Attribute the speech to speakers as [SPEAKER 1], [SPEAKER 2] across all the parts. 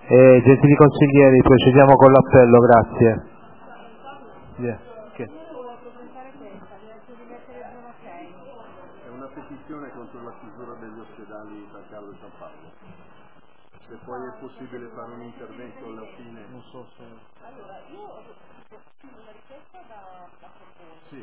[SPEAKER 1] Gentili consiglieri, procediamo con l'appello, grazie. Yeah. Okay.
[SPEAKER 2] È una petizione contro la chiusura degli ospedali da Carlo e San Paolo. Se poi è possibile fare un intervento alla fine.
[SPEAKER 1] Non so se...
[SPEAKER 2] Sì.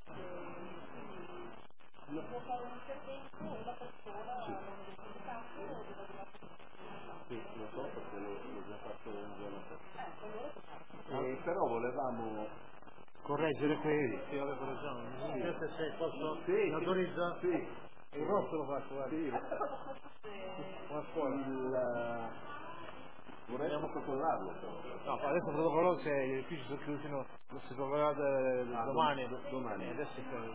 [SPEAKER 2] Sì, lo so perché l'ho già fatto un giorno fa. Però volevamo
[SPEAKER 1] correggere quelli. Sì, vabbè, correggiamo. Se posso...
[SPEAKER 2] Sì,
[SPEAKER 1] autorizza?
[SPEAKER 2] Sì.
[SPEAKER 1] Il rosso lo faccio, guarda.
[SPEAKER 2] Sì.
[SPEAKER 1] Una scuola.
[SPEAKER 2] Vorrei protocollarlo però.
[SPEAKER 1] No, adesso protocollo se gli uffici sono chiusi, no, si troverà domani.
[SPEAKER 2] Domani.
[SPEAKER 1] Adesso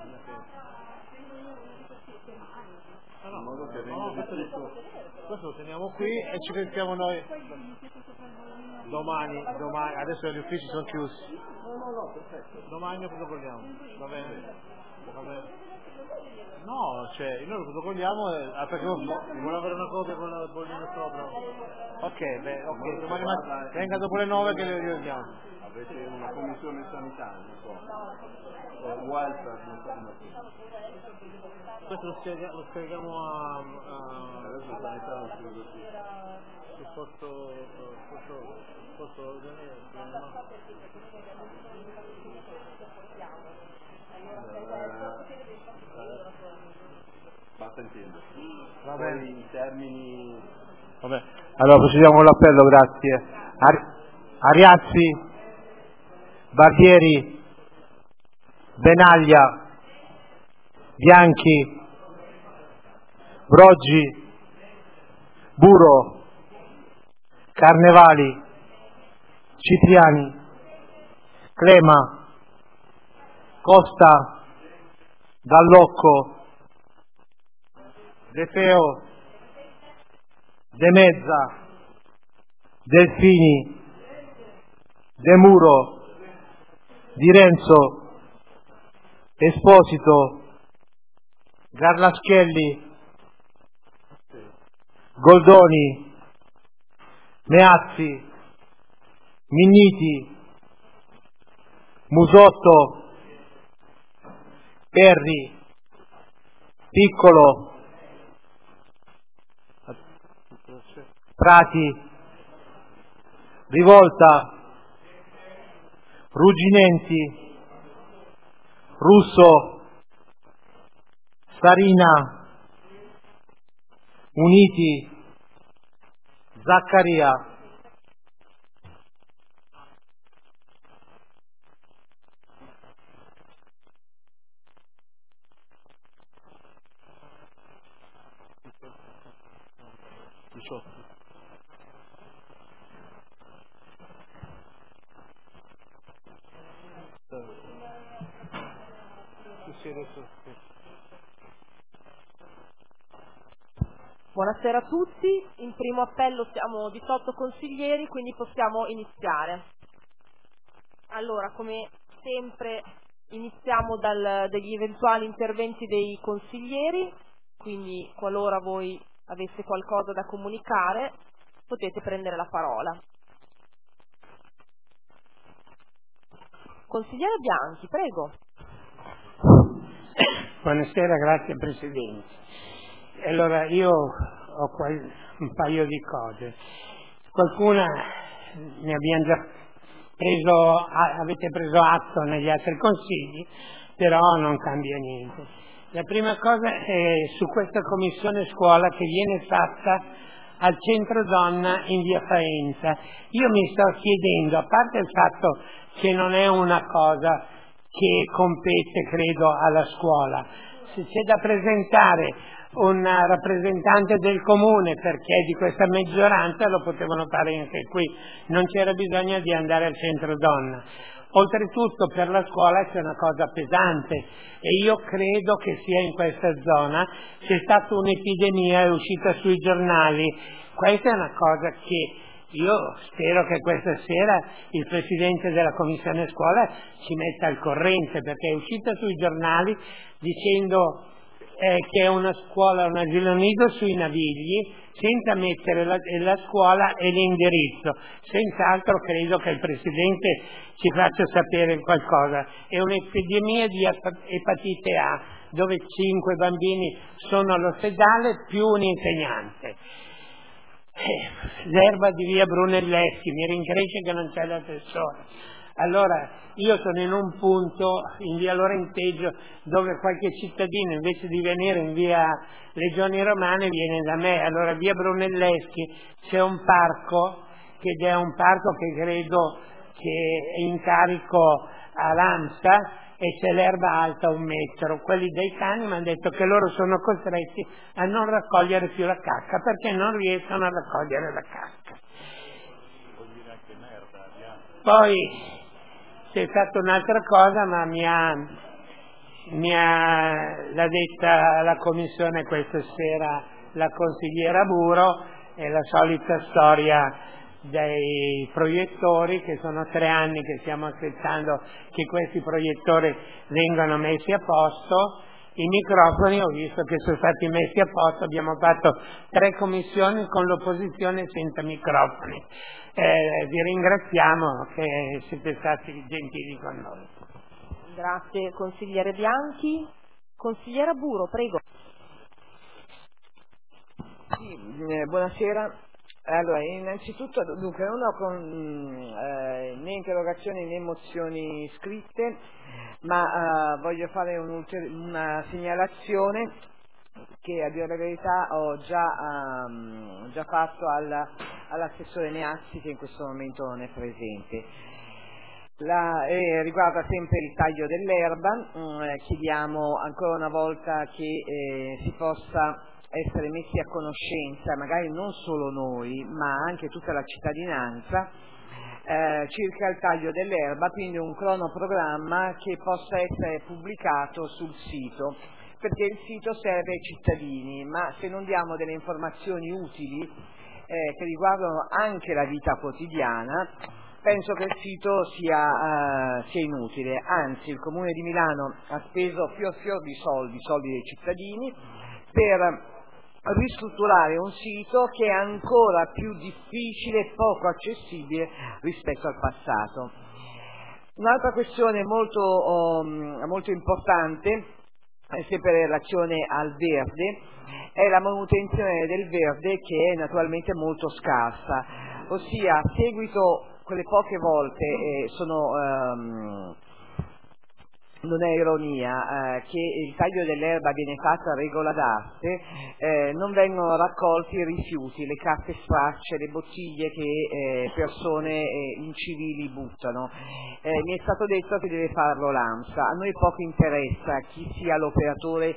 [SPEAKER 2] In modo che venga tutto.
[SPEAKER 1] questo lo teniamo qui e ci pensiamo noi domani, adesso gli uffici sono chiusi.
[SPEAKER 2] No, perfetto.
[SPEAKER 1] Domani lo protocolliamo, va bene? Va bene. No, cioè, noi lo protocolliamo perché vuole avere una copia con la bollina sopra. Ok, ok, domani venga dopo le 9 che le ricordiamo.
[SPEAKER 2] Avete una commissione sanitaria, non so. Welfare, non so come si.
[SPEAKER 1] Questo lo spieghiamo
[SPEAKER 2] Adesso sanità non si usa più.
[SPEAKER 1] sul posto
[SPEAKER 2] Basta intendere.
[SPEAKER 1] Va
[SPEAKER 2] Poi
[SPEAKER 1] bene.
[SPEAKER 2] i termini.
[SPEAKER 1] Vabbè. Allora procediamo con l'appello, grazie. Ariazzi, Barbieri, Benaglia, Bianchi, Broggi, Buro, Carnevali, Cipriani, Clema, Costa, Dallocco, De Feo, De Mezza, Delfini, De Muro, Di Renzo, Esposito, Garlaschelli, Goldoni, Meazzi, Minniti, Musotto, Perri, Piccolo, Prati, Rivolta, Rugginenti, Russo, Sarina, Uniti, Zaccaria.
[SPEAKER 3] Buonasera a tutti, in primo appello siamo 18 consiglieri, quindi possiamo iniziare. Allora, come sempre iniziamo dagli eventuali interventi dei consiglieri, quindi qualora voi aveste qualcosa da comunicare potete prendere la parola. Consigliere Bianchi, prego.
[SPEAKER 4] Buonasera, grazie Presidente. Allora, io ho qua un paio di cose. Qualcuna ne abbiamo già avete preso atto negli altri consigli, però non cambia niente. La prima cosa è su questa commissione scuola che viene fatta al centro donna in via Faenza. Io mi sto chiedendo, a parte il fatto che non è una cosa che compete, credo, alla scuola, se c'è da presentare un rappresentante del comune perché è di questa maggioranza lo potevano fare anche qui, non c'era bisogno di andare al centro donna. Oltretutto per la scuola c'è una cosa pesante e io credo che sia in questa zona, c'è stata un'epidemia, è uscita sui giornali, questa è una cosa che io spero che questa sera il Presidente della Commissione Scuola ci metta al corrente, perché è uscita sui giornali dicendo che è una scuola, un asilo nido sui Navigli, senza mettere la scuola e l'indirizzo. Senz'altro credo che il Presidente ci faccia sapere qualcosa. È un'epidemia di epatite A, dove 5 bambini sono all'ospedale più un insegnante. L'erba di via Brunelleschi, mi rincresce che non c'è l'assessore. Allora, io sono in un punto, in via Lorenteggio, dove qualche cittadino, invece di venire in via Legioni Romane, viene da me. Allora, via Brunelleschi c'è un parco, ed è un parco che credo che è in carico a l'ANSA, e c'è l'erba alta 1 metro. Quelli dei cani mi hanno detto che loro sono costretti a non raccogliere più la cacca, perché non riescono a raccogliere la cacca. Poi c'è stata un'altra cosa, ma l'ha detta alla commissione questa sera la consigliera Buro, è la solita storia dei proiettori, che sono 3 anni che stiamo aspettando che questi proiettori vengano messi a posto. I microfoni ho visto che sono stati messi a posto, abbiamo fatto 3 commissioni con l'opposizione senza microfoni. Vi ringraziamo che siete stati gentili con noi.
[SPEAKER 3] Grazie consigliere Bianchi. Consigliera Buro, prego.
[SPEAKER 5] Sì, buonasera. Allora, innanzitutto, dunque, non ho né interrogazioni né mozioni scritte, ma voglio fare una segnalazione che, a dire la verità, ho già fatto all'assessore Neazzi, che in questo momento non è presente. Riguarda sempre il taglio dell'erba. Chiediamo ancora una volta che si possa essere messi a conoscenza, magari non solo noi, ma anche tutta la cittadinanza, circa il taglio dell'erba, quindi un cronoprogramma che possa essere pubblicato sul sito, perché il sito serve ai cittadini, ma se non diamo delle informazioni utili che riguardano anche la vita quotidiana, penso che il sito sia inutile. Anzi, il Comune di Milano ha speso fior di soldi dei cittadini, per ristrutturare un sito che è ancora più difficile e poco accessibile rispetto al passato. Un'altra questione molto importante, sempre in relazione al verde, è la manutenzione del verde, che è naturalmente molto scarsa, ossia, a seguito quelle poche volte, non è ironia, che il taglio dell'erba viene fatto a regola d'arte, non vengono raccolti i rifiuti, le carte stracce, le bottiglie che persone incivili buttano. Mi è stato detto che deve farlo l'ANSA. A noi poco interessa chi sia l'operatore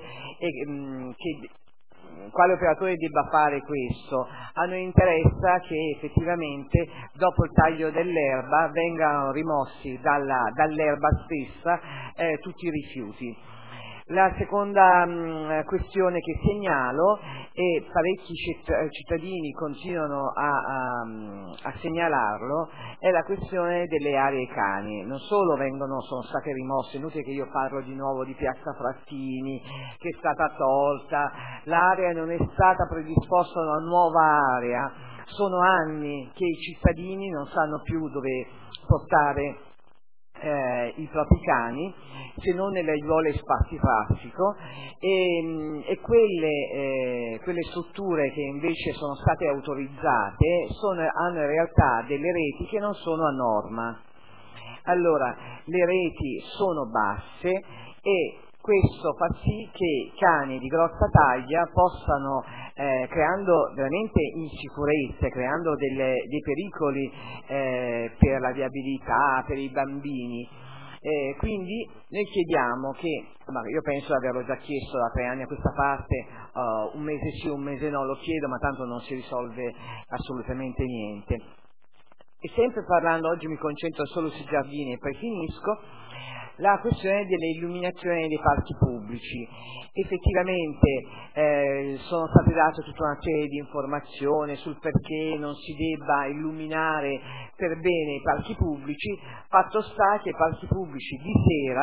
[SPEAKER 5] quale operatore debba fare questo. A noi interessa che effettivamente dopo il taglio dell'erba vengano rimossi dall'erba stessa tutti i rifiuti. La seconda questione che segnalo, e parecchi cittadini continuano a segnalarlo, è la questione delle aree cani. Non solo sono state rimosse, inutile che io parlo di nuovo di Piazza Frattini, che è stata tolta, l'area non è stata predisposta una nuova area, sono anni che i cittadini non sanno più dove portare i propri cani, se non nelle aiuole spazi traffico, e quelle strutture che invece sono state autorizzate hanno in realtà delle reti che non sono a norma. Allora, le reti sono basse e questo fa sì che cani di grossa taglia possano, creando veramente insicurezze, creando dei pericoli per la viabilità, per i bambini. Quindi noi chiediamo che, io penso di averlo già chiesto da 3 anni a questa parte, un mese sì, un mese no, lo chiedo, ma tanto non si risolve assolutamente niente. E sempre parlando, oggi mi concentro solo sui giardini e poi finisco, la questione delle illuminazioni dei parchi pubblici. Effettivamente sono state date tutta una serie di informazioni sul perché non si debba illuminare per bene i parchi pubblici. Fatto sta che i parchi pubblici di sera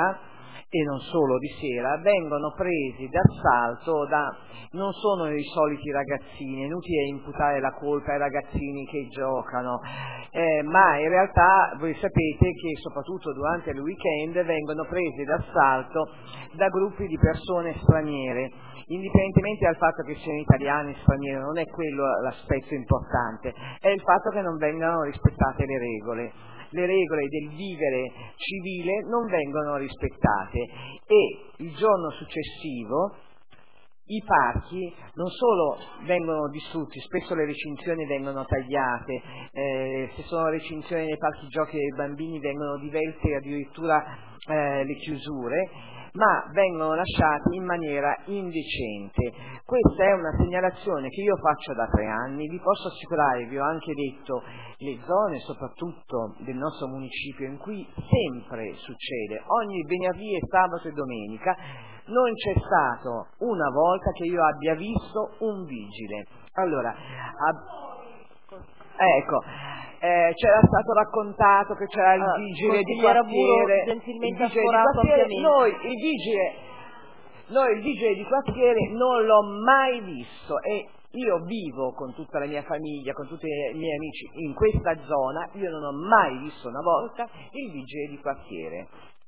[SPEAKER 5] e non solo di sera, vengono presi d'assalto non sono i soliti ragazzini, è inutile imputare la colpa ai ragazzini che giocano, ma in realtà voi sapete che soprattutto durante il weekend vengono presi d'assalto da gruppi di persone straniere, indipendentemente dal fatto che siano italiani o stranieri, non è quello l'aspetto importante, è il fatto che non vengano rispettate le regole. Le regole del vivere civile non vengono rispettate e il giorno successivo i parchi non solo vengono distrutti, spesso le recinzioni vengono tagliate, se sono recinzioni nei parchi giochi dei bambini vengono divelte addirittura le chiusure, ma vengono lasciati in maniera indecente. Questa è una segnalazione che io faccio da 3 anni, vi posso assicurare, vi ho anche detto, le zone soprattutto del nostro municipio in cui sempre succede, ogni venerdì e sabato e domenica, non c'è stato una volta che io abbia visto un vigile. Allora, ecco, c'era stato raccontato che c'era il vigile di quartiere, noi il vigile di quartiere non l'ho mai visto e io vivo con tutta la mia famiglia, con tutti i miei amici in questa zona, io non ho mai visto una volta il vigile di quartiere.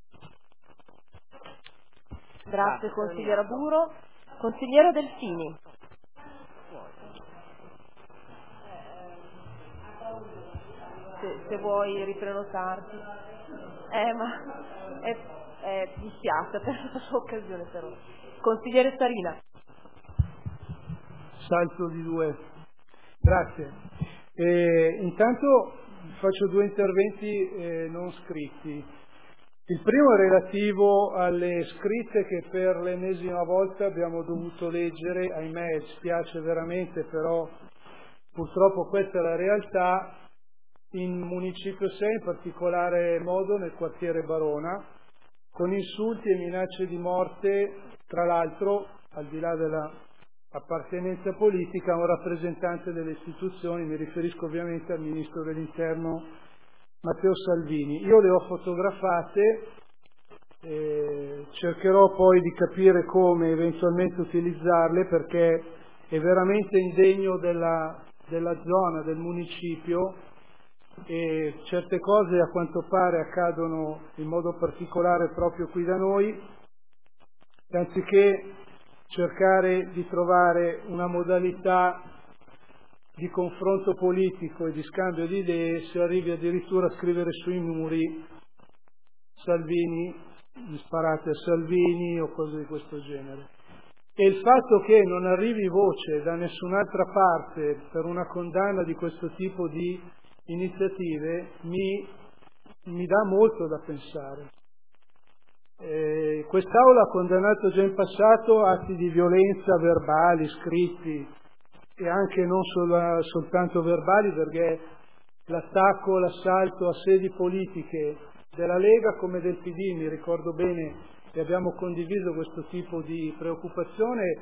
[SPEAKER 3] Grazie consigliera Buro. Consigliera Delfini. Se vuoi riprenotarti. Ma mi spiace per questa occasione però. Consigliere Sarina.
[SPEAKER 6] Salto di 2. Grazie. Intanto faccio 2 interventi non scritti. Il primo è relativo alle scritte che per l'ennesima volta abbiamo dovuto leggere, ahimè, spiace veramente, però purtroppo questa è la realtà, in Municipio 6, in particolare modo nel quartiere Barona, con insulti e minacce di morte, tra l'altro, al di là della appartenenza politica, a un rappresentante delle istituzioni, mi riferisco ovviamente al Ministro dell'Interno Matteo Salvini. Io le ho fotografate, cercherò poi di capire come eventualmente utilizzarle, perché è veramente indegno della zona, del municipio, e certe cose a quanto pare accadono in modo particolare proprio qui da noi, e anziché cercare di trovare una modalità di confronto politico e di scambio di idee, si arrivi addirittura a scrivere sui muri Salvini, sparate a Salvini o cose di questo genere. E il fatto che non arrivi voce da nessun'altra parte per una condanna di questo tipo di iniziative mi dà molto da pensare. Quest'Aula ha condannato già in passato atti di violenza verbali, scritti, e anche non soltanto verbali, perché l'attacco, l'assalto a sedi politiche della Lega come del PD, mi ricordo bene, e abbiamo condiviso questo tipo di preoccupazione,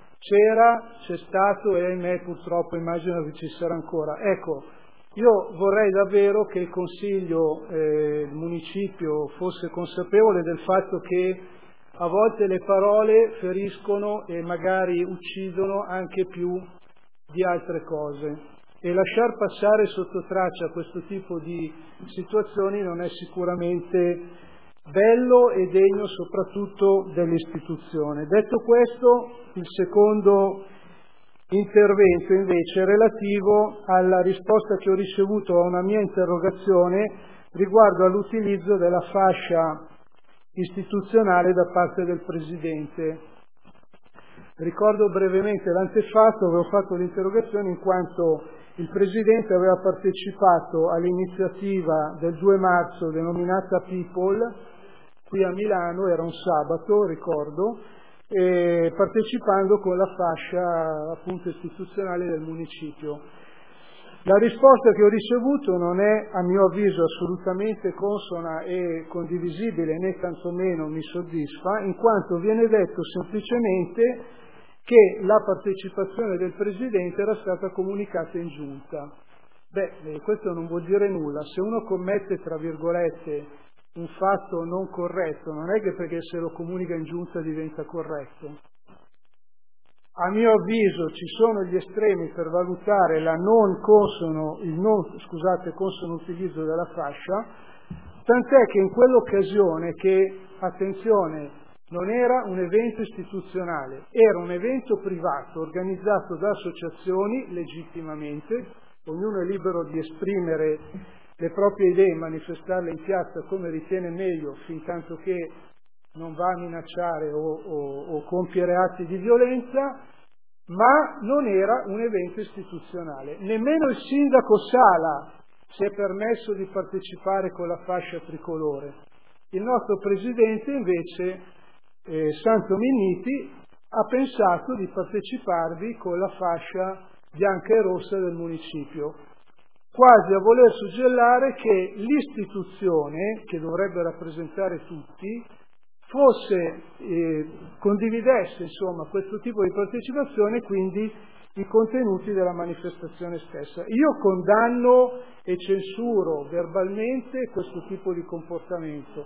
[SPEAKER 6] c'è stato e ahimè purtroppo immagino che ci sarà ancora. Ecco, io vorrei davvero che il Consiglio, il Municipio fosse consapevole del fatto che a volte le parole feriscono e magari uccidono anche più di altre cose, e lasciar passare sotto traccia questo tipo di situazioni non è sicuramente bello e degno soprattutto dell'istituzione. Detto questo, il secondo intervento invece è relativo alla risposta che ho ricevuto a una mia interrogazione riguardo all'utilizzo della fascia istituzionale da parte del Presidente. Ricordo brevemente l'antefatto, avevo fatto l'interrogazione in quanto il Presidente aveva partecipato all'iniziativa del 2 marzo denominata People, qui a Milano, era un sabato, ricordo, partecipando con la fascia appunto istituzionale del municipio. La risposta che ho ricevuto non è, a mio avviso, assolutamente consona e condivisibile, né tantomeno mi soddisfa, in quanto viene detto semplicemente che la partecipazione del Presidente era stata comunicata in Giunta. Questo non vuol dire nulla. Se uno commette, tra virgolette, un fatto non corretto, non è che perché se lo comunica in giunta diventa corretto. A mio avviso ci sono gli estremi per valutare il non consono utilizzo della fascia, tant'è che in quell'occasione, che, attenzione, non era un evento istituzionale, era un evento privato organizzato da associazioni legittimamente, ognuno è libero di esprimere le proprie idee e manifestarle in piazza come ritiene meglio, fin tanto che non va a minacciare o compiere atti di violenza, ma non era un evento istituzionale. Nemmeno il sindaco Sala si è permesso di partecipare con la fascia tricolore. Il nostro presidente invece, Santo Minniti, ha pensato di parteciparvi con la fascia bianca e rossa del municipio, quasi a voler suggellare che l'istituzione, che dovrebbe rappresentare tutti, condividesse insomma questo tipo di partecipazione e quindi i contenuti della manifestazione stessa. Io condanno e censuro verbalmente questo tipo di comportamento.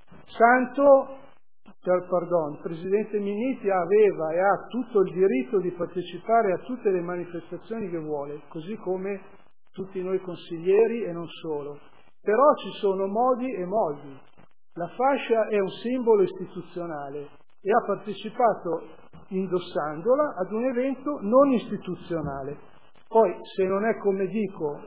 [SPEAKER 6] Il presidente Minniti aveva e ha tutto il diritto di partecipare a tutte le manifestazioni che vuole, così come tutti noi consiglieri e non solo. Però ci sono modi e modi. La fascia è un simbolo istituzionale e ha partecipato indossandola ad un evento non istituzionale. Poi, se non è come dico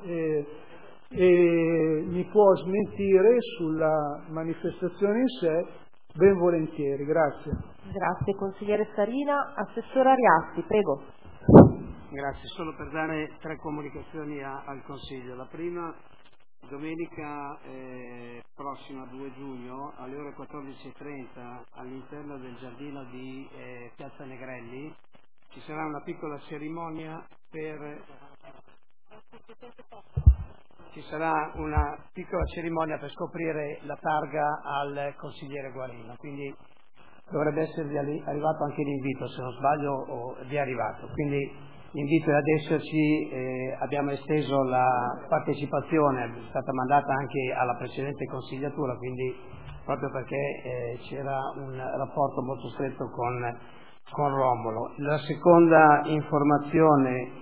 [SPEAKER 6] e mi può smentire sulla manifestazione in sé, ben volentieri. Grazie.
[SPEAKER 3] Grazie consigliere Sarina. Assessore Ariassi, prego.
[SPEAKER 4] Grazie, solo per dare 3 comunicazioni al Consiglio. La prima: domenica prossima 2 giugno alle ore 14:30 all'interno del giardino di Piazza Negrelli ci sarà una piccola cerimonia per scoprire la targa al consigliere Guarino, quindi dovrebbe esservi arrivato anche l'invito, se non sbaglio, o vi è arrivato, quindi l'invito è ad esserci. Abbiamo esteso la partecipazione, è stata mandata anche alla precedente consigliatura, quindi proprio perché c'era un rapporto molto stretto con Romolo. La seconda informazione: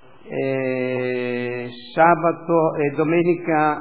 [SPEAKER 4] sabato e domenica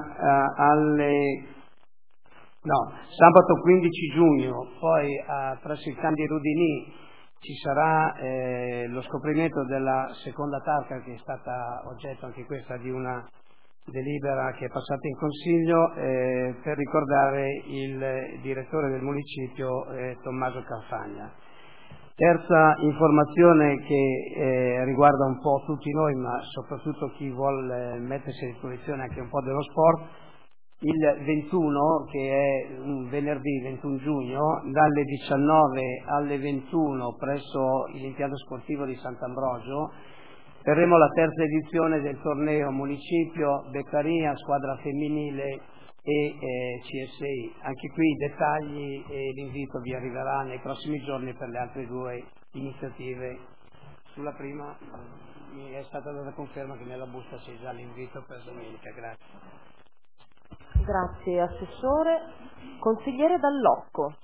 [SPEAKER 4] sabato 15 giugno poi presso il Can di Rudinì ci sarà lo scoprimento della seconda targa, che è stata oggetto anche questa di una delibera che è passata in Consiglio, per ricordare il direttore del municipio Tommaso Carfagna. Terza informazione che riguarda un po' tutti noi, ma soprattutto chi vuole mettersi a disposizione anche un po' dello sport: il 21, che è un venerdì 21 giugno, dalle 19 alle 21 presso l'impianto sportivo di Sant'Ambrogio terremo la terza edizione del torneo Municipio Beccaria squadra femminile e CSI. Anche qui i dettagli e l'invito vi arriverà nei prossimi giorni per le altre 2 iniziative. Sulla prima mi è stata data conferma che nella busta c'è già l'invito per domenica. Grazie.
[SPEAKER 3] Grazie Assessore. Consigliere Dall'Occo.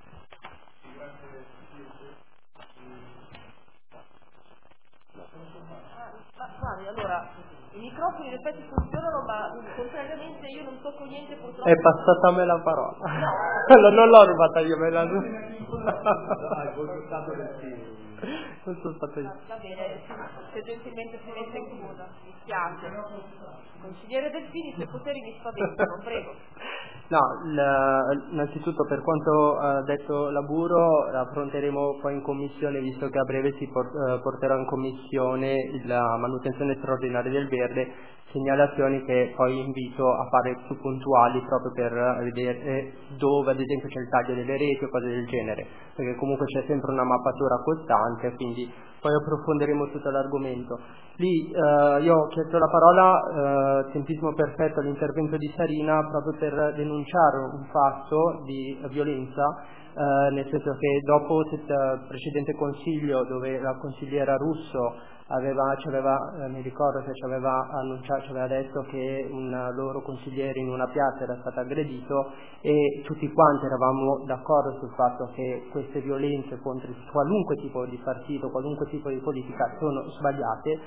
[SPEAKER 3] Guardi, allora, i microfoni in effetti funzionano, ma contrariamente io non tocco niente purtroppo.
[SPEAKER 7] È passata a me la parola.
[SPEAKER 3] No.
[SPEAKER 7] Non l'ho rubata io, me la
[SPEAKER 2] Hai voltato del film.
[SPEAKER 7] non sono stato io.
[SPEAKER 3] Va bene, se gentilmente si mette in coda, mi spiace. Consigliere Delfini, i suoi poteri mi spaventano, prego.
[SPEAKER 7] No, innanzitutto per quanto ha detto Laburo affronteremo poi in commissione, visto che a breve si porterà in commissione la manutenzione straordinaria del verde, segnalazioni che poi invito a fare più puntuali proprio per vedere dove ad esempio c'è il taglio delle reti o cose del genere, perché comunque c'è sempre una mappatura costante, quindi poi approfondiremo tutto l'argomento. Lì io ho chiesto la parola, tempismo perfetto all'intervento di Sarina, proprio per denunciare un fatto di violenza, nel senso che dopo il precedente consiglio dove la consigliera Russo mi ricordo che ci aveva annunciato, ci aveva detto che un loro consigliere in una piazza era stato aggredito, e tutti quanti eravamo d'accordo sul fatto che queste violenze contro qualunque tipo di partito, qualunque tipo di politica sono sbagliate.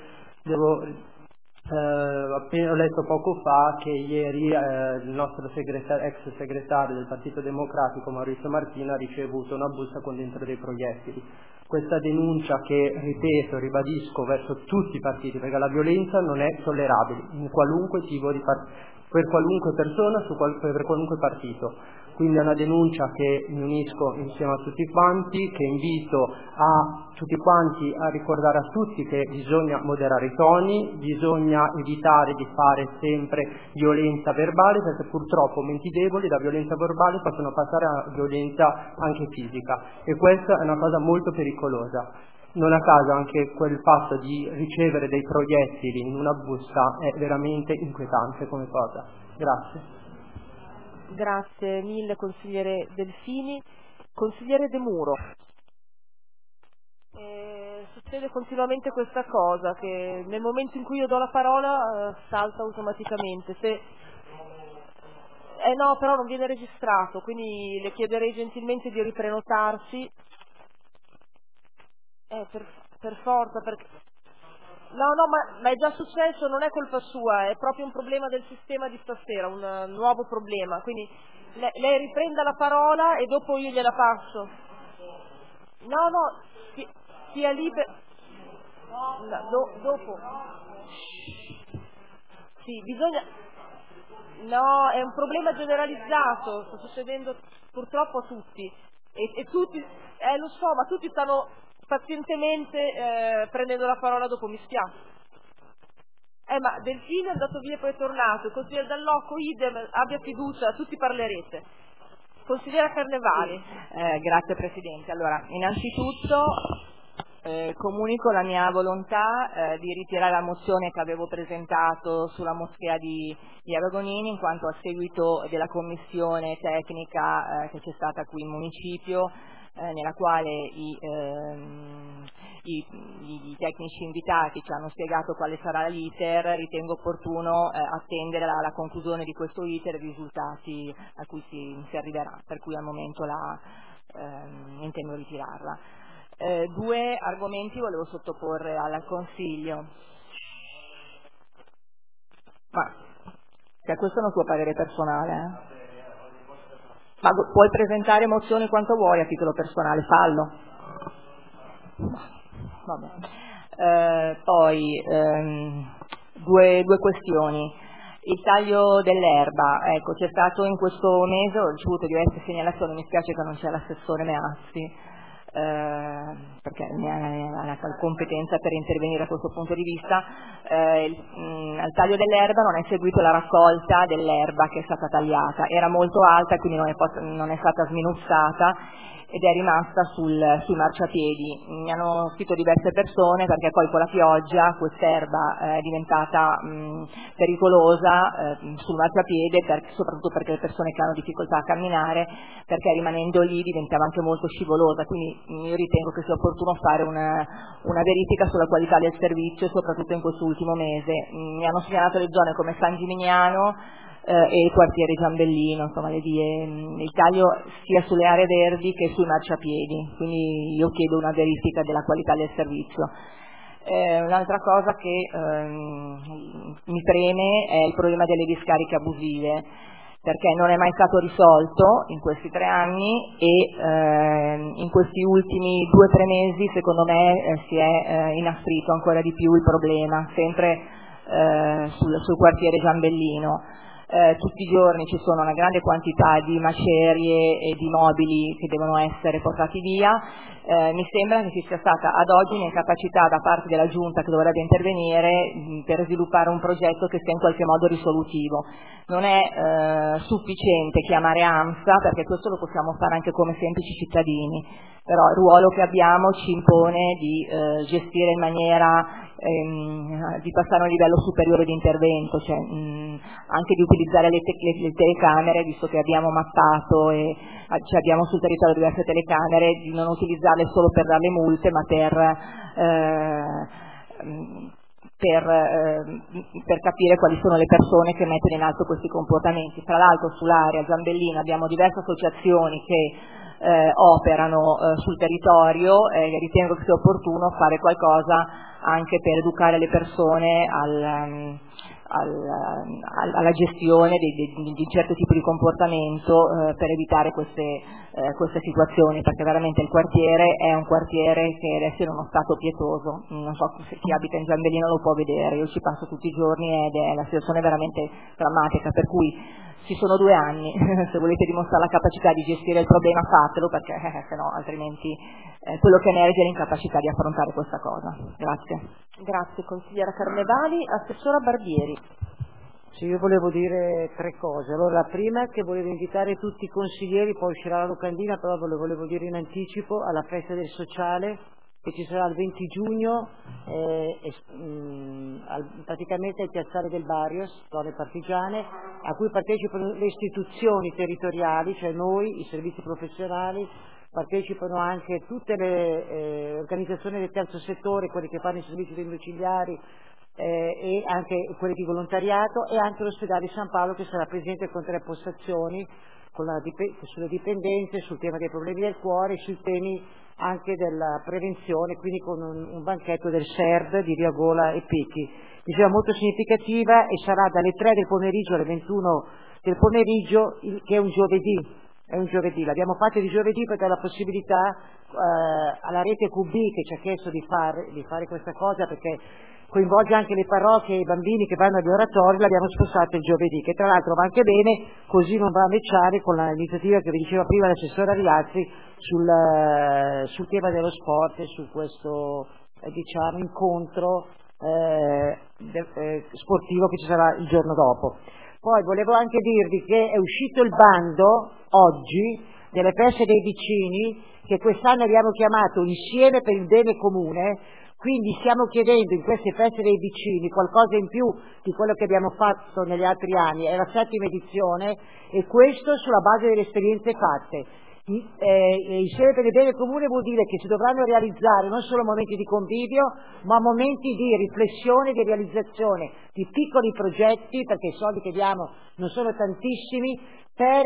[SPEAKER 7] Ho letto poco fa che ieri il nostro ex segretario del Partito Democratico Maurizio Martino ha ricevuto una busta con dentro dei proiettili. Questa denuncia, che ripeto, ribadisco, verso tutti i partiti, perché la violenza non è tollerabile in qualunque tipo di per qualunque persona, per qualunque partito. Quindi è una denuncia che mi unisco insieme a tutti quanti, che invito a tutti quanti a ricordare a tutti che bisogna moderare i toni, bisogna evitare di fare sempre violenza verbale, perché purtroppo menti deboli da violenza verbale possono passare a violenza anche fisica, e questa è una cosa molto pericolosa. Non a caso anche quel fatto di ricevere dei proiettili in una busta è veramente inquietante come cosa. Grazie.
[SPEAKER 3] Grazie mille consigliere Delfini. Consigliere De Muro. Succede continuamente questa cosa, che nel momento in cui io do la parola salta automaticamente. No, però non viene registrato, quindi le chiederei gentilmente di riprenotarsi. Per forza, perché... No, ma è già successo, non è colpa sua, è proprio un problema del sistema di stasera, un nuovo problema. Quindi lei riprenda la parola e dopo io gliela passo. No, sia libero. Dopo. Sì, bisogna... No, è un problema generalizzato, sta succedendo purtroppo a tutti. E tutti, lo so, ma tutti stanno pazientemente prendendo la parola dopo, mi spiace. Ma Delfino è andato via e poi è tornato, il consigliere Dall'Occo, idem, abbia fiducia, tutti parlerete. Consigliere Carnevali.
[SPEAKER 8] Grazie Presidente. Allora, innanzitutto comunico la mia volontà di ritirare la mozione che avevo presentato sulla moschea di Aragonini, in quanto a seguito della commissione tecnica che c'è stata qui in municipio, nella quale i tecnici invitati ci hanno spiegato quale sarà l'iter, ritengo opportuno attendere la conclusione di questo iter e i risultati a cui si arriverà, per cui al momento intendo ritirarla. Due argomenti volevo sottoporre al Consiglio. Ma questo è un tuo parere personale, Ma puoi presentare mozioni quanto vuoi a titolo personale, fallo. Vabbè. Poi due questioni. Il taglio dell'erba, ecco, c'è stato in questo mese, ho ricevuto diverse segnalazioni, mi spiace che non c'è l'assessore Meazzi, perché ha la competenza per intervenire a questo punto di vista. Al taglio dell'erba non è seguito la raccolta dell'erba che è stata tagliata, era molto alta, quindi non è stata sminuzzata ed è rimasta sul marciapiedi. Mi hanno scritto diverse persone perché poi con la pioggia quest'erba è diventata pericolosa sul marciapiede, soprattutto perché le persone che hanno difficoltà a camminare, perché rimanendo lì diventava anche molto scivolosa, quindi io ritengo che sia opportuno fare una verifica sulla qualità del servizio, soprattutto in quest'ultimo mese. Mi hanno segnalato le zone come San Gimignano e il quartiere Giambellino, insomma le vie, il taglio sia sulle aree verdi che sui marciapiedi, quindi io chiedo una verifica della qualità del servizio. Un'altra cosa che mi preme è il problema delle discariche abusive, perché non è mai stato risolto in questi 3 anni e in questi ultimi 2 o 3 mesi secondo me si è inasprito ancora di più il problema, sempre sul quartiere Giambellino. Tutti i giorni ci sono una grande quantità di macerie e di mobili che devono essere portati via. Mi sembra che ci sia stata ad oggi un'incapacità da parte della Giunta che dovrebbe intervenire per sviluppare un progetto che sia in qualche modo risolutivo. Non è sufficiente chiamare AMSA, perché questo lo possiamo fare anche come semplici cittadini, però il ruolo che abbiamo ci impone di gestire in maniera di passare a un livello superiore di intervento, cioè anche di utilizzare le telecamere, visto che abbiamo mappato e abbiamo sul territorio diverse telecamere, di non utilizzarle solo per dare le multe, ma per per capire quali sono le persone che mettono in atto questi comportamenti. Tra l'altro sull'area Zambellina abbiamo diverse associazioni che operano sul territorio e ritengo che sia opportuno fare qualcosa anche per educare le persone alla gestione di certo tipo di comportamento per evitare queste situazioni, perché veramente il quartiere è un quartiere che adesso è in uno stato pietoso. Non so se chi abita in Zambellina lo può vedere, io ci passo tutti i giorni ed è la situazione veramente drammatica, per cui ci sono 2 anni, se volete dimostrare la capacità di gestire il problema fatelo, perché se no altrimenti quello che emerge è l'incapacità di affrontare questa cosa. Grazie.
[SPEAKER 3] Grazie consigliera Carnevali. Assessora Barbieri.
[SPEAKER 9] Sì, io volevo dire 3 cose. Allora, la prima è che volevo invitare tutti i consiglieri, poi uscirà la locandina, però volevo dire in anticipo, alla festa del sociale che ci sarà il 20 giugno praticamente al piazzale del Barrios, zone partigiane, a cui partecipano le istituzioni territoriali, cioè noi, i servizi professionali, partecipano anche tutte le organizzazioni del terzo settore, quelli che fanno i servizi domiciliari e anche quelli di volontariato, e anche l'ospedale di San Paolo che sarà presente con 3 postazioni sulle dipendenze, sul tema dei problemi del cuore, sui temi anche della prevenzione, quindi con un banchetto del SERD di Riagola e Pecchi. Diceva molto significativa, e sarà dalle 3 del pomeriggio alle 21 del pomeriggio, che è un giovedì. L'abbiamo fatto di giovedì per dare la possibilità alla rete QB che ci ha chiesto di fare questa cosa, perché coinvolge anche le parrocchie e i bambini che vanno agli oratori, l'abbiamo spostato il giovedì, che tra l'altro va anche bene, così non va a matchare con l'iniziativa che vi diceva prima l'assessora Riazzi sul tema dello sport e su questo incontro sportivo che ci sarà il giorno dopo. Poi volevo anche dirvi che è uscito il bando oggi delle feste dei vicini, che quest'anno abbiamo chiamato Insieme per il bene comune, quindi stiamo chiedendo in queste feste dei vicini qualcosa in più di quello che abbiamo fatto negli altri anni, è la 7ª edizione, e questo sulla base delle esperienze fatte. Insieme per il bene comune vuol dire che si dovranno realizzare non solo momenti di convivio, ma momenti di riflessione, di realizzazione di piccoli progetti, perché i soldi che diamo non sono tantissimi, per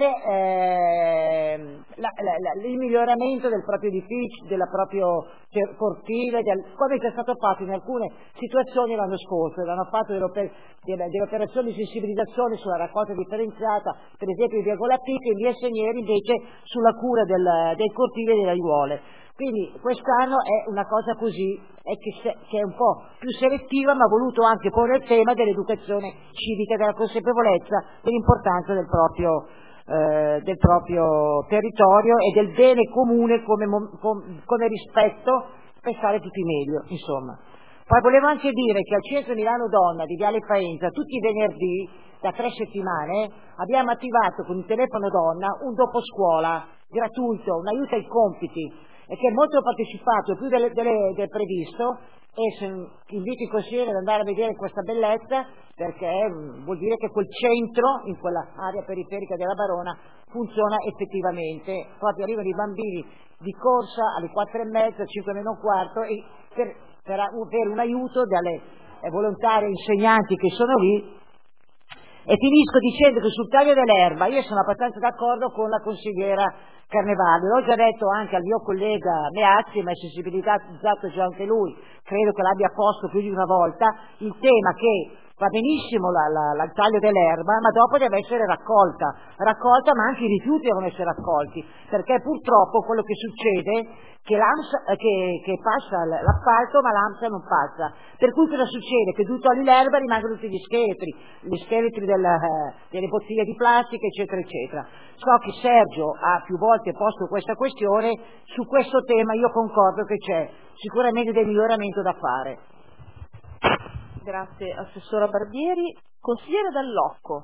[SPEAKER 9] il miglioramento del proprio edificio, del proprio cortile, come è stato fatto in alcune situazioni l'anno scorso. L'hanno fatto delle operazioni di sensibilizzazione sulla raccolta differenziata, per esempio in via Golappica, e in via Segneri invece sulla cura del cortile e delle aiuole. Quindi quest'anno è una cosa così, che è un po' più selettiva, ma ha voluto anche porre il tema dell'educazione civica, della consapevolezza dell'importanza del proprio territorio e del bene comune come rispetto per stare tutti meglio, insomma. Poi volevo anche dire che al Centro Milano Donna di Viale Faenza tutti i venerdì da 3 settimane abbiamo attivato con il telefono donna un dopo scuola gratuito, un aiuto ai compiti, e che è molto partecipato, più del previsto, e invito i consiglieri ad andare a vedere questa bellezza, perché vuol dire che quel centro in quella area periferica della Barona funziona effettivamente. Proprio arrivano i bambini di corsa alle 4:30, 5:15, e per un aiuto dalle volontarie insegnanti che sono lì. E finisco dicendo che sul taglio dell'erba io sono abbastanza d'accordo con la consigliera Carnevali, l'ho già detto anche al mio collega Meazzi, ma è sensibilizzato già anche lui, credo che l'abbia posto più di una volta, il tema che va benissimo il taglio dell'erba, ma dopo deve essere raccolta, ma anche i rifiuti devono essere raccolti, perché purtroppo quello che succede è che passa l'appalto ma l'AMSA non passa, per cui cosa succede? Che tu togli l'erba e rimangono tutti gli scheletri delle bottiglie di plastica, eccetera eccetera. So che Sergio ha più volte posto questa questione, su questo tema io concordo che c'è sicuramente del miglioramento da fare.
[SPEAKER 3] Grazie assessora Barbieri. Consigliere Dall'Occo.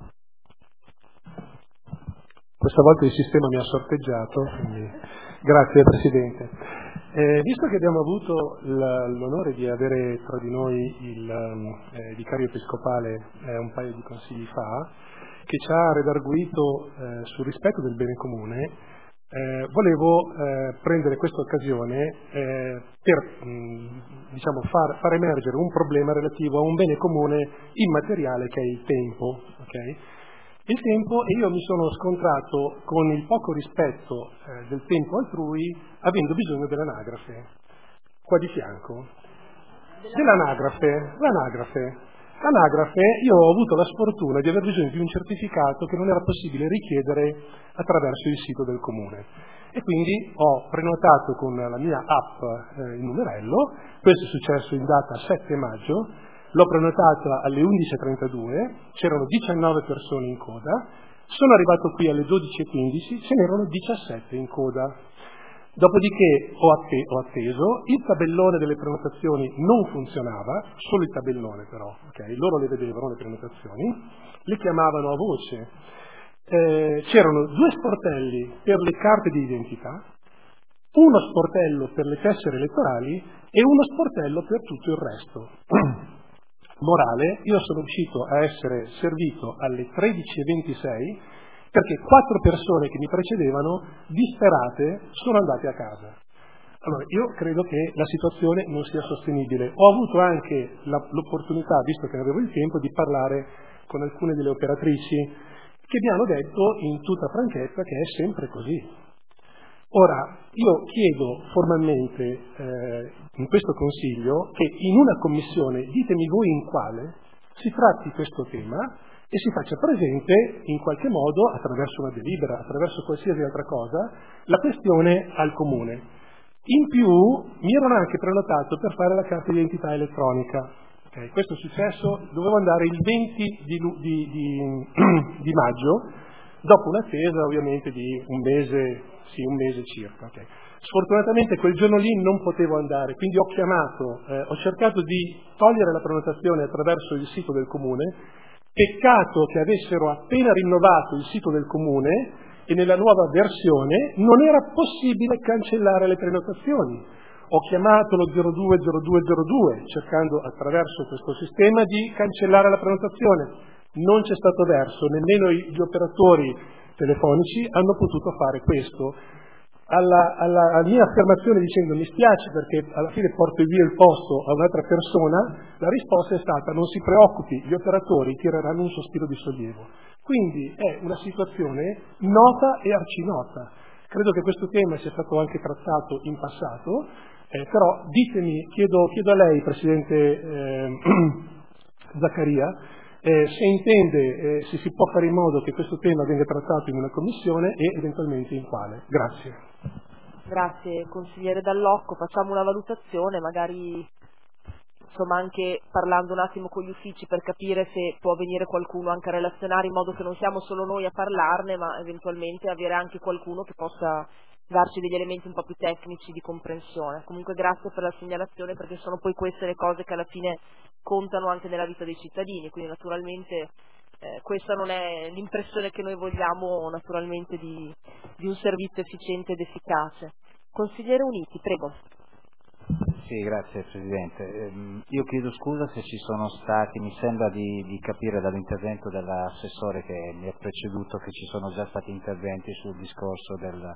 [SPEAKER 10] Questa volta il sistema mi ha sorteggiato, quindi grazie Presidente. Visto che abbiamo avuto l'onore di avere tra di noi il vicario episcopale un paio di consigli fa, che ci ha redarguito sul rispetto del bene comune, Volevo prendere questa occasione per far emergere un problema relativo a un bene comune immateriale che è il tempo. Okay? Il tempo, e io mi sono scontrato con il poco rispetto del tempo altrui avendo bisogno dell'anagrafe. Qua di fianco. L'anagrafe, io ho avuto la sfortuna di aver bisogno di un certificato che non era possibile richiedere attraverso il sito del comune e quindi ho prenotato con la mia app il numerello. Questo è successo in data 7 maggio, l'ho prenotata alle 11:32, c'erano 19 persone in coda, sono arrivato qui alle 12:15, ce n'erano 17 in coda. Dopodiché ho atteso, il tabellone delle prenotazioni non funzionava, solo il tabellone però, okay? Loro le vedevano le prenotazioni, le chiamavano a voce, c'erano 2 sportelli per le carte di identità, uno sportello per le tessere elettorali e uno sportello per tutto il resto. Morale, io sono riuscito a essere servito alle 13:26 perché 4 persone che mi precedevano, disperate, sono andate a casa. Allora, io credo che la situazione non sia sostenibile. Ho avuto anche l'opportunità, visto che avevo il tempo, di parlare con alcune delle operatrici che mi hanno detto in tutta franchezza che è sempre così. Ora, io chiedo formalmente in questo Consiglio che in una commissione, ditemi voi in quale, si tratti questo tema e si faccia presente in qualche modo, attraverso una delibera, attraverso qualsiasi altra cosa, la questione al Comune. In più mi erano anche prenotato per fare la carta di identità elettronica. Okay, questo è successo, dovevo andare il 20 di maggio, dopo un'attesa ovviamente di un mese circa. Okay. Sfortunatamente quel giorno lì non potevo andare, quindi ho chiamato, ho cercato di togliere la prenotazione attraverso il sito del Comune. Peccato che avessero appena rinnovato il sito del Comune e nella nuova versione non era possibile cancellare le prenotazioni. Ho chiamato lo 020202 cercando attraverso questo sistema di cancellare la prenotazione. Non c'è stato verso, nemmeno gli operatori telefonici hanno potuto fare questo. Alla mia affermazione dicendo mi spiace perché alla fine porto via il posto a un'altra persona, la risposta è stata non si preoccupi, gli operatori tireranno un sospiro di sollievo. Quindi è una situazione nota e arcinota. Credo che questo tema sia stato anche trattato in passato, però ditemi, chiedo a lei, Presidente Zaccaria, se intende, se si può fare in modo che questo tema venga trattato in una commissione e eventualmente in quale. Grazie.
[SPEAKER 3] Grazie consigliere Dall'Occo, facciamo una valutazione, magari insomma anche parlando un attimo con gli uffici per capire se può venire qualcuno anche a relazionare in modo che non siamo solo noi a parlarne, ma eventualmente avere anche qualcuno che possa darci degli elementi un po' più tecnici di comprensione. Comunque grazie per la segnalazione perché sono poi queste le cose che alla fine contano anche nella vita dei cittadini, quindi naturalmente questa non è l'impressione che noi vogliamo naturalmente di un servizio efficiente ed efficace. Consigliere Uniti, prego.
[SPEAKER 11] Sì, grazie Presidente. Io chiedo scusa se ci sono stati, mi sembra di capire dall'intervento dell'assessore che mi ha preceduto che ci sono già stati interventi sul discorso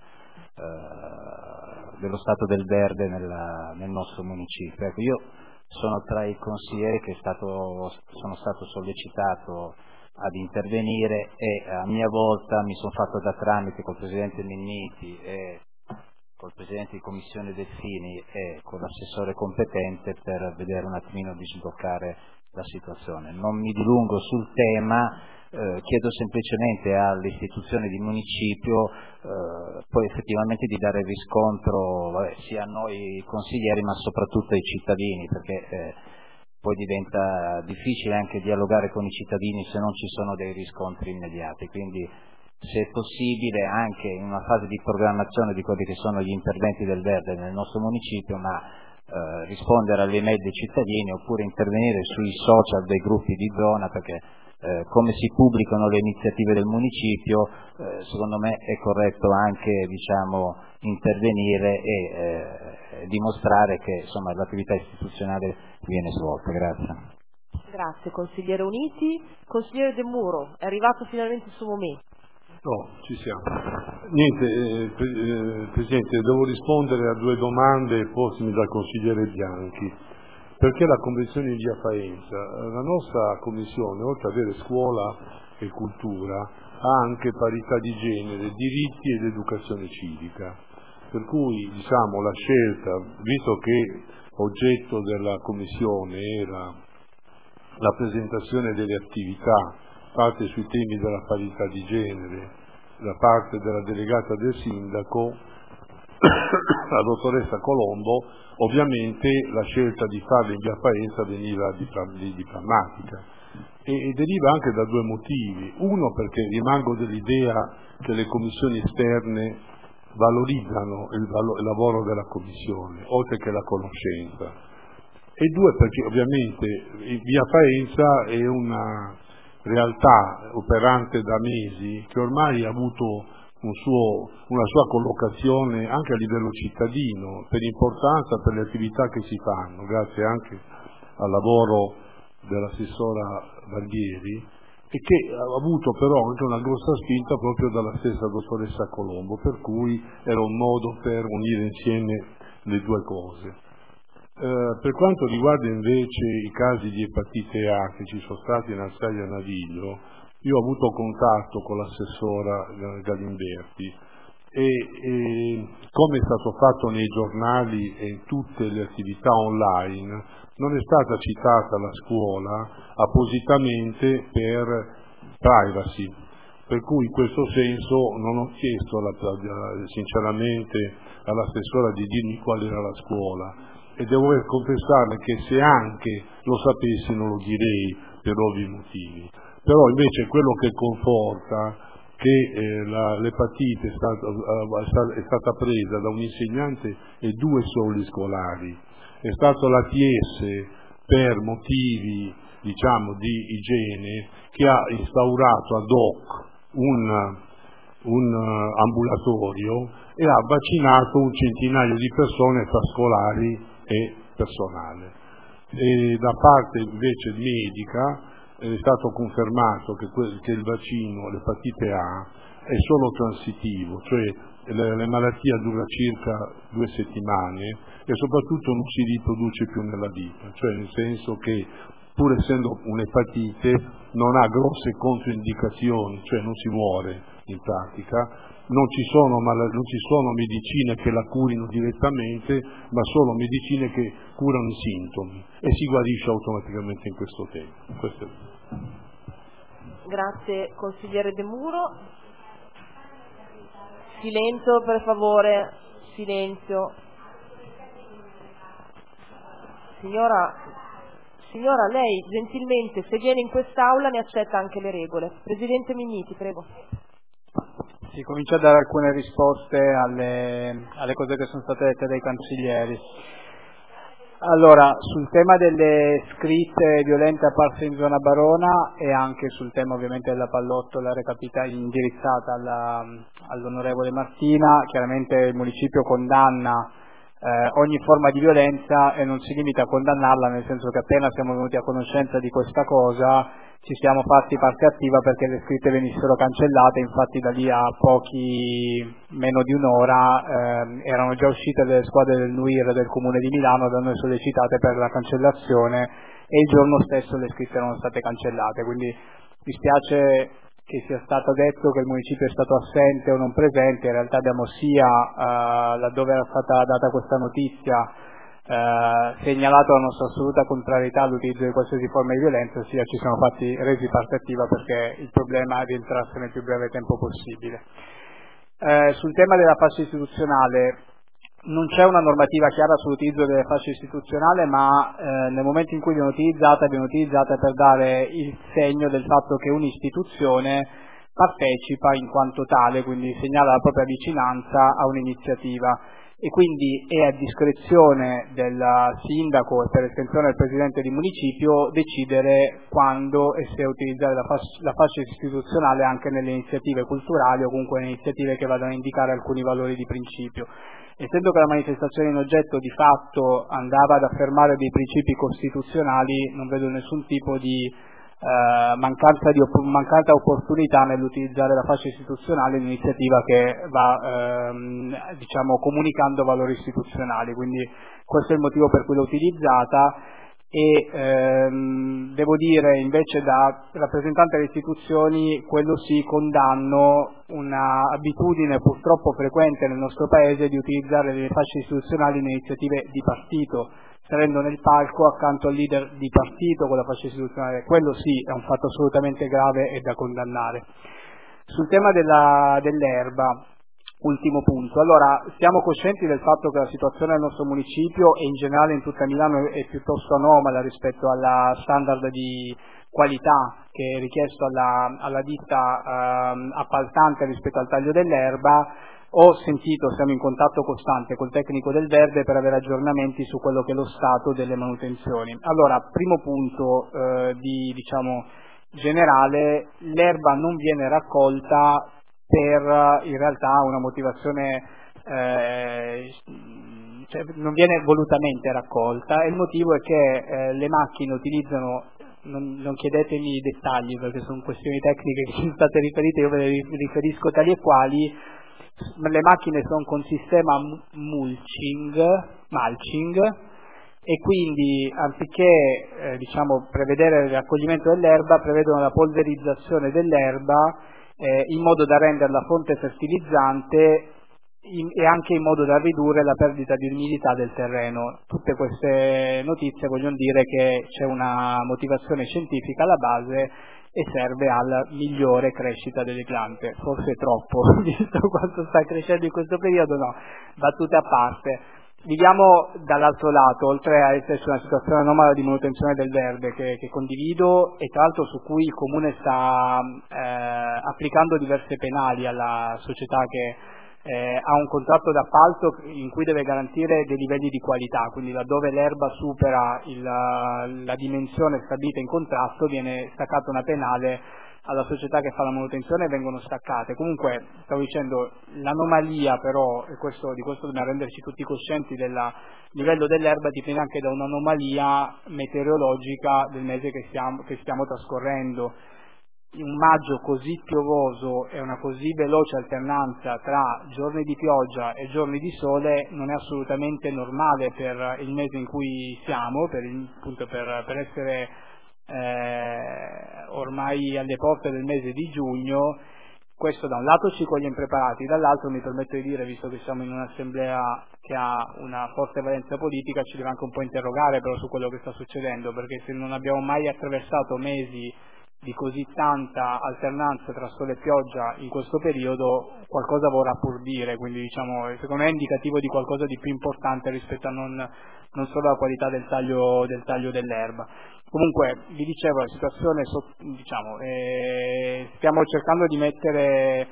[SPEAKER 11] dello stato del verde nel nostro municipio. Ecco, io sono tra i consiglieri che sono stato sollecitato ad intervenire e a mia volta mi sono fatto da tramite col Presidente Minniti e col Presidente di Commissione Delfini e con l'assessore competente per vedere un attimino di sbloccare la situazione. Non mi dilungo sul tema, chiedo semplicemente alle istituzioni di municipio poi effettivamente di dare riscontro sia a noi consiglieri ma soprattutto ai cittadini, perché poi diventa difficile anche dialogare con i cittadini se non ci sono dei riscontri immediati, quindi se è possibile anche in una fase di programmazione di quelli che sono gli interventi del verde nel nostro municipio, ma rispondere alle email dei cittadini oppure intervenire sui social dei gruppi di zona, perché come si pubblicano le iniziative del municipio, secondo me è corretto anche intervenire e dimostrare che insomma, l'attività istituzionale viene svolta. Grazie.
[SPEAKER 3] Grazie consigliere Uniti. Consigliere De Muro, è arrivato finalmente il suo momento.
[SPEAKER 12] No, ci siamo. Niente, Presidente, devo rispondere a due domande postumi dal consigliere Bianchi. Perché la Convenzione di Via Faenza? La nostra Commissione, oltre ad avere scuola e cultura, ha anche parità di genere, diritti ed educazione civica. Per cui, diciamo, la scelta, visto che oggetto della Commissione era la presentazione delle attività parte sui temi della parità di genere da parte della delegata del sindaco, la dottoressa Colombo, ovviamente la scelta di farlo in Via Faenza veniva di prammatica e deriva anche da due motivi. Uno, perché rimango dell'idea che le commissioni esterne valorizzano il lavoro della commissione, oltre che la conoscenza. E due, perché ovviamente Via Faenza è una realtà operante da mesi che ormai ha avuto una sua collocazione anche a livello cittadino per importanza, per le attività che si fanno, grazie anche al lavoro dell'assessora Valghieri, e che ha avuto però anche una grossa spinta proprio dalla stessa dottoressa Colombo, per cui era un modo per unire insieme le due cose. Per quanto riguarda invece i casi di epatite A che ci sono stati in Alsaia e Naviglio, io ho avuto contatto con l'assessora Galimberti e come è stato fatto nei giornali e in tutte le attività online, non è stata citata la scuola appositamente per privacy, per cui in questo senso non ho chiesto sinceramente all'assessora di dirmi qual era la scuola, e devo confessarle che se anche lo sapessi non lo direi per ovvi motivi. Però invece quello che conforta che l'epatite è stata presa da un insegnante e due soli scolari, è stato l'ATS per motivi diciamo di igiene che ha instaurato ad hoc un ambulatorio e ha vaccinato un centinaio di persone tra scolari e personale. E da parte invece medica è stato confermato che il vaccino, l'epatite A, è solo transitivo, cioè la malattia dura circa 2 settimane e soprattutto non si riproduce più nella vita, cioè nel senso che pur essendo un'epatite non ha grosse controindicazioni, cioè non si muore in pratica. Non ci sono medicine che la curino direttamente, ma solo medicine che curano i sintomi e si guarisce automaticamente in questo tempo.
[SPEAKER 3] Grazie consigliere De Muro. Silenzio per favore, silenzio. Signora, lei gentilmente se viene in quest'aula ne accetta anche le regole. Presidente Minniti, prego.
[SPEAKER 13] Si comincia a dare alcune risposte alle cose che sono state dette dai consiglieri. Allora, sul tema delle scritte violente apparse in zona Barona e anche sul tema ovviamente della pallottola indirizzata all'onorevole Martina, chiaramente il municipio condanna ogni forma di violenza e non si limita a condannarla, nel senso che appena siamo venuti a conoscenza di questa cosa ci siamo fatti parte attiva perché le scritte venissero cancellate. Infatti da lì a meno di un'ora erano già uscite le squadre del NUIR del Comune di Milano da noi sollecitate per la cancellazione e il giorno stesso le scritte erano state cancellate, quindi mi spiace che sia stato detto che il municipio è stato assente o non presente. In realtà abbiamo sia laddove era stata data questa notizia segnalato la nostra assoluta contrarietà all'utilizzo di qualsiasi forma di violenza, sia ci siamo resi parte attiva perché il problema rientrasse nel più breve tempo possibile. Sul tema della fascia istituzionale non c'è una normativa chiara sull'utilizzo delle fasce istituzionali, ma nel momento in cui viene utilizzata per dare il segno del fatto che un'istituzione partecipa in quanto tale, quindi segnala la propria vicinanza a un'iniziativa. E quindi è a discrezione del sindaco e per estensione del presidente di municipio decidere quando e se utilizzare la fascia istituzionale anche nelle iniziative culturali o comunque nelle iniziative che vadano a indicare alcuni valori di principio. Essendo che la manifestazione in oggetto di fatto andava ad affermare dei principi costituzionali, non vedo nessun tipo di mancata opportunità nell'utilizzare la fascia istituzionale, un'iniziativa che va diciamo comunicando valori istituzionali, quindi questo è il motivo per cui l'ho utilizzata. E devo dire invece, da rappresentante delle istituzioni, quello sì, condanno una abitudine purtroppo frequente nel nostro paese di utilizzare le fasce istituzionali in iniziative di partito, salendo nel palco accanto al leader di partito con la fascia istituzionale. Quello sì è un fatto assolutamente grave e da condannare. Sul tema dell'erba, ultimo punto. Allora, siamo coscienti del fatto che la situazione del nostro municipio e in generale in tutta Milano è piuttosto anomala rispetto alla standard di qualità che è richiesto alla ditta appaltante rispetto al taglio dell'erba. Siamo in contatto costante col tecnico del verde per avere aggiornamenti su quello che è lo stato delle manutenzioni. Allora, primo punto diciamo generale, l'erba non viene raccolta per in realtà una motivazione, cioè non viene volutamente raccolta, e il motivo è che le macchine utilizzano, non chiedetemi i dettagli perché sono questioni tecniche che sono state riferite, io ve le riferisco tali e quali. Le macchine sono con sistema mulching, e quindi anziché diciamo prevedere il raccoglimento dell'erba, prevedono la polverizzazione dell'erba in modo da renderla fonte fertilizzante e anche in modo da ridurre la perdita di umidità del terreno. Tutte queste notizie vogliono dire che c'è una motivazione scientifica alla base e serve alla migliore crescita delle piante. Forse troppo, visto quanto sta crescendo in questo periodo, no, battute a parte. Viviamo dall'altro lato, oltre a esserci una situazione anomala di manutenzione del verde che condivido e tra l'altro su cui il Comune sta applicando diverse penali alla società che ha un contratto d'appalto in cui deve garantire dei livelli di qualità, quindi laddove l'erba supera la dimensione stabilita in contratto viene staccata una penale alla società che fa la manutenzione e vengono staccate. Comunque, stavo dicendo, l'anomalia però, di questo dobbiamo renderci tutti coscienti, del livello dell'erba dipende anche da un'anomalia meteorologica del mese che stiamo trascorrendo. Un maggio così piovoso e una così veloce alternanza tra giorni di pioggia e giorni di sole non è assolutamente normale per il mese in cui siamo, per essere ormai alle porte del mese di giugno. Questo da un lato ci coglie impreparati, dall'altro mi permetto di dire, visto che siamo in un'assemblea che ha una forte valenza politica, ci deve anche un po' interrogare però su quello che sta succedendo, perché se non abbiamo mai attraversato mesi di così tanta alternanza tra sole e pioggia in questo periodo, qualcosa vorrà pur dire, quindi diciamo secondo me è indicativo di qualcosa di più importante rispetto a non solo alla qualità del taglio dell'erba. Comunque vi dicevo, la situazione stiamo cercando di mettere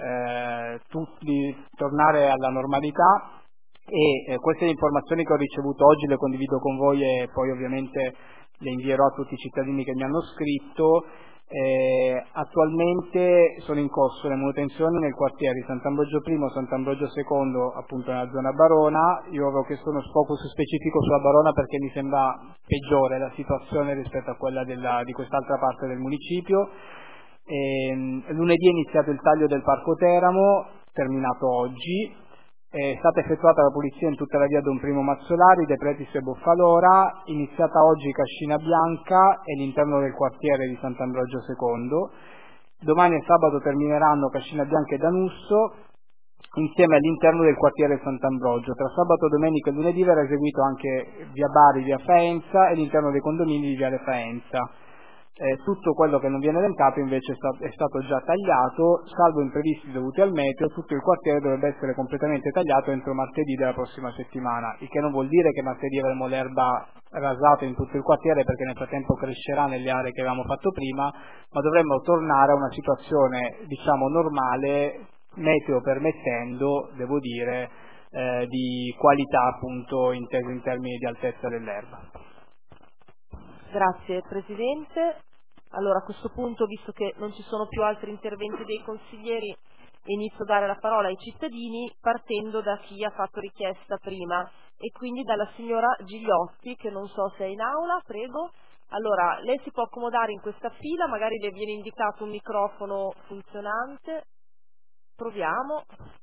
[SPEAKER 13] tornare alla normalità, e queste informazioni che ho ricevuto oggi le condivido con voi e poi ovviamente le invierò a tutti i cittadini che mi hanno scritto. Attualmente sono in corso le manutenzioni nel quartiere di Sant'Ambrogio I, Sant'Ambrogio II, appunto nella zona Barona. Io avevo chiesto uno focus specifico sulla Barona perché mi sembra peggiore la situazione rispetto a quella di quest'altra parte del municipio. Lunedì è iniziato il taglio del Parco Teramo, terminato oggi. È stata effettuata la pulizia in tutta la via Don Primo Mazzolari, De Pretis e Boffalora, iniziata oggi Cascina Bianca e l'interno del quartiere di Sant'Ambrogio II. Domani e sabato termineranno Cascina Bianca e Danusso, insieme all'interno del quartiere Sant'Ambrogio. Tra sabato, domenica e lunedì verrà eseguito anche via Bari, via Faenza e l'interno dei condomini di viale Faenza. Tutto quello che non viene elencato invece è stato già tagliato, salvo imprevisti dovuti al meteo. Tutto il quartiere dovrebbe essere completamente tagliato entro martedì della prossima settimana, il che non vuol dire che martedì avremo l'erba rasata in tutto il quartiere, perché nel frattempo crescerà nelle aree che avevamo fatto prima, ma dovremmo tornare a una situazione diciamo normale, meteo permettendo, devo dire, di qualità appunto in termini di altezza dell'erba.
[SPEAKER 3] Grazie Presidente. Allora, a questo punto, visto che non ci sono più altri interventi dei consiglieri, inizio a dare la parola ai cittadini, partendo da chi ha fatto richiesta prima, e quindi dalla signora Gigliotti, che non so se è in aula. Prego. Allora, lei si può accomodare in questa fila, magari le viene indicato un microfono funzionante. Proviamo.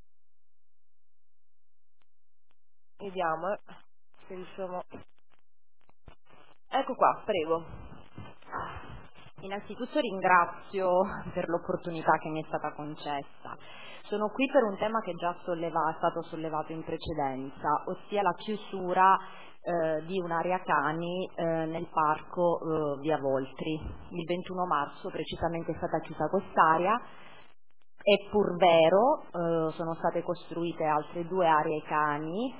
[SPEAKER 3] Vediamo, se riusciamo. Ecco qua, prego.
[SPEAKER 14] Innanzitutto ringrazio per l'opportunità che mi è stata concessa. Sono qui per un tema che già è stato sollevato in precedenza, ossia la chiusura di un'area cani nel parco Via Voltri. Il 21 marzo precisamente è stata chiusa quest'area. È pur vero, sono state costruite altre 2 aree cani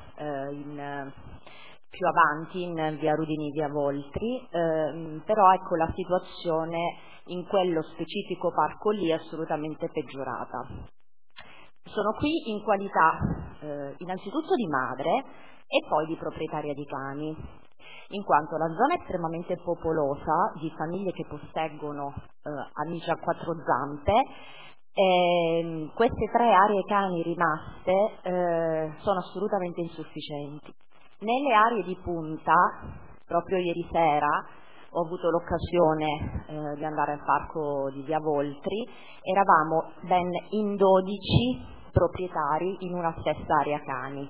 [SPEAKER 14] più avanti in Via Rudini, Via Voltri, però ecco la situazione in quello specifico parco lì è assolutamente peggiorata. Sono qui in qualità innanzitutto di madre e poi di proprietaria di cani, in quanto la zona è estremamente popolosa di famiglie che posseggono amici a 4 zampe. Queste 3 aree cani rimaste sono assolutamente insufficienti. Nelle aree di punta, proprio ieri sera ho avuto l'occasione di andare al parco di Via Voltri, eravamo ben in 12 proprietari in una stessa area cani.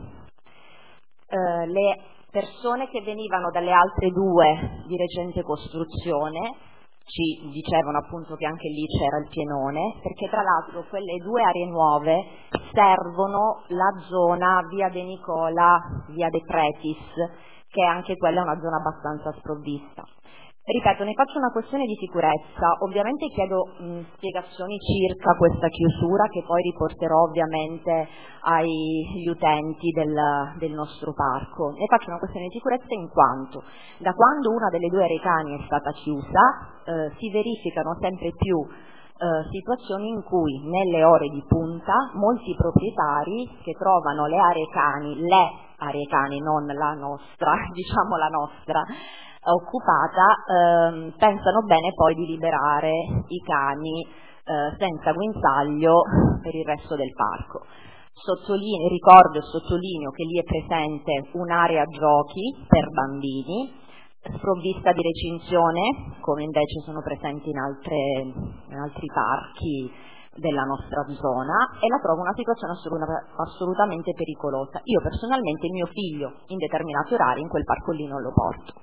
[SPEAKER 14] Le persone che venivano dalle altre 2 di recente costruzione ci dicevano appunto che anche lì c'era il pienone, perché tra l'altro quelle 2 aree nuove servono la zona Via De Nicola, Via De Pretis, che anche quella è una zona abbastanza sprovvista. Ripeto, ne faccio una questione di sicurezza, ovviamente chiedo spiegazioni circa questa chiusura che poi riporterò ovviamente agli utenti del nostro parco. Ne faccio una questione di sicurezza in quanto da quando una delle 2 aree cani è stata chiusa si verificano sempre più situazioni in cui nelle ore di punta molti proprietari che trovano le aree cani, non la nostra, diciamo la nostra, occupata, pensano bene poi di liberare i cani senza guinzaglio per il resto del parco. Ricordo e sottolineo che lì è presente un'area giochi per bambini sprovvista di recinzione, come invece sono presenti in altri parchi della nostra zona, e la trovo una situazione assolutamente pericolosa. Io personalmente mio figlio in determinati orari in quel parco lì non lo porto.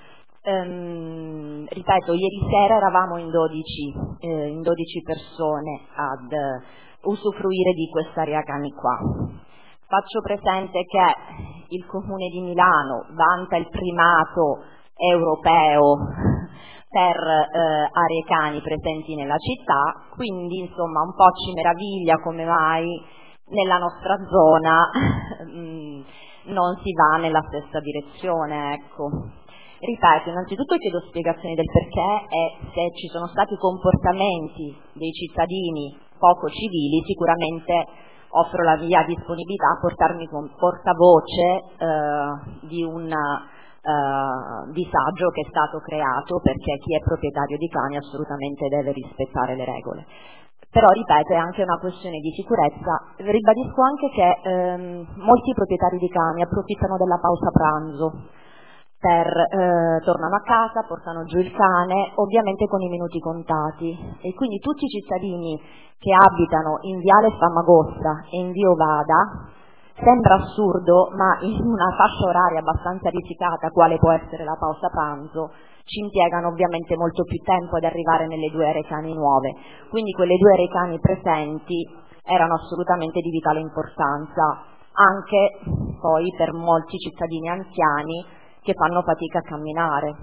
[SPEAKER 14] Ripeto, ieri sera eravamo in 12 persone ad usufruire di quest'area cani qua. Faccio presente che il Comune di Milano vanta il primato europeo per aree cani presenti nella città, quindi insomma un po' ci meraviglia come mai nella nostra zona non si va nella stessa direzione, ecco. Ripeto, innanzitutto chiedo spiegazioni del perché e se ci sono stati comportamenti dei cittadini poco civili, sicuramente offro la mia disponibilità a portarmi con portavoce di un disagio che è stato creato, perché chi è proprietario di cani assolutamente deve rispettare le regole. Però ripeto, è anche una questione di sicurezza. Ribadisco anche che molti proprietari di cani approfittano della pausa pranzo tornano a casa, portano giù il cane, ovviamente con i minuti contati, e quindi tutti i cittadini che abitano in Viale Famagozza e in Via Ovada, sembra assurdo, ma in una fascia oraria abbastanza risicata, quale può essere la pausa pranzo, ci impiegano ovviamente molto più tempo ad arrivare nelle 2 aree cani nuove. Quindi quelle 2 aree cani presenti erano assolutamente di vitale importanza, anche poi per molti cittadini anziani che fanno fatica a camminare.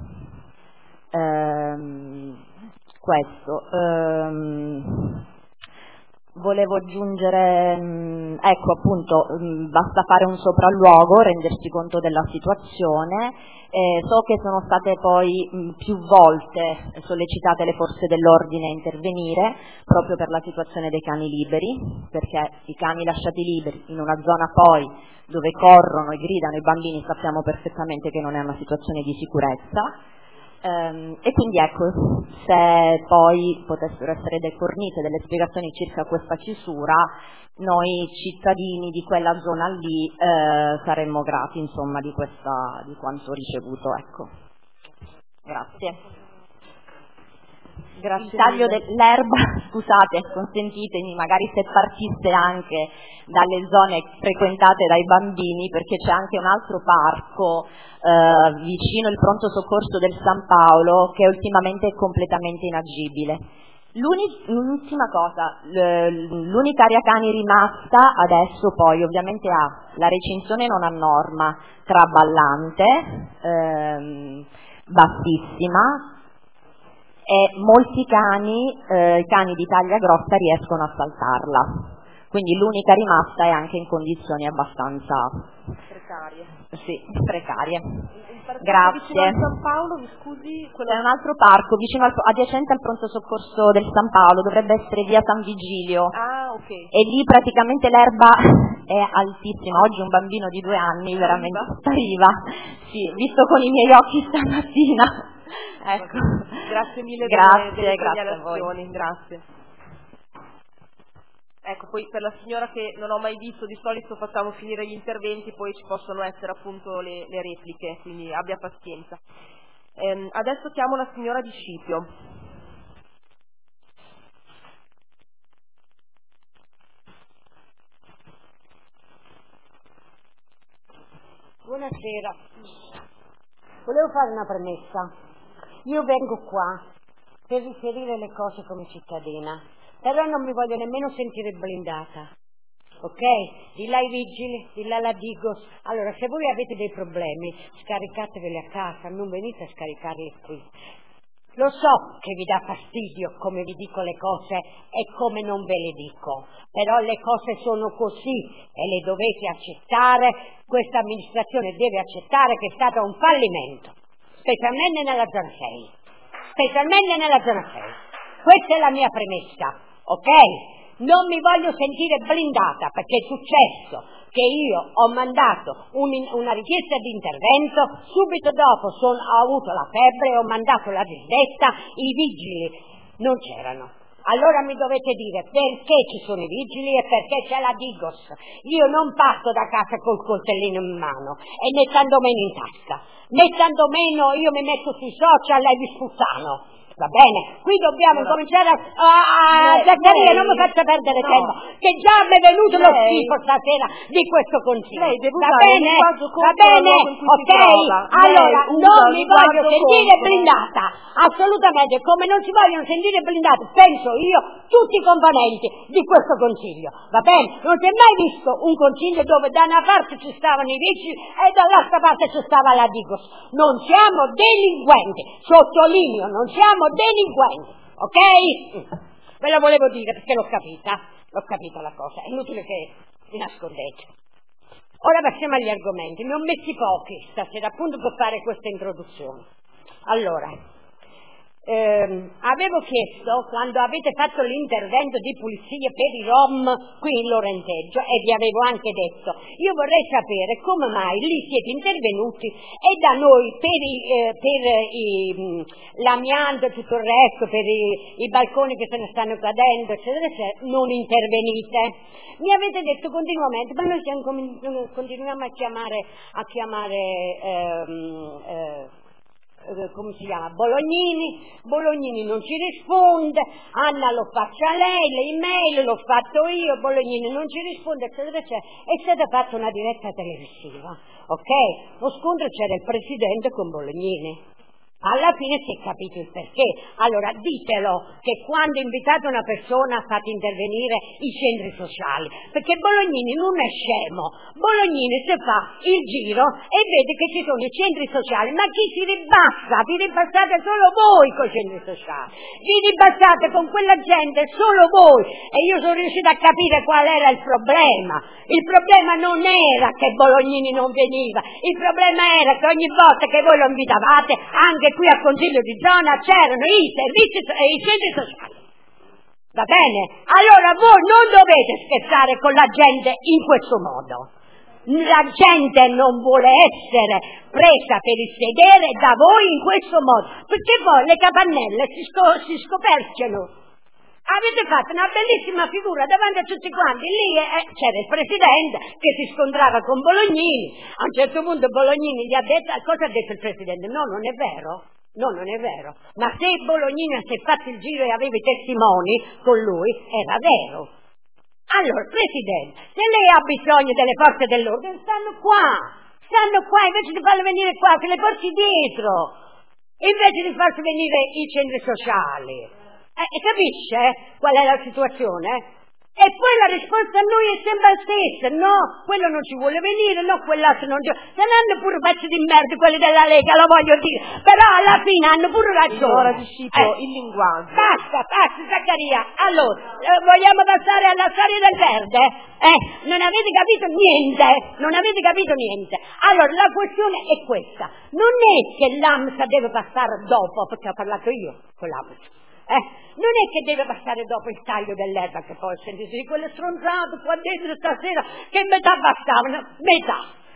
[SPEAKER 14] Questo. Volevo aggiungere, ecco appunto, basta fare un sopralluogo, rendersi conto della situazione. So che sono state poi più volte sollecitate le forze dell'ordine a intervenire proprio per la situazione dei cani liberi, perché i cani lasciati liberi in una zona poi dove corrono e gridano i bambini sappiamo perfettamente che non è una situazione di sicurezza. E quindi ecco, se poi potessero essere fornite delle spiegazioni circa questa chiusura, noi cittadini di quella zona lì saremmo grati insomma di quanto ricevuto, ecco. Grazie.
[SPEAKER 3] Grazie
[SPEAKER 14] il taglio
[SPEAKER 3] mille.
[SPEAKER 14] dell'erba, scusate, consentitemi, magari se partisse anche dalle zone frequentate dai bambini, perché c'è anche un altro parco vicino il pronto soccorso del San Paolo che ultimamente è completamente inagibile. L'ultima cosa, l'unica area cani rimasta adesso poi ovviamente ha la recinzione non a norma, traballante, bassissima, e molti cani, i cani di taglia grossa riescono a saltarla, quindi l'unica rimasta è anche in condizioni abbastanza precarie. Grazie.
[SPEAKER 3] Vicino al San Paolo, mi scusi?
[SPEAKER 14] C'è un altro parco adiacente al pronto soccorso del San Paolo, dovrebbe essere via San Vigilio.
[SPEAKER 3] Ah, ok.
[SPEAKER 14] E lì praticamente l'erba è altissima. Oggi un bambino di 2 anni veramente spariva. Sì, visto con i miei occhi stamattina. Ecco.
[SPEAKER 3] Grazie mille
[SPEAKER 14] Grazie
[SPEAKER 3] delle
[SPEAKER 14] a voi.
[SPEAKER 3] segnalazioni, grazie. Ecco, poi per la signora che non ho mai visto, di solito facciamo finire gli interventi, poi ci possono essere appunto le repliche, quindi abbia pazienza. Adesso chiamo la signora di Scipio.
[SPEAKER 9] Buonasera. Volevo fare una premessa. Io vengo qua per riferire le cose come cittadina, però non mi voglio nemmeno sentire blindata, ok? Di là i vigili, di là la Digos. Allora, se voi avete dei problemi, scaricateveli a casa, non venite a scaricarli qui. Lo so che vi dà fastidio come vi dico le cose e come non ve le dico, però le cose sono così e le dovete accettare. Questa amministrazione deve accettare che è stato un fallimento, specialmente nella zona 6. Specialmente nella zona 6. Questa è la mia premessa, ok? Non mi voglio sentire blindata, perché è successo che io ho mandato una richiesta di intervento, subito dopo ho avuto la febbre, ho mandato la disdetta, i vigili non c'erano. Allora mi dovete dire perché ci sono i vigili e perché c'è la Digos. Io non parto da casa col coltellino in mano e né tantomeno in tasca, né tantomeno io mi metto sui social e vi sputtano. Va bene, qui dobbiamo cominciare Zaccaria, non mi faccia perdere tempo, che già mi è venuto lo schifo stasera di questo consiglio. Va bene, ok? Allora, non mi voglio sentire blindata, assolutamente, come non si vogliono sentire blindati, penso io, tutti i componenti di questo consiglio. Va bene? Non si è mai visto un consiglio dove da una parte ci stavano i vigili e dall'altra parte ci stava la Digos. Non siamo delinquenti, sottolineo, non siamo delinquenti, ok? Ve la volevo dire perché l'ho capita la cosa, è inutile che vi nascondete. Ora passiamo agli argomenti, ne ho messi pochi stasera appunto per fare questa introduzione. Allora, avevo chiesto, quando avete fatto l'intervento di pulizia per i Rom qui in Lorenteggio, e vi avevo anche detto, io vorrei sapere come mai lì siete intervenuti e da noi per l'amianto e tutto il resto, per i balconi che se ne stanno cadendo, eccetera, eccetera, non intervenite. Mi avete detto continuamente, ma noi continuiamo a chiamare come si chiama? Bolognini non ci risponde, Anna lo faccia lei, le email l'ho fatto io, Bolognini non ci risponde, eccetera, eccetera, e è stata fatta una diretta televisiva, ok? Lo scontro c'era il presidente con Bolognini. Alla fine si è capito il perché. Allora ditelo che quando invitate una persona fate intervenire i centri sociali, perché Bolognini non è scemo. Bolognini si fa il giro e vede che ci sono i centri sociali, ma chi si ribassa? Vi ribassate solo voi con i centri sociali, vi ribassate con quella gente solo voi, e io sono riuscita a capire qual era il problema. Il problema non era che Bolognini non veniva, il problema era che ogni volta che voi lo invitavate, anche qui al Consiglio di zona c'erano i servizi e i centri sociali. Va bene? Allora voi non dovete scherzare con la gente in questo modo. La gente non vuole essere presa per il sedere da voi in questo modo, perché voi le capannelle si scoperchiano. Avete fatto una bellissima figura davanti a tutti quanti, lì c'era il presidente che si scontrava con Bolognini, a un certo punto Bolognini gli ha detto, cosa ha detto il presidente? No, non è vero,
[SPEAKER 15] No, non è vero. Ma se Bolognina si è fatto il giro e aveva i testimoni con lui, era vero. Allora, Presidente, se lei ha bisogno delle forze dell'ordine, stanno qua, invece di farle venire qua, se le porti dietro, invece di farsi venire i centri sociali. Capisce qual è la situazione? E poi la risposta a noi è sempre la stessa: no, quello non ci vuole venire, no, quell'altro non ci vuole. Se ne hanno pure pezzi di merda quelli della Lega, lo voglio dire, però alla fine hanno pure ragione.
[SPEAKER 3] Allora, discepolo, il linguaggio.
[SPEAKER 15] Basta, Zaccaria. Allora, vogliamo passare alla storia del verde? Non avete capito niente. Allora, la questione è questa: non è che l'AMSA deve passare dopo, perché ho parlato io con l'AMSA. Non è che deve passare dopo il taglio dell'erba, che poi sentite di quelle stronzate qua dentro stasera che metà bastavano, metà.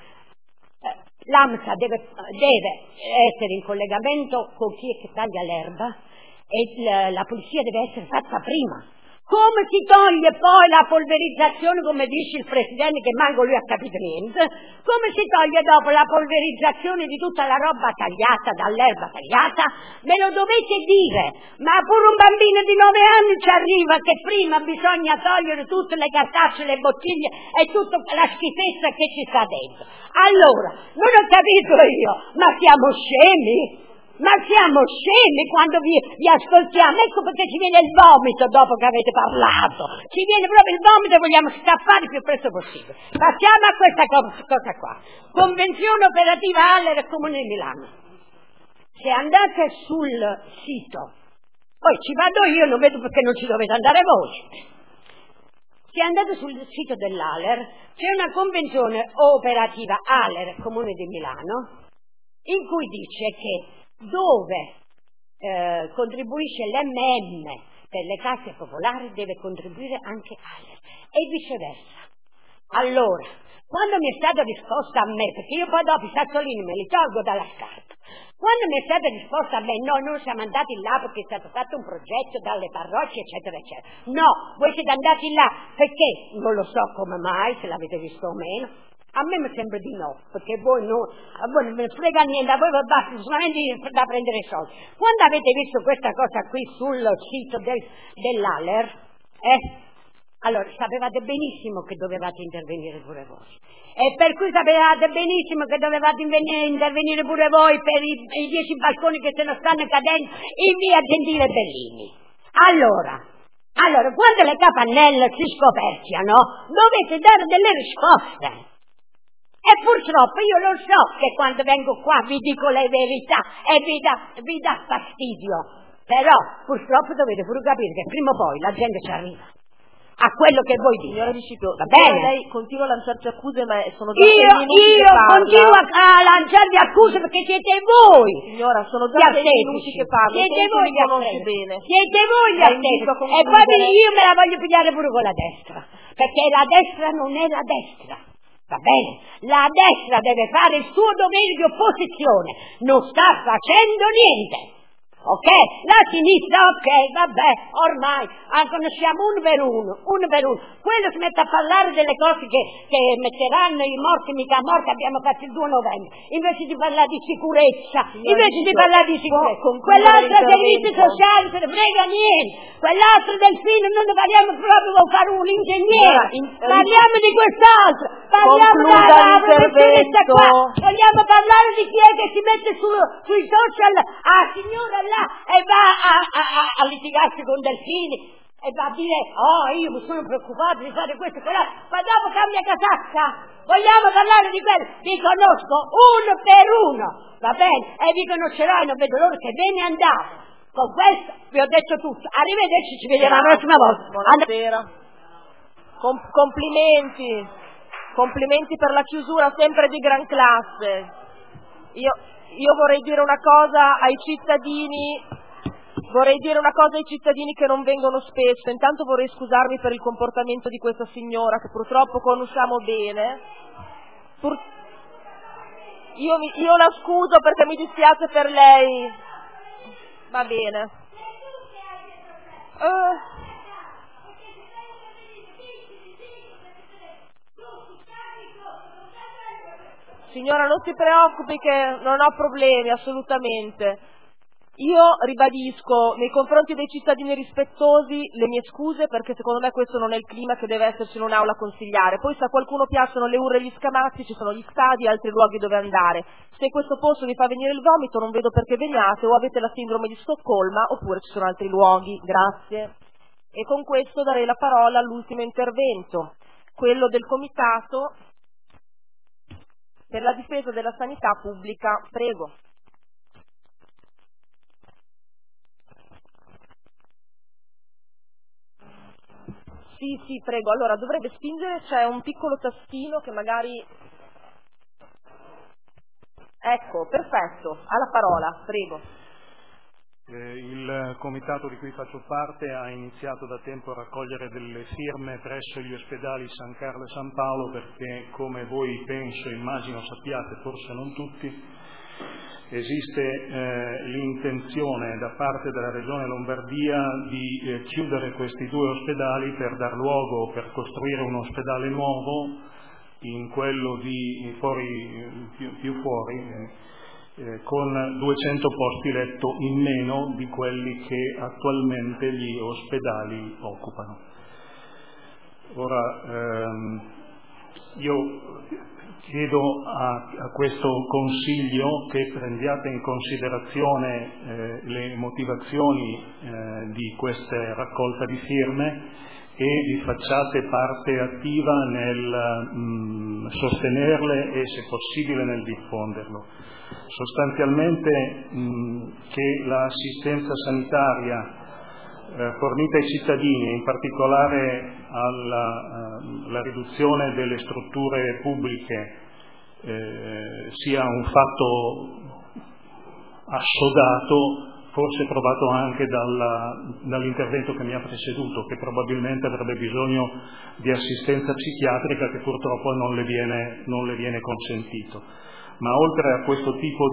[SPEAKER 15] L'AMSA deve essere in collegamento con chi è che taglia l'erba e la pulizia deve essere fatta prima. Come si toglie poi la polverizzazione, come dice il Presidente, che manco lui ha capito niente? Come si toglie dopo la polverizzazione di tutta la roba tagliata, dall'erba tagliata? Me lo dovete dire, ma pure un bambino di 9 anni ci arriva che prima bisogna togliere tutte le cartacce, le bottiglie e tutta la schifezza che ci sta dentro. Allora, non ho capito io, ma siamo scemi? Ma siamo scemi quando vi ascoltiamo, ecco perché ci viene il vomito dopo che avete parlato, ci viene proprio il vomito e vogliamo scappare il più presto possibile. Passiamo a questa cosa qua. Convenzione operativa Aller e Comune di Milano. Se andate sul sito, poi ci vado io, non vedo perché non ci dovete andare voi. Se andate sul sito dell'Aller, c'è una convenzione operativa Aller e Comune di Milano in cui dice che dove contribuisce l'MM per le casse popolari deve contribuire anche Aller e viceversa. Allora, quando mi è stata risposta a me, perché io poi dopo i sassolini me li tolgo dalla scarpa, quando mi è stata risposta a me, no, noi siamo andati là perché è stato fatto un progetto dalle parrocchie, eccetera, eccetera. No, voi siete andati là perché? Non lo so come mai, se l'avete visto o meno. A me mi sembra di no, perché a voi non me ne frega niente, a voi basta solamente da prendere i soldi. Quando avete visto questa cosa qui sul sito dell'Aller, allora sapevate benissimo che dovevate intervenire pure voi. E per cui sapevate benissimo che dovevate intervenire pure voi per i 10 balconi che se ne stanno cadendo in via Gentile Bellini. Allora, quando le capannelle si scoperchiano, dovete dare delle risposte. E purtroppo io lo so che quando vengo qua vi dico le verità e vi dà fastidio, però purtroppo dovete pure capire che prima o poi la gente ci arriva a quello che voi dite.
[SPEAKER 3] Signora Discipio,
[SPEAKER 15] va bene?
[SPEAKER 3] Lei continua a lanciarci accuse, ma sono già
[SPEAKER 15] io
[SPEAKER 3] 6 minuti che parla.
[SPEAKER 15] continuo a lanciarvi accuse perché siete voi.
[SPEAKER 3] Signora, sono già 6 minuti che parlo.
[SPEAKER 15] Siete voi
[SPEAKER 3] mi conosce bene.
[SPEAKER 15] Siete voi gli attenti. E poi io me la voglio pigliare pure con la destra, perché la destra non è la destra. Va bene? La destra deve fare il suo dovere di opposizione, non sta facendo niente. Ok? La sinistra, ok, vabbè, ormai conosciamo uno per uno. Quello si mette a parlare delle cose che metteranno i morti, mica morti, abbiamo fatto il 2 novembre, invece di parlare di sicurezza, quell'altro servizi sociali se ne frega niente, quell'altro del film non ne parliamo proprio, vuol fare un ingegnere, parliamo di quest'altro, parliamo della professionista qua, vogliamo parlare di chi è che si mette sui social, signora là, e va a litigarsi con Delfini e va a dire io mi sono preoccupato di fare questo e quell'altro, ma dopo cambia casacca. Vogliamo parlare di quello? Vi conosco uno per uno, va bene? E vi conoscerò e non vedo l'ora che ve ne andate. Con questo vi ho detto tutto, arrivederci, ci vediamo la prossima volta.
[SPEAKER 3] Buonasera. Complimenti per la chiusura sempre di gran classe. Io vorrei dire una cosa ai cittadini che non vengono spesso. Intanto vorrei scusarmi per il comportamento di questa signora che purtroppo conosciamo bene. Io la scuso perché mi dispiace per lei. Va bene. Signora, non si preoccupi che non ho problemi, assolutamente. Io ribadisco nei confronti dei cittadini rispettosi le mie scuse, perché secondo me questo non è il clima che deve esserci in un'aula consigliare. Poi se a qualcuno piacciono le urle e gli scamazzi, ci sono gli stadi e altri luoghi dove andare. Se questo posto vi fa venire il vomito non vedo perché veniate, o avete la sindrome di Stoccolma oppure ci sono altri luoghi. Grazie. E con questo darei la parola all'ultimo intervento, quello del Comitato per la difesa della sanità pubblica. Prego. Sì, prego. Allora, dovrebbe spingere, c'è un piccolo tastino che magari... Ecco, perfetto. Ha la parola, prego.
[SPEAKER 16] Il comitato di cui faccio parte ha iniziato da tempo a raccogliere delle firme presso gli ospedali San Carlo e San Paolo perché, come voi penso, immagino sappiate, forse non tutti, esiste l'intenzione da parte della Regione Lombardia di chiudere questi due ospedali per dar luogo, per costruire un ospedale nuovo in quello di più fuori, con 200 posti letto in meno di quelli che attualmente gli ospedali occupano. Ora, io chiedo a questo Consiglio che prendiate in considerazione le motivazioni di questa raccolta di firme e vi facciate parte attiva nel sostenerle e, se possibile, nel diffonderlo. Sostanzialmente che l'assistenza sanitaria fornita ai cittadini, in particolare alla riduzione delle strutture pubbliche, sia un fatto assodato, forse provato anche dall'intervento che mi ha preceduto, che probabilmente avrebbe bisogno di assistenza psichiatrica che purtroppo non le viene consentito. Ma oltre a questo tipo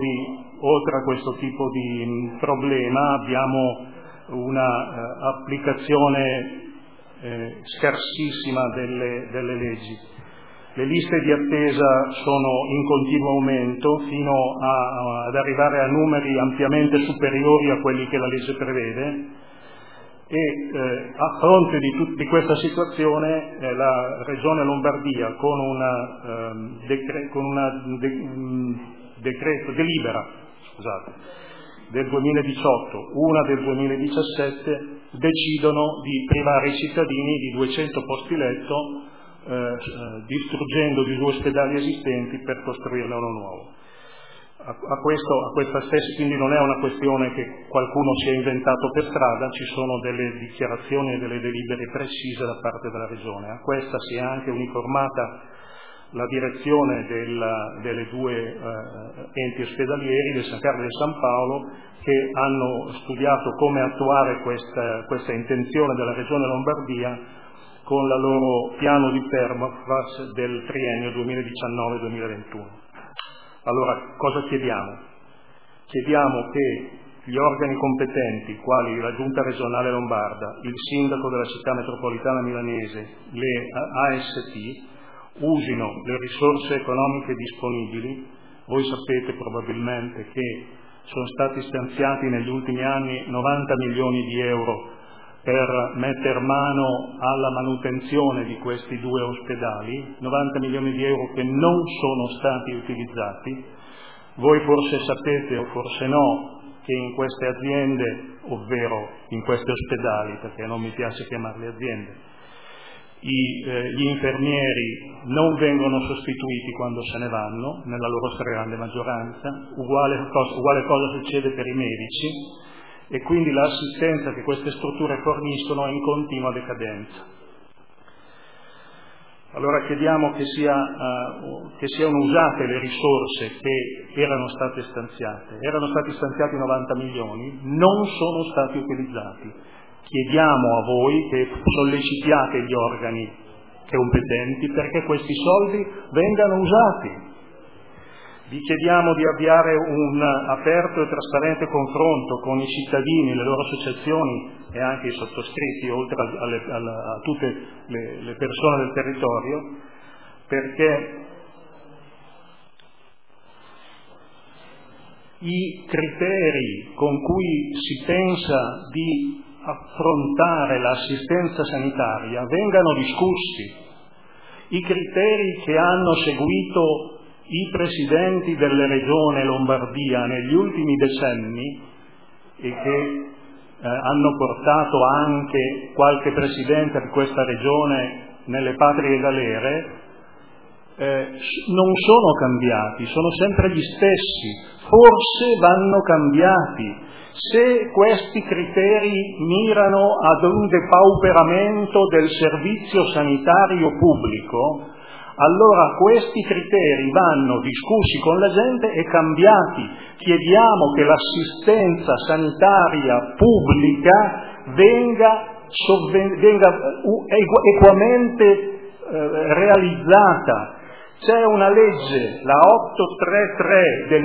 [SPEAKER 16] di problema abbiamo una applicazione scarsissima delle leggi. Le liste di attesa sono in continuo aumento fino ad arrivare a numeri ampiamente superiori a quelli che la legge prevede e a fronte di questa situazione la Regione Lombardia con una delibera del 2018, una del 2017, decidono di privare i cittadini di 200 posti letto, distruggendo gli due ospedali esistenti per costruirne uno nuovo. Questa stessa, quindi non è una questione che qualcuno si è inventato per strada, ci sono delle dichiarazioni e delle delibere precise da parte della Regione. A questa si è anche uniformata la direzione delle due enti ospedalieri, del San Carlo e del San Paolo, che hanno studiato come attuare questa intenzione della Regione Lombardia con la loro piano di permafrost del triennio 2019-2021. Allora, cosa chiediamo? Chiediamo che gli organi competenti, quali la Giunta regionale lombarda, il sindaco della città metropolitana milanese, le AST, usino le risorse economiche disponibili. Voi sapete probabilmente che sono stati stanziati negli ultimi anni 90 milioni di euro per metter mano alla manutenzione di questi due ospedali, 90 milioni di euro che non sono stati utilizzati. Voi forse sapete o forse no che in queste aziende, ovvero in questi ospedali, perché non mi piace chiamarle aziende, gli infermieri non vengono sostituiti quando se ne vanno, nella loro stragrande maggioranza, uguale cosa succede per i medici, e quindi l'assistenza che queste strutture forniscono è in continua decadenza. Allora chiediamo che siano usate le risorse che erano state stanziate. Erano stati stanziati 90 milioni, non sono stati utilizzati. Chiediamo a voi che sollecitiate gli organi competenti perché questi soldi vengano usati. Vi chiediamo di avviare un aperto e trasparente confronto con i cittadini, le loro associazioni e anche i sottoscritti, oltre a tutte le persone del territorio, i criteri con cui si pensa di affrontare l'assistenza sanitaria vengano discussi. I criteri che hanno seguito i presidenti delle regioni Lombardia negli ultimi decenni e che hanno portato anche qualche presidente di questa regione nelle patrie galere, non sono cambiati, sono sempre gli stessi, forse vanno cambiati. Se questi criteri mirano ad un depauperamento del servizio sanitario pubblico, allora questi criteri vanno discussi con la gente e cambiati. Chiediamo che l'assistenza sanitaria pubblica venga equamente realizzata. C'è una legge, la 833 del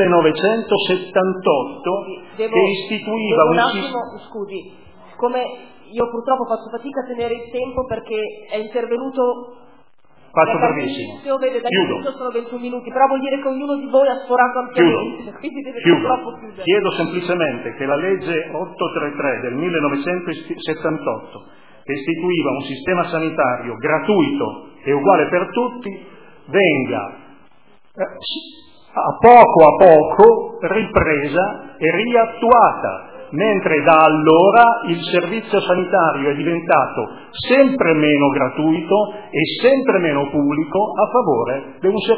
[SPEAKER 16] 1978, che istituiva un sistema...
[SPEAKER 3] Scusi, siccome io purtroppo faccio fatica a tenere il tempo perché è intervenuto...
[SPEAKER 16] Faccio brevissimo.
[SPEAKER 3] Vede, dall'inizio sono 21 minuti, però vuol dire che ognuno di voi ha sforato ampiamente, quindi deve purtroppo chiudere.
[SPEAKER 16] Chiedo semplicemente che la legge 833 del 1978, che istituiva un sistema sanitario gratuito e uguale per tutti, venga a poco ripresa e riattuata, mentre da allora il servizio sanitario è diventato sempre meno gratuito e sempre meno pubblico a favore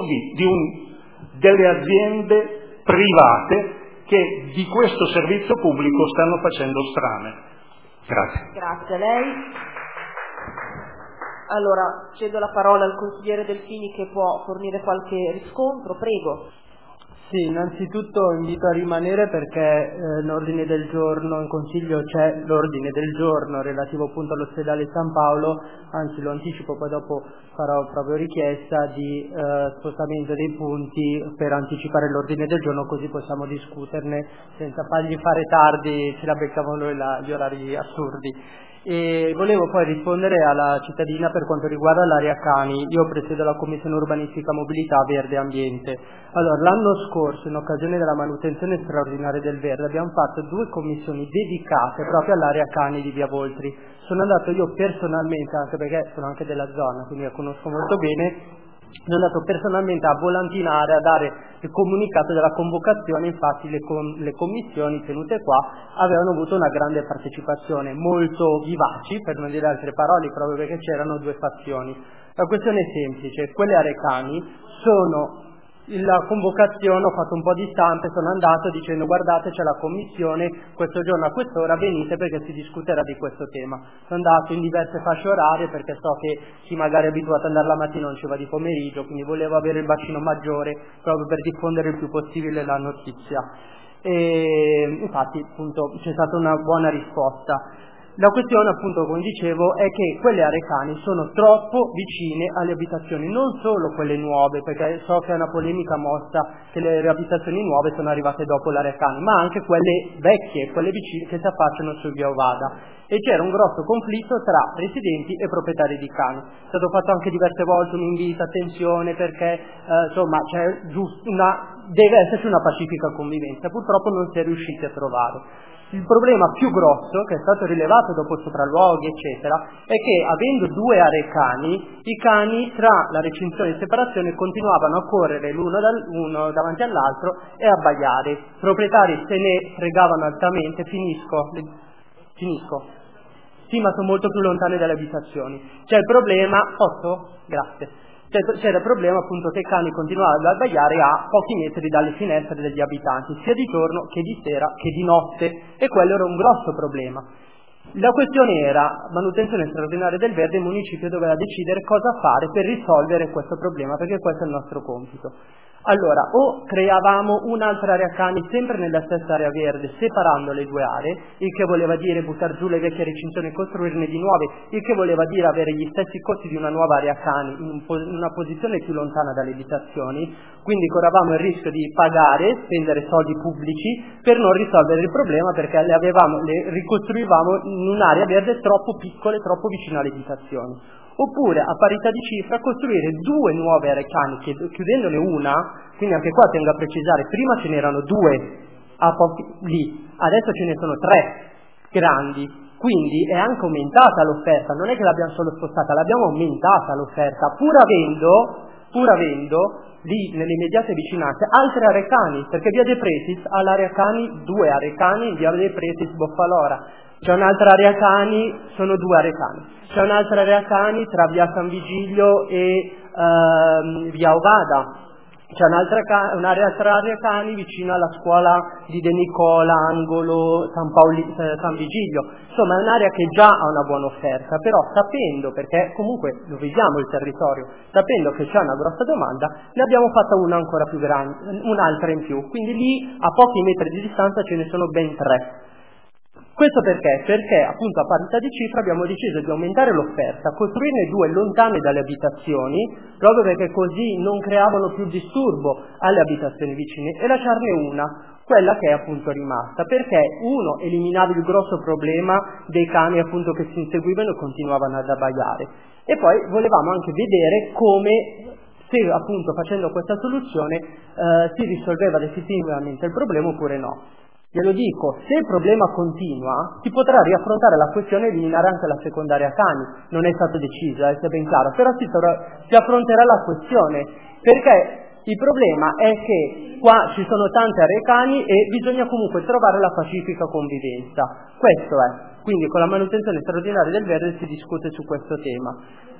[SPEAKER 16] delle aziende private che di questo servizio pubblico stanno facendo strame. Grazie.
[SPEAKER 3] Grazie a lei. Allora, cedo la parola al consigliere Delfini che può fornire qualche riscontro, prego.
[SPEAKER 7] Sì, innanzitutto invito a rimanere perché l'ordine del giorno, in consiglio c'è l'ordine del giorno relativo appunto all'ospedale San Paolo, anzi lo anticipo, poi dopo farò proprio richiesta di spostamento dei punti per anticipare l'ordine del giorno, così possiamo discuterne senza fargli fare tardi, ce la beccamo noi gli orari assurdi. E volevo poi rispondere alla cittadina per quanto riguarda l'area cani. Io presiedo la Commissione Urbanistica, Mobilità, Verde e Ambiente. Allora, l'anno scorso, in occasione della manutenzione straordinaria del Verde, abbiamo fatto 2 commissioni dedicate proprio all'area cani di Via Voltri. Sono andato io personalmente, anche perché sono anche della zona, quindi la conosco molto bene, sono andato personalmente a volantinare, a dare il comunicato della convocazione. Infatti le commissioni tenute qua avevano avuto una grande partecipazione, molto vivaci, per non dire altre parole, proprio perché c'erano 2 fazioni. La questione è semplice: quelle aree cani sono... La convocazione, ho fatto un po' di stampe, sono andato dicendo guardate c'è la commissione, questo giorno a quest'ora venite perché si discuterà di questo tema. Sono andato in diverse fasce orarie perché so che chi magari è abituato ad andare la mattina non ci va di pomeriggio, quindi volevo avere il bacino maggiore proprio per diffondere il più possibile la notizia. E infatti appunto c'è stata una buona risposta. La questione, appunto, come dicevo, è che quelle aree cani sono troppo vicine alle abitazioni, non solo quelle nuove, perché so che è una polemica mossa che le abitazioni nuove sono arrivate dopo l'area cani, ma anche quelle vecchie, quelle vicine che si affacciano su via Ovada. E c'era un grosso conflitto tra residenti e proprietari di cani. È stato fatto anche diverse volte un invito, attenzione, perché insomma deve esserci una pacifica convivenza. Purtroppo non si è riusciti a trovare. Il problema più grosso, che è stato rilevato dopo sopralluoghi eccetera, è che avendo 2 aree cani, i cani tra la recinzione e separazione continuavano a correre l'uno davanti all'altro e a abbaiare. I proprietari se ne fregavano altamente. Finisco. Sì, ma sono molto più lontane dalle abitazioni. C'è il problema... Grazie. C'era il problema appunto che i cani continuavano ad abbaiare a pochi metri dalle finestre degli abitanti, sia di giorno che di sera che di notte, e quello era un grosso problema. La questione era manutenzione straordinaria del Verde, il municipio doveva decidere cosa fare per risolvere questo problema, perché questo è il nostro compito. Allora, o creavamo un'altra area cani sempre nella stessa area verde, separando le 2 aree, il che voleva dire buttare giù le vecchie recinzioni e costruirne di nuove, il che voleva dire avere gli stessi costi di una nuova area cani in una posizione più lontana dalle abitazioni, quindi corravamo il rischio di pagare, spendere soldi pubblici per non risolvere il problema, perché le ricostruivamo in un'area verde troppo piccola e troppo vicina alle abitazioni. oppure a parità di cifra costruire 2 nuove aree cani, chiudendone una, quindi anche qua tengo a precisare, prima ce n'erano 2 lì, adesso ce ne sono 3 grandi. Quindi è anche aumentata l'offerta, non è che l'abbiamo solo spostata, l'abbiamo aumentata l'offerta, pur avendo lì nelle immediate vicinanze altre aree cani, perché via De Pretis ha l'area cani, 2 aree cani in via De Pretis Boffalora, c'è un'altra area cani, sono 2 aree cani, c'è un'altra area cani tra via San Vigilio e via Ovada. C'è un'area cani vicino alla scuola di De Nicola, angolo San Vigilio. Insomma, è un'area che già ha una buona offerta, però sapendo, perché comunque lo vediamo il territorio, sapendo che c'è una grossa domanda, ne abbiamo fatta una ancora più grande, un'altra in più. Quindi lì, a pochi metri di distanza, ce ne sono ben 3. Questo perché? Perché appunto a parità di cifra abbiamo deciso di aumentare l'offerta, costruirne 2 lontane dalle abitazioni, proprio perché così non creavano più disturbo alle abitazioni vicine, e lasciarne una, quella che è appunto rimasta, perché uno eliminava il grosso problema dei cani appunto che si inseguivano e continuavano ad abbaiare, e poi volevamo anche vedere come, se appunto facendo questa soluzione si risolveva definitivamente il problema oppure no. Glielo dico, se il problema continua, si potrà riaffrontare la questione e eliminare anche la secondaria cani. Non è stato deciso, sia ben chiaro, però si affronterà la questione, perché il problema è che qua ci sono tante aree cani e bisogna comunque trovare la pacifica convivenza. Questo è. Quindi con la manutenzione straordinaria del verde si discute su questo tema.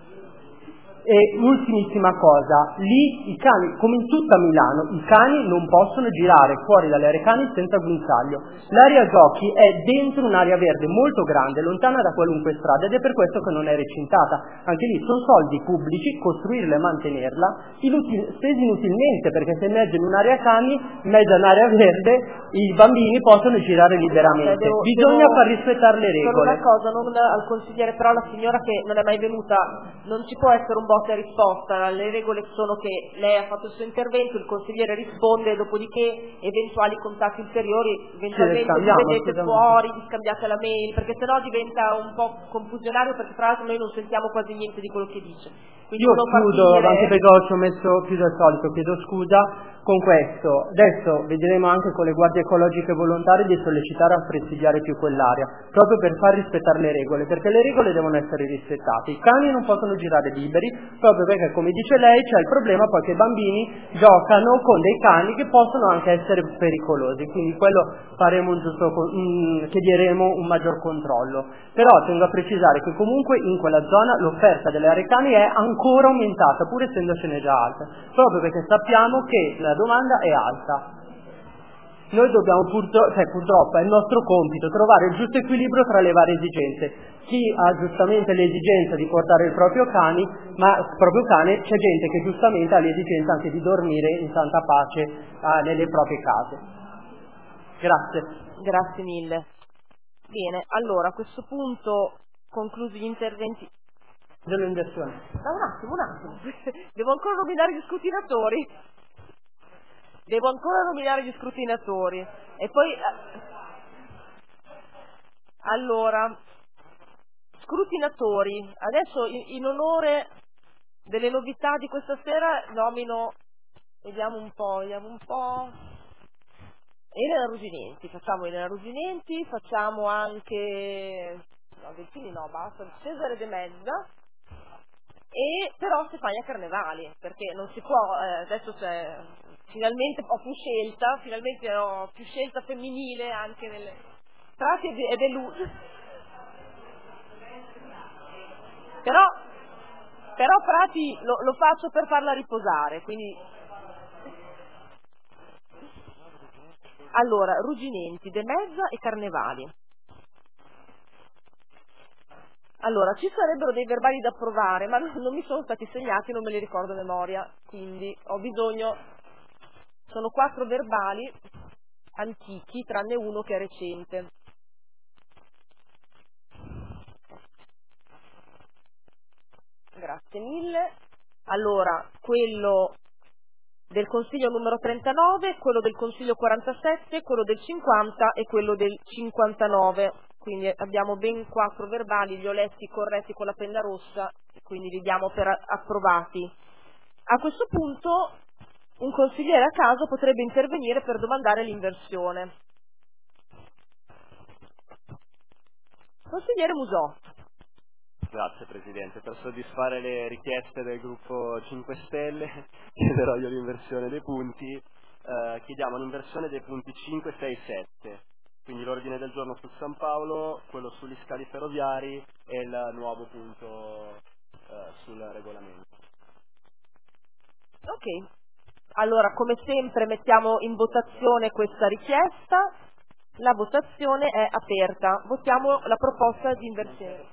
[SPEAKER 7] E ultimissima cosa, lì i cani, come in tutta Milano, i cani non possono girare fuori dalle aree cani senza guinzaglio. L'area giochi è dentro un'area verde molto grande, lontana da qualunque strada, ed è per questo che non è recintata. Anche lì sono soldi pubblici, costruirla e mantenerla, spesi inutilmente, perché se in mezzo in un'area cani, in mezzo a un'area verde, i bambini possono girare liberamente. Bisogna far rispettare le regole.
[SPEAKER 3] Solo una cosa, non al consigliere, però la signora che non è mai venuta, non ci può essere un botta e risposta. Le regole sono che lei ha fatto il suo intervento, il consigliere risponde, dopodiché eventuali contatti ulteriori, eventualmente vi vedete fuori, vi scambiate la mail, perché sennò diventa un po' confusionario, perché tra l'altro noi non sentiamo quasi niente di quello che dice. Quindi
[SPEAKER 7] io chiudo, anche perché ci ho messo più del solito, chiedo scusa con questo. Adesso vedremo anche con le guardie ecologiche volontarie di sollecitare a presidiare più quell'area, proprio per far rispettare le regole, perché le regole devono essere rispettate. I cani non possono girare liberi, proprio perché, come dice lei, c'è il problema poi che i bambini giocano con dei cani che possono anche essere pericolosi, quindi quello faremo chiederemo un maggior controllo. Però tengo a precisare che comunque in quella zona l'offerta delle aree cani è ancora aumentata, pur essendocene già alta, proprio perché sappiamo che la domanda è alta. Noi dobbiamo purtroppo è il nostro compito trovare il giusto equilibrio tra le varie esigenze. Chi ha giustamente l'esigenza di portare il proprio cane, c'è gente che giustamente ha l'esigenza anche di dormire in santa pace nelle proprie case. Grazie.
[SPEAKER 3] Grazie mille. Bene, allora a questo punto, conclusi gli interventi.
[SPEAKER 7] Dell'inversione.
[SPEAKER 3] Un attimo. Devo ancora nominare gli scrutinatori. E poi allora, scrutinatori. Adesso in onore delle novità di questa sera nomino, vediamo un po'. Elena Rusinenti, facciamo anche basta, Cesare De Mezza, e però Stefania Carnevali, perché non si può, adesso finalmente ho più scelta femminile anche nelle Prati e Deluso. Però Prati lo faccio per farla riposare, quindi allora Ruginenti, De Mezza e Carnevali. Allora, ci sarebbero dei verbali da approvare, ma non mi sono stati segnati, non me li ricordo a memoria, quindi ho bisogno. Sono 4 verbali antichi, tranne uno che è recente. Grazie mille. Allora, quello del Consiglio numero 39, quello del Consiglio 47, quello del 50 e quello del 59. Quindi abbiamo ben 4 verbali, li ho letti corretti con la penna rossa, quindi li diamo per approvati. A questo punto un consigliere a caso potrebbe intervenire per domandare l'inversione. Consigliere Musò.
[SPEAKER 17] Grazie Presidente, per soddisfare le richieste del gruppo 5 Stelle chiederò io l'inversione dei punti, chiediamo un'inversione dei punti 5, 6, 7, quindi l'ordine del giorno su San Paolo, quello sugli scali ferroviari e il nuovo punto sul regolamento.
[SPEAKER 3] Ok, allora come sempre mettiamo in votazione questa richiesta, la votazione è aperta, votiamo la proposta di inversione.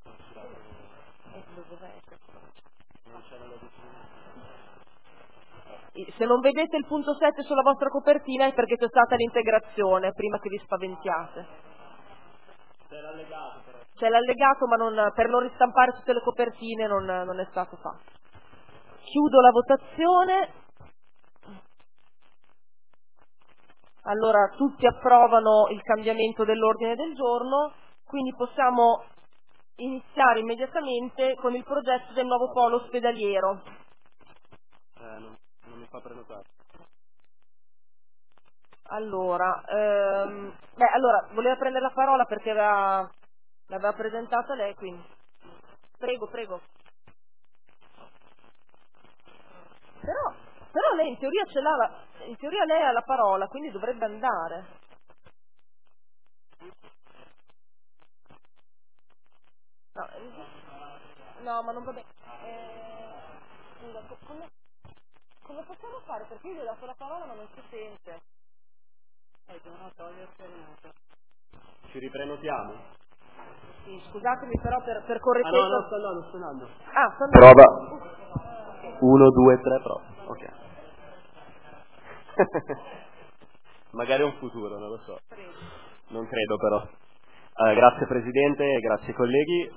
[SPEAKER 3] Se non vedete il punto 7 sulla vostra copertina è perché c'è stata l'integrazione prima che vi spaventiate. C'è l'allegato ma per non ristampare tutte le copertine non è stato fatto. Chiudo la votazione. Allora tutti approvano il cambiamento dell'ordine del giorno, quindi possiamo iniziare immediatamente con il progetto del nuovo polo ospedaliero.
[SPEAKER 17] Non mi fa prenotare.
[SPEAKER 3] Allora, voleva prendere la parola perché l'aveva presentata lei, quindi. Prego. Però lei in teoria in teoria lei ha la parola, quindi dovrebbe andare. No, ma non va bene. Scusa, come possiamo fare? Perché io gli ho dato la parola ma non si sente. Devono togliersene.
[SPEAKER 17] Ci riprenotiamo?
[SPEAKER 3] Sì, scusatemi però per correttezza.
[SPEAKER 17] No, sto andando.
[SPEAKER 3] Ah, sto andando.
[SPEAKER 17] Prova. 1, 2, 3, prova. Ok. Magari un futuro, non lo so. Non credo però. Grazie Presidente, grazie colleghi.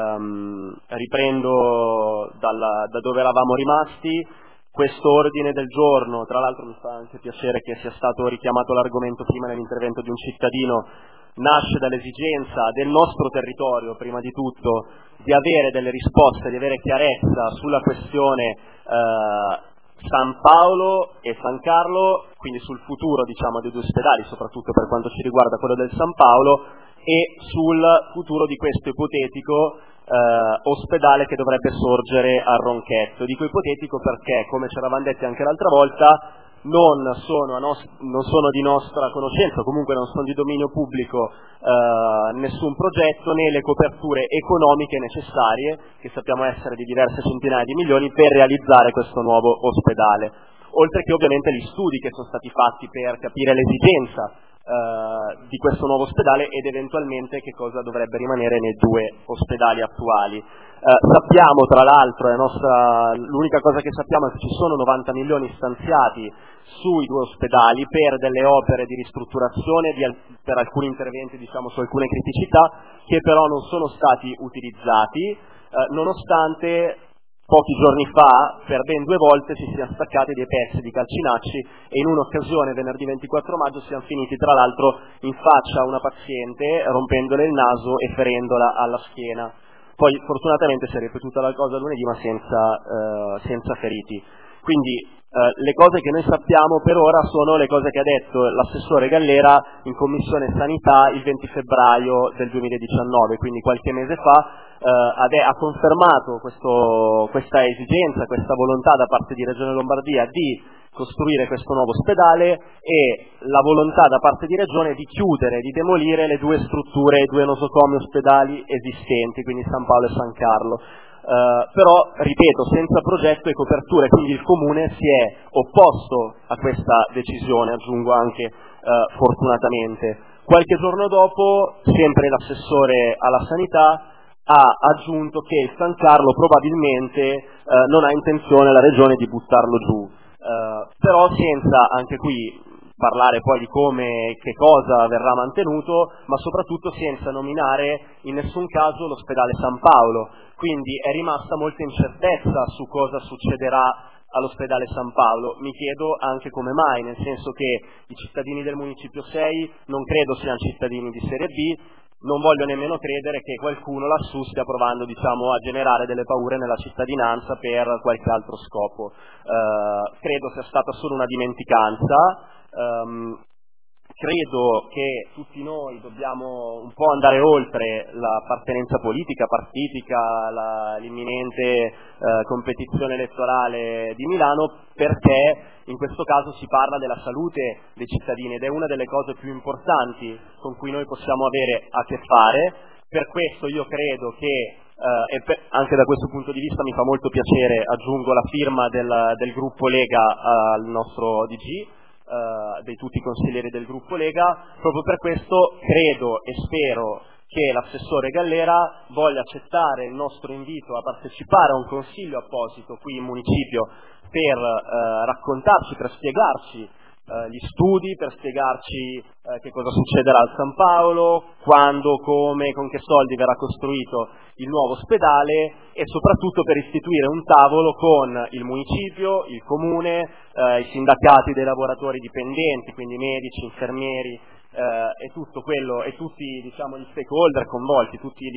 [SPEAKER 17] Riprendo da dove eravamo rimasti. Questo ordine del giorno, tra l'altro mi fa anche piacere che sia stato richiamato l'argomento prima nell'intervento di un cittadino, nasce dall'esigenza del nostro territorio, prima di tutto, di avere delle risposte, di avere chiarezza sulla questione San Paolo e San Carlo, quindi sul futuro dei due ospedali, soprattutto per quanto ci riguarda quello del San Paolo, e sul futuro di questo ipotetico ospedale che dovrebbe sorgere a Ronchetto. Dico ipotetico perché, come ci eravamo detti anche l'altra volta, non sono di nostra conoscenza, comunque non sono di dominio pubblico nessun progetto né le coperture economiche necessarie, che sappiamo essere di diverse centinaia di milioni, per realizzare questo nuovo ospedale. Oltre che ovviamente gli studi che sono stati fatti per capire l'esigenza di questo nuovo ospedale ed eventualmente che cosa dovrebbe rimanere nei due ospedali attuali. Sappiamo tra l'altro, l'unica cosa che sappiamo è che ci sono 90 milioni stanziati sui due ospedali per delle opere di ristrutturazione, per alcuni interventi su alcune criticità, che però non sono stati utilizzati, nonostante pochi giorni fa, per ben 2 volte, si siano staccati dei pezzi di calcinacci e in un'occasione, venerdì 24 maggio, siamo finiti tra l'altro in faccia a una paziente, rompendole il naso e ferendola alla schiena. Poi fortunatamente si è ripetuta la cosa lunedì, ma senza feriti. Quindi le cose che noi sappiamo per ora sono le cose che ha detto l'assessore Gallera in Commissione Sanità il 20 febbraio del 2019, quindi qualche mese fa. Ha confermato questa esigenza, questa volontà da parte di Regione Lombardia di costruire questo nuovo ospedale e la volontà da parte di Regione di chiudere, di demolire le due strutture, i 2 nosocomi ospedali esistenti, quindi San Paolo e San Carlo. Però, ripeto, senza progetto e coperture, quindi il Comune si è opposto a questa decisione, aggiungo anche fortunatamente. Qualche giorno dopo, sempre l'assessore alla sanità ha aggiunto che il San Carlo probabilmente non ha intenzione la Regione di buttarlo giù, però senza anche qui parlare poi di come, che cosa verrà mantenuto, ma soprattutto senza nominare in nessun caso l'ospedale San Paolo, quindi è rimasta molta incertezza su cosa succederà all'ospedale San Paolo. Mi chiedo anche come mai, nel senso che i cittadini del Municipio 6 non credo siano cittadini di serie B, non voglio nemmeno credere che qualcuno lassù stia provando, diciamo, a generare delle paure nella cittadinanza per qualche altro scopo. Credo sia stata solo una dimenticanza. Credo che tutti noi dobbiamo un po' andare oltre l'appartenenza politica, partitica, l'imminente competizione elettorale di Milano, perché in questo caso si parla della salute dei cittadini ed è una delle cose più importanti con cui noi possiamo avere a che fare. Per questo io credo che anche da questo punto di vista mi fa molto piacere, aggiungo la firma del gruppo Lega al nostro DG, di tutti i consiglieri del gruppo Lega. Proprio per questo credo e spero che l'assessore Gallera voglia accettare il nostro invito a partecipare a un consiglio apposito qui in municipio per raccontarci, per spiegarci gli studi, per spiegarci che cosa succederà al San Paolo, quando, come, con che soldi verrà costruito il nuovo ospedale e soprattutto per istituire un tavolo con il municipio, il comune, i sindacati dei lavoratori dipendenti, quindi medici, infermieri e tutto quello e tutti, diciamo, gli stakeholder coinvolti, tutti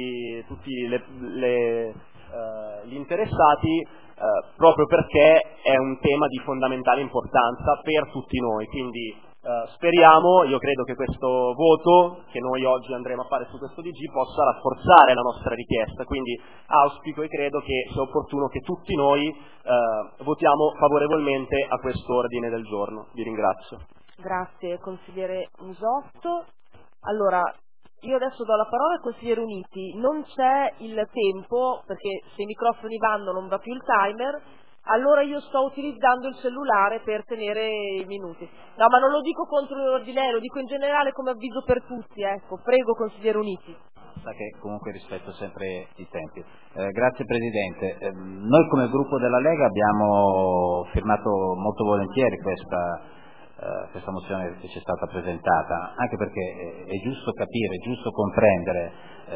[SPEAKER 17] gli interessati, proprio perché è un tema di fondamentale importanza per tutti noi. Quindi speriamo, io credo che questo voto che noi oggi andremo a fare su questo DG possa rafforzare la nostra richiesta, quindi auspico e credo che sia opportuno che tutti noi votiamo favorevolmente a questo ordine del giorno. Vi ringrazio.
[SPEAKER 3] Grazie consigliere Musotto. Allora, io adesso do la parola al consigliere Uniti, non c'è il tempo perché se i microfoni vanno non va più il timer, allora io sto utilizzando il cellulare per tenere i minuti. No, ma non lo dico contro di lei, lo dico in generale come avviso per tutti, ecco. Prego consigliere Uniti.
[SPEAKER 11] Sa che comunque rispetto sempre i tempi. Grazie Presidente. Noi come gruppo della Lega abbiamo firmato molto volentieri questa mozione che ci è stata presentata, anche perché è giusto capire, è giusto comprendere.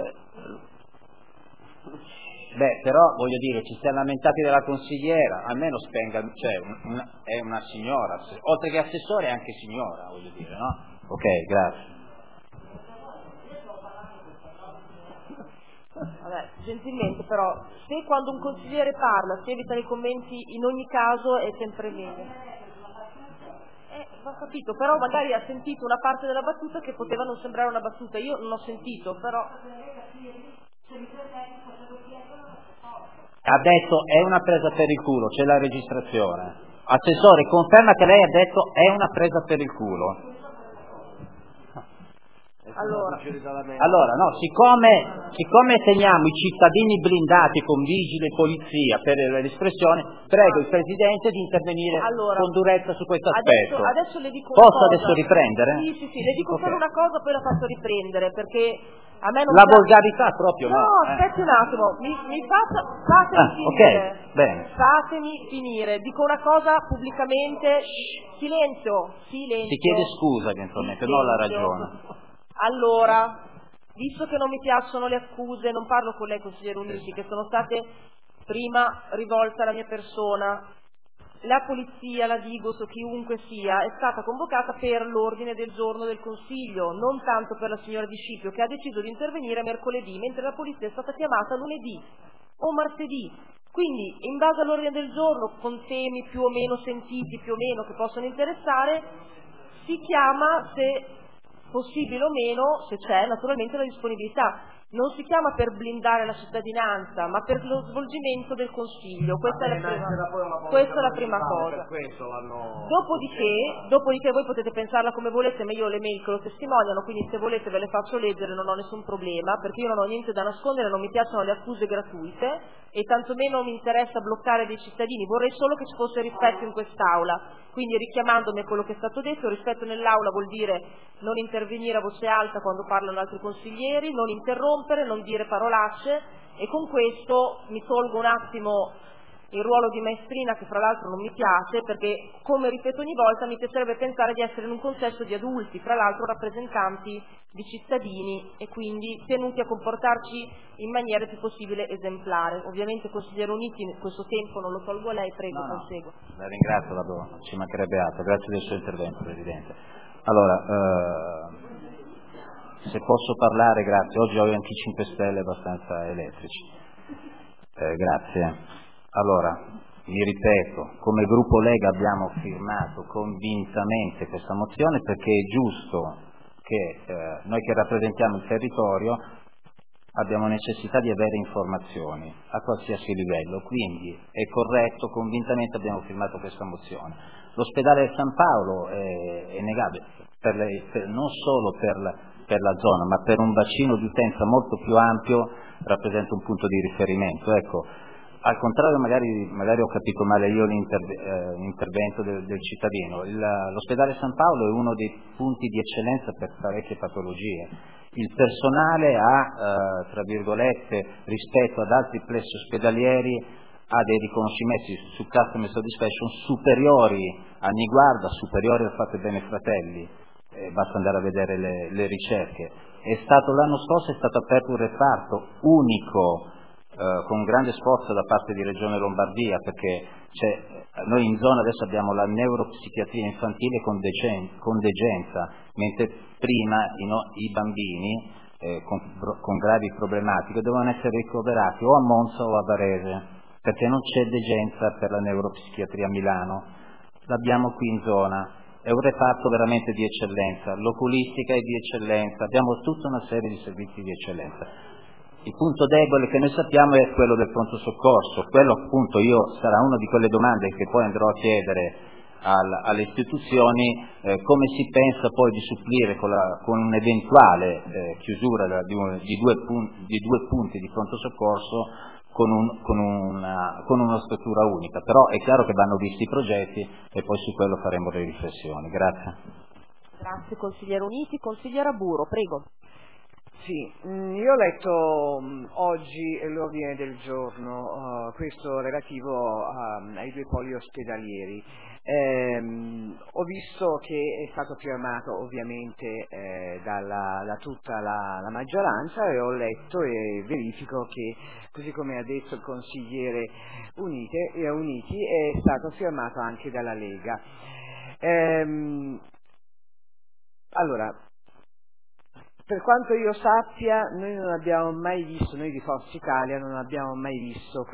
[SPEAKER 11] Però voglio dire, ci siamo lamentati della consigliera, almeno spenga, cioè è una signora, oltre che assessore è anche signora, voglio dire, no? Ok, grazie.
[SPEAKER 3] Vabbè, gentilmente però, se quando un consigliere parla si evitano i commenti in ogni caso è sempre meglio. Ho capito, però magari ha sentito una parte della battuta che poteva non sembrare una battuta, io non ho sentito, però...
[SPEAKER 11] Ha detto è una presa per il culo, c'è la registrazione. Assessore, conferma che lei ha detto è una presa per il culo. Allora no, siccome teniamo i cittadini blindati con vigile e polizia per l'espressione, prego il Presidente di intervenire con durezza su questo aspetto.
[SPEAKER 3] Adesso le dico
[SPEAKER 11] Posso
[SPEAKER 3] una cosa.
[SPEAKER 11] adesso riprendere?
[SPEAKER 3] Sì, le dico solo una cosa, poi la faccio riprendere, perché a me non
[SPEAKER 11] la volgarità proprio no.
[SPEAKER 3] Aspetti un attimo, fatemi finire.
[SPEAKER 11] Ok, bene.
[SPEAKER 3] Fatemi finire, dico una cosa pubblicamente. Silenzio.
[SPEAKER 11] Si chiede scusa eventualmente, non la ragione.
[SPEAKER 3] Allora, visto che non mi piacciono le accuse, non parlo con lei consigliere Uniti, che sono state prima rivolte alla mia persona, la polizia, la Digos o chiunque sia è stata convocata per l'ordine del giorno del Consiglio, non tanto per la signora Di Scipio che ha deciso di intervenire mercoledì, mentre la polizia è stata chiamata lunedì o martedì. Quindi, in base all'ordine del giorno, con temi più o meno sentiti, più o meno che possono interessare, si chiama se possibile o meno, se c'è naturalmente la disponibilità. Non si chiama per blindare la cittadinanza, ma per lo svolgimento del Consiglio. Questa è la prima cosa. Dopodiché voi potete pensarla come volete, ma io ho le mail che lo testimoniano, quindi se volete ve le faccio leggere, non ho nessun problema, perché io non ho niente da nascondere, non mi piacciono le accuse gratuite e tantomeno mi interessa bloccare dei cittadini. Vorrei solo che ci fosse rispetto in quest'Aula. Quindi richiamandomi a quello che è stato detto, rispetto nell'Aula vuol dire non intervenire a voce alta quando parlano altri consiglieri, non interrompere, non dire parolacce, e con questo mi tolgo un attimo il ruolo di maestrina, che fra l'altro non mi piace, perché come ripeto ogni volta mi piacerebbe pensare di essere in un consesso di adulti, fra l'altro rappresentanti di cittadini e quindi tenuti a comportarci in maniera più possibile esemplare. Ovviamente consigliere Uniti questo tempo non lo tolgo a lei, prego, proseguo.
[SPEAKER 11] La ringrazio, ci mancherebbe altro, grazie del suo intervento Presidente. Allora, Se posso parlare, grazie. Oggi ho anche i 5 Stelle abbastanza elettrici. Grazie. Allora, mi ripeto, come gruppo Lega abbiamo firmato convintamente questa mozione perché è giusto che noi che rappresentiamo il territorio abbiamo necessità di avere informazioni a qualsiasi livello, quindi è corretto, convintamente abbiamo firmato questa mozione. L'ospedale di San Paolo è negabile, non solo per la zona, ma per un bacino di utenza molto più ampio rappresenta un punto di riferimento. Ecco, al contrario, magari ho capito male io l'intervento del cittadino. L'ospedale San Paolo è uno dei punti di eccellenza per parecchie patologie. Il personale ha, tra virgolette, rispetto ad altri plessi ospedalieri, ha dei riconoscimenti su customer satisfaction superiori a Niguarda, superiori al Fate Bene Fratelli. Basta andare a vedere le ricerche. L'anno scorso è stato aperto un reparto unico con grande sforzo da parte di Regione Lombardia, perché noi in zona adesso abbiamo la neuropsichiatria infantile con degenza, mentre prima i bambini con gravi problematiche dovevano essere ricoverati o a Monza o a Varese, perché non c'è degenza per la neuropsichiatria a Milano. L'abbiamo qui in zona. È un reparto veramente di eccellenza, l'oculistica è di eccellenza, abbiamo tutta una serie di servizi di eccellenza. Il punto debole che noi sappiamo è quello del pronto soccorso, quello appunto sarà una di quelle domande che poi andrò a chiedere alle istituzioni, come si pensa poi di supplire con un'eventuale chiusura di due punti di pronto soccorso con una struttura unica, però è chiaro che vanno visti i progetti e poi su quello faremo le riflessioni. Grazie.
[SPEAKER 3] Grazie consigliere Uniti. Consigliera Buro, prego.
[SPEAKER 5] Sì, io ho letto oggi l'ordine del giorno, questo relativo ai 2 poli ospedalieri. Ho visto che è stato firmato ovviamente da tutta la maggioranza e ho letto e verifico che, così come ha detto il consigliere Uniti, è stato firmato anche dalla Lega. Allora, per quanto io sappia, noi non abbiamo mai visto, noi di Forza Italia non abbiamo mai visto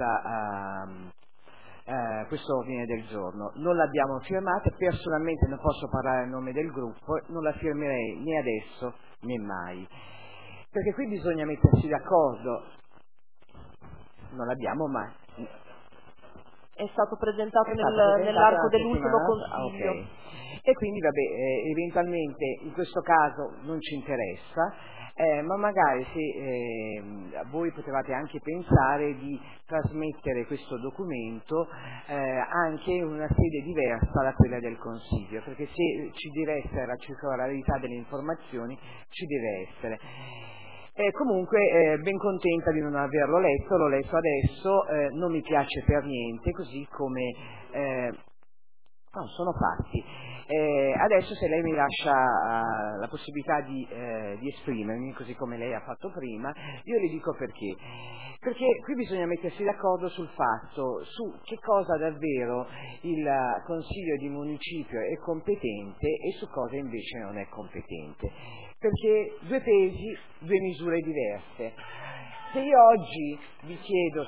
[SPEAKER 5] questo ordine del giorno, non l'abbiamo firmato, personalmente non posso parlare a nome del gruppo, non la firmerei né adesso né mai, perché qui bisogna mettersi d'accordo, non l'abbiamo mai.
[SPEAKER 3] È stato presentato nell'arco dell'ultimo consiglio.
[SPEAKER 5] Okay. E quindi eventualmente in questo caso non ci interessa, ma magari se voi potevate anche pensare di trasmettere questo documento anche in una sede diversa da quella del Consiglio, perché se ci deve essere la circolarità delle informazioni ci deve essere. Comunque ben contenta di non averlo letto, l'ho letto adesso, non mi piace per niente, così come no, sono fatti. Adesso se lei mi lascia la possibilità di esprimermi, così come lei ha fatto prima, io le dico perché. Perché qui bisogna mettersi d'accordo sul fatto, su che cosa davvero il Consiglio di Municipio è competente e su cosa invece non è competente. Perché 2 pesi, 2 misure diverse. Se io oggi vi chiedo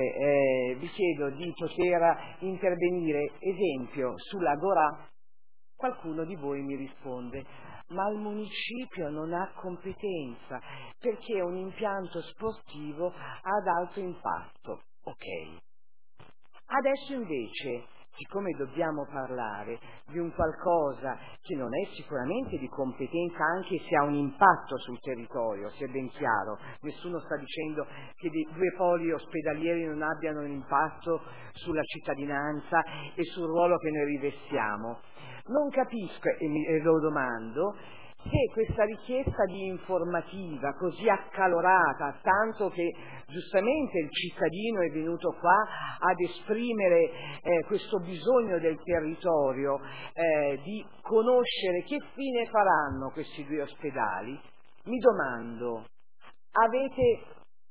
[SPEAKER 5] di poter intervenire, esempio, sull'Agorà, qualcuno di voi mi risponde: ma il municipio non ha competenza perché è un impianto sportivo ad alto impatto. Ok. Adesso invece, siccome dobbiamo parlare di un qualcosa che non è sicuramente di competenza, anche se ha un impatto sul territorio, sia ben chiaro, nessuno sta dicendo che dei 2 poli ospedalieri non abbiano un impatto sulla cittadinanza e sul ruolo che noi rivestiamo. Non capisco e lo domando se questa richiesta di informativa così accalorata, tanto che giustamente il cittadino è venuto qua ad esprimere questo bisogno del territorio di conoscere che fine faranno questi 2 ospedali, mi domando, avete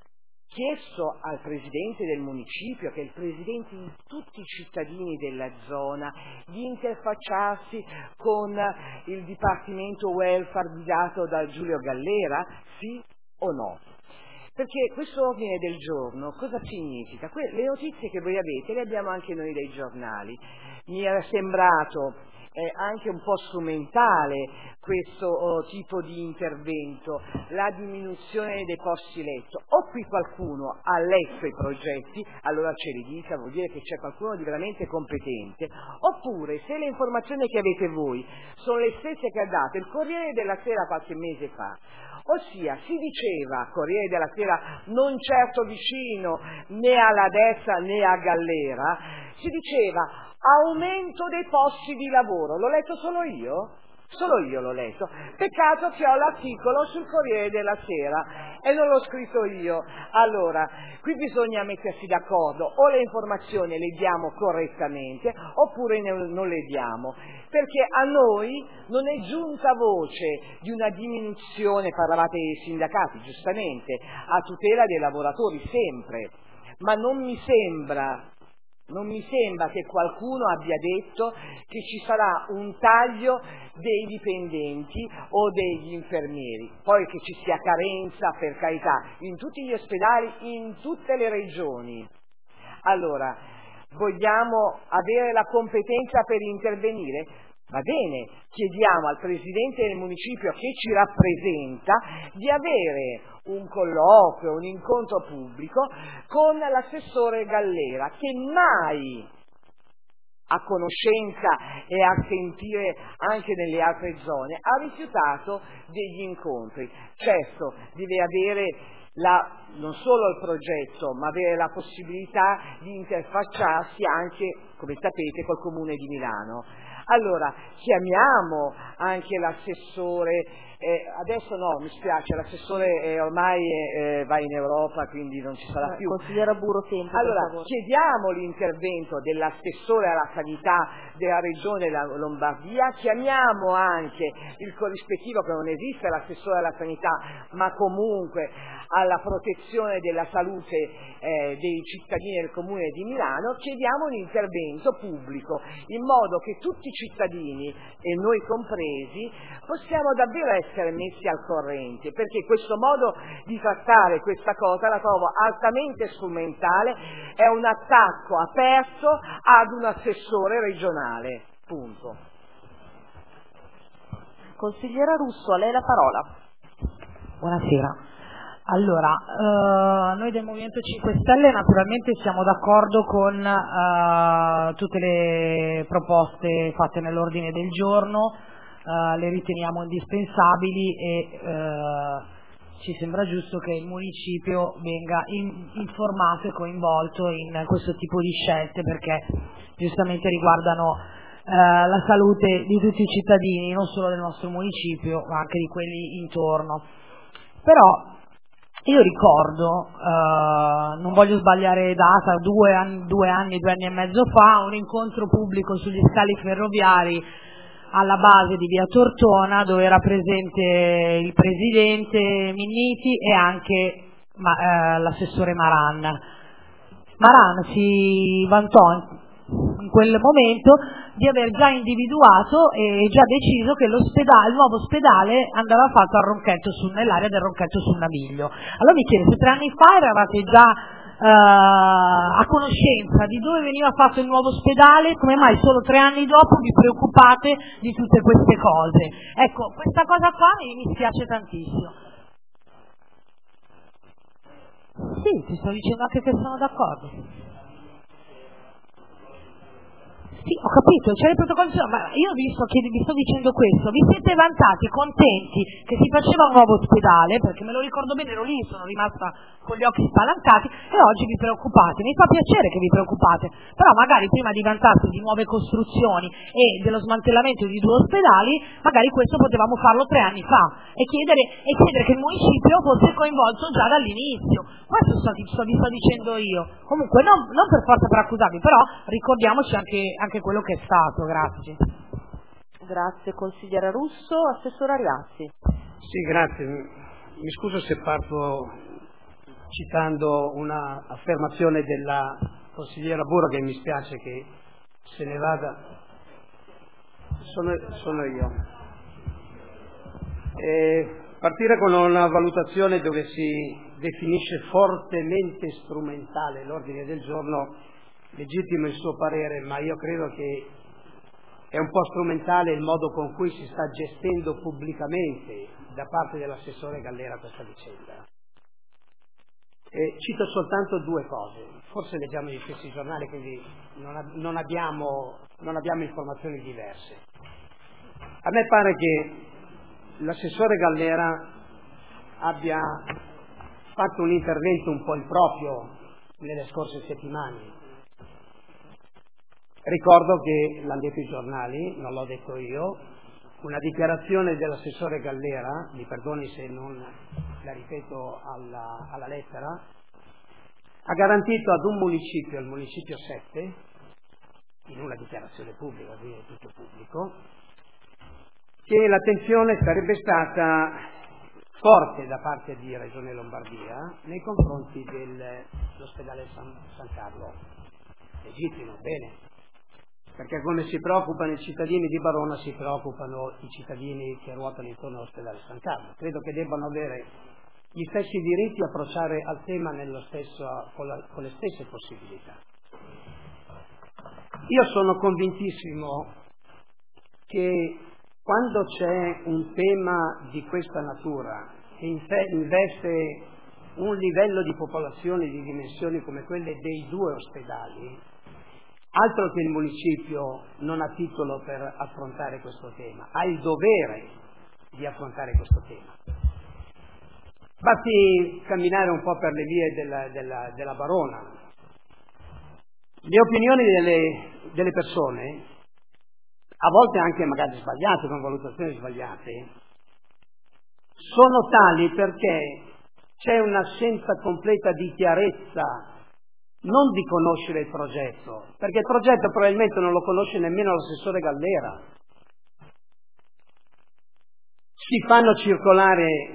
[SPEAKER 5] chiesto al presidente del municipio, che è il presidente di tutti i cittadini della zona, di interfacciarsi con il Dipartimento Welfare guidato da Giulio Gallera? Sì o no? Perché questo ordine del giorno cosa significa? Le notizie che voi avete le abbiamo anche noi dai giornali. Mi era sembrato anche un po' strumentale questo tipo di intervento, la diminuzione dei posti letto. O qui qualcuno ha letto i progetti, allora ce li dica, vuol dire che c'è qualcuno di veramente competente, oppure se le informazioni che avete voi sono le stesse che ha dato il Corriere della Sera qualche mese fa, ossia si diceva, Corriere della Sera non certo vicino né alla destra né a Gallera, si diceva aumento dei posti di lavoro. L'ho letto solo io? Solo io l'ho letto. Peccato che ho l'articolo sul Corriere della Sera e non l'ho scritto io. Allora, qui bisogna mettersi d'accordo, o le informazioni le diamo correttamente oppure non le diamo, perché a noi non è giunta voce di una diminuzione, parlavate dei sindacati, giustamente, a tutela dei lavoratori sempre, ma non mi sembra che qualcuno abbia detto che ci sarà un taglio dei dipendenti o degli infermieri. Poi che ci sia carenza, per carità, in tutti gli ospedali, in tutte le regioni. Allora, vogliamo avere la competenza per intervenire? Va bene, chiediamo al Presidente del Municipio che ci rappresenta di avere un colloquio, un incontro pubblico con l'assessore Gallera, che mai, a conoscenza e a sentire anche nelle altre zone, ha rifiutato degli incontri. Certo, deve avere non solo il progetto, ma avere la possibilità di interfacciarsi anche, come sapete, col Comune di Milano. Allora, chiamiamo anche l'assessore, adesso no, mi spiace, l'assessore ormai va in Europa, quindi non ci sarà più.
[SPEAKER 3] Consigliera Buro, sempre.
[SPEAKER 5] Allora, chiediamo l'intervento dell'assessore alla sanità della regione Lombardia, chiamiamo anche il corrispettivo, che non esiste l'assessore alla sanità, ma comunque alla protezione della salute dei cittadini del Comune di Milano, chiediamo un intervento pubblico, in modo che tutti i cittadini, e noi compresi, possiamo davvero essere messi al corrente, perché questo modo di trattare questa cosa la trovo altamente strumentale, è un attacco aperto ad un assessore regionale, punto.
[SPEAKER 3] Consigliera Russo, a lei la parola.
[SPEAKER 18] Buonasera. Allora, noi del Movimento 5 Stelle naturalmente siamo d'accordo con tutte le proposte fatte nell'ordine del giorno, le riteniamo indispensabili e ci sembra giusto che il municipio venga informato e coinvolto in questo tipo di scelte, perché giustamente riguardano la salute di tutti i cittadini, non solo del nostro municipio ma anche di quelli intorno. Però io ricordo, non voglio sbagliare data, 2 anni e mezzo fa, un incontro pubblico sugli scali ferroviari alla base di via Tortona, dove era presente il presidente Minniti e anche l'assessore Maran. Maran si vantò in quel momento di aver già individuato e già deciso che il nuovo ospedale andava fatto nell'area del Ronchetto sul Naviglio. Allora mi chiedo, se 3 anni fa eravate già a conoscenza di dove veniva fatto il nuovo ospedale, come mai solo 3 anni dopo vi preoccupate di tutte queste cose? Ecco, questa cosa qua mi spiace tantissimo. Sì, ti sto dicendo anche che sono d'accordo. Sì, ho capito, c'è il protocollo, ma io vi sto dicendo questo, vi siete vantati, contenti che si faceva un nuovo ospedale, perché me lo ricordo bene, ero lì, sono rimasta con gli occhi spalancati, e oggi vi preoccupate. Mi fa piacere che vi preoccupate, però magari prima di vantarsi di nuove costruzioni e dello smantellamento di 2 ospedali, magari questo potevamo farlo 3 anni fa e chiedere che il municipio fosse coinvolto già dall'inizio. Questo vi sto dicendo io. Comunque non per forza per accusarvi, però ricordiamoci anche quello che è stato. Grazie.
[SPEAKER 3] Grazie consigliera Russo. Assessore Ariassi.
[SPEAKER 4] Sì, grazie. Mi scuso se parto
[SPEAKER 19] citando una affermazione della consigliera Burro, che mi spiace che se ne vada. Sono io. Partire con una valutazione dove si definisce fortemente strumentale l'ordine del giorno, legittimo il suo parere, ma io credo che è un po' strumentale il modo con cui si sta gestendo pubblicamente da parte dell'assessore Gallera questa vicenda. Cito soltanto due cose, forse leggiamo gli stessi giornali, quindi non abbiamo informazioni diverse. A me pare che l'assessore Gallera abbia fatto un intervento un po' improprio nelle scorse settimane. Ricordo che l'hanno detto i giornali, non l'ho detto io, una dichiarazione dell'assessore Gallera, mi perdoni se non la ripeto alla lettera, ha garantito ad un municipio, il municipio 7, in una dichiarazione pubblica, quindi è tutto pubblico, che l'attenzione sarebbe stata forte da parte di Regione Lombardia nei confronti dell'ospedale San Carlo. Legittimo, bene. Perché come si preoccupano i cittadini di Barona, si preoccupano i cittadini che ruotano intorno all'ospedale San Carlo. Credo che debbano avere gli stessi diritti, approcciare al tema con le stesse possibilità. Io sono convintissimo che quando c'è un tema di questa natura che investe un livello di popolazione di dimensioni come quelle dei due ospedali, altro che il municipio non ha titolo per affrontare questo tema, ha il dovere di affrontare questo tema. Basti camminare un po' per le vie della Barona. Le opinioni delle persone, a volte anche magari sbagliate, con valutazioni sbagliate, sono tali perché c'è un'assenza completa di chiarezza, non di conoscere il progetto, perché il progetto probabilmente non lo conosce nemmeno l'assessore Gallera. Si fanno circolare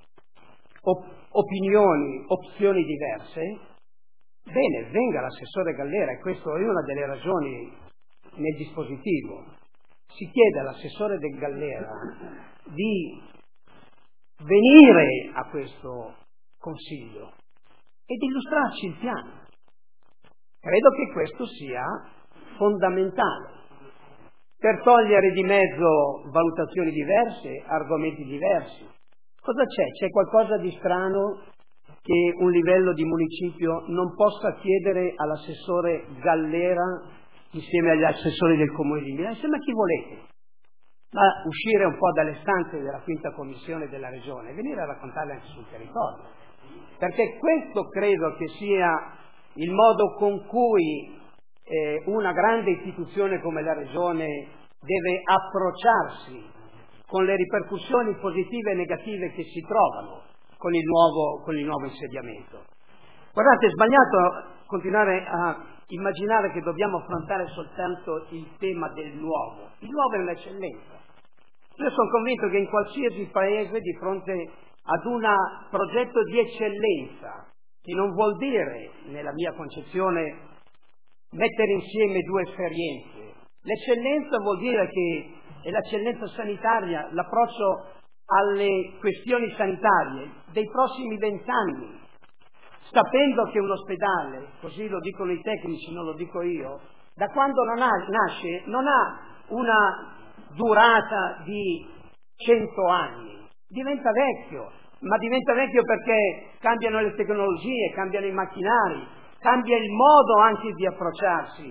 [SPEAKER 19] opinioni, opzioni diverse. Bene, venga l'assessore Gallera, e questa è una delle ragioni nel dispositivo. Si chiede all'assessore del Gallera di venire a questo consiglio e di illustrarci il piano. Credo che questo sia fondamentale per togliere di mezzo valutazioni diverse, argomenti diversi. Cosa c'è? C'è qualcosa di strano che un livello di municipio non possa chiedere all'assessore Gallera insieme agli assessori del Comune di Milano, insieme a chi volete, ma uscire un po' dalle stanze della quinta commissione della Regione e venire a raccontarle anche sul territorio. Perché questo credo che sia il modo con cui una grande istituzione come la Regione deve approcciarsi con le ripercussioni positive e negative che si trovano con il nuovo insediamento. Guardate, è sbagliato continuare a immaginare che dobbiamo affrontare soltanto il tema del nuovo. Il nuovo è un'eccellenza. Io sono convinto che in qualsiasi paese, di fronte ad un progetto di eccellenza, che non vuol dire, nella mia concezione, mettere insieme due esperienze. L'eccellenza vuol dire che è l'eccellenza sanitaria, l'approccio alle questioni sanitarie dei prossimi 20 anni, sapendo che un ospedale, così lo dicono i tecnici, non lo dico io, da quando nasce non ha una durata di 100 anni, diventa vecchio, ma diventa vecchio perché cambiano le tecnologie, cambiano i macchinari, cambia il modo anche di approcciarsi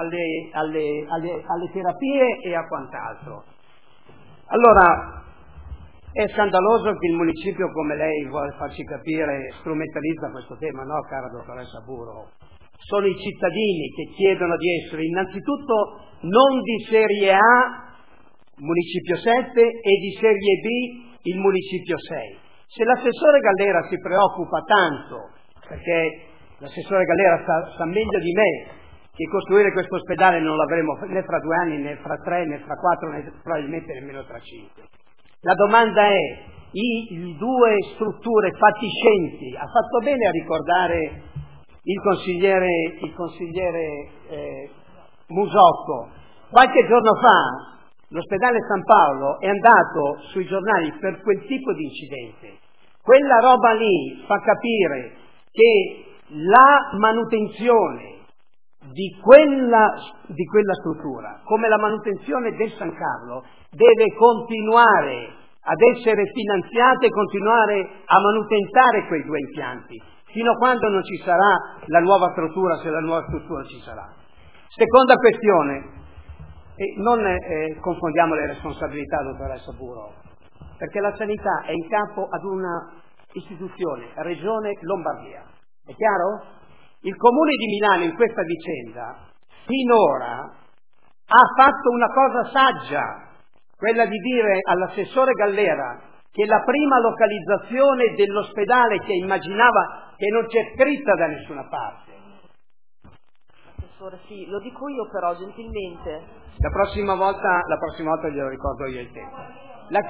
[SPEAKER 19] alle terapie e a quant'altro. Allora, è scandaloso che il municipio, come lei vuole farci capire, strumentalizza questo tema. No, cara dottoressa Burro, sono i cittadini che chiedono di essere innanzitutto non di serie A, municipio 7, e di serie B, il municipio 6. Se l'assessore Gallera si preoccupa tanto, perché l'assessore Gallera sa meglio di me che costruire questo ospedale non l'avremo né fra 2 anni, né fra 3, né fra 4, né probabilmente nemmeno tra 5. La domanda è: i due strutture fatiscenti. Ha fatto bene a ricordare il consigliere Musocco. Qualche giorno fa l'ospedale San Paolo è andato sui giornali per quel tipo di incidente. Quella roba lì fa capire che la manutenzione di quella struttura, come la manutenzione del San Carlo, deve continuare ad essere finanziata e continuare a manutentare quei due impianti, fino a quando non ci sarà la nuova struttura, se la nuova struttura ci sarà. Seconda questione, non confondiamo le responsabilità, dottoressa Buro, perché la sanità è in capo ad una istituzione, Regione Lombardia. È chiaro? Il Comune di Milano in questa vicenda finora ha fatto una cosa saggia, quella di dire all'assessore Gallera che la prima localizzazione dell'ospedale che immaginava, che non c'è scritta da nessuna parte.
[SPEAKER 3] Assessore, sì, lo dico io però, gentilmente.
[SPEAKER 19] La prossima volta glielo ricordo io il tempo. La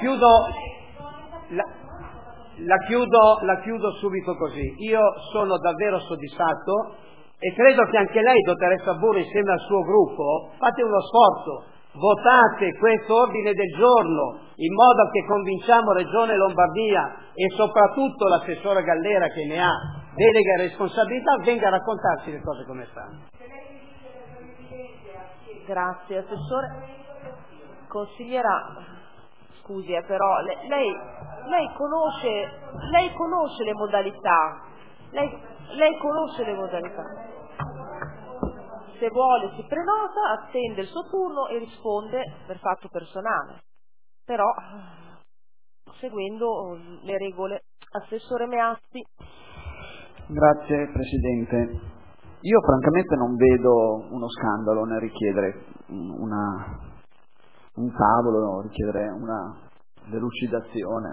[SPEAKER 19] chiudo subito così. Io sono davvero soddisfatto e credo che anche lei, dottoressa Buro, insieme al suo gruppo, fate uno sforzo, votate questo ordine del giorno in modo che convinciamo Regione Lombardia e soprattutto l'assessore Gallera, che ne ha delega e responsabilità, venga a raccontarci le cose come stanno.
[SPEAKER 3] Grazie, assessore. Consigliera, scusi, però lei conosce le modalità. Lei conosce le modalità. Se vuole si prenota, attende il suo turno e risponde per fatto personale, però seguendo le regole. Assessore Meazzi.
[SPEAKER 20] Grazie Presidente. Io francamente non vedo uno scandalo nel richiedere un tavolo, richiedere una delucidazione,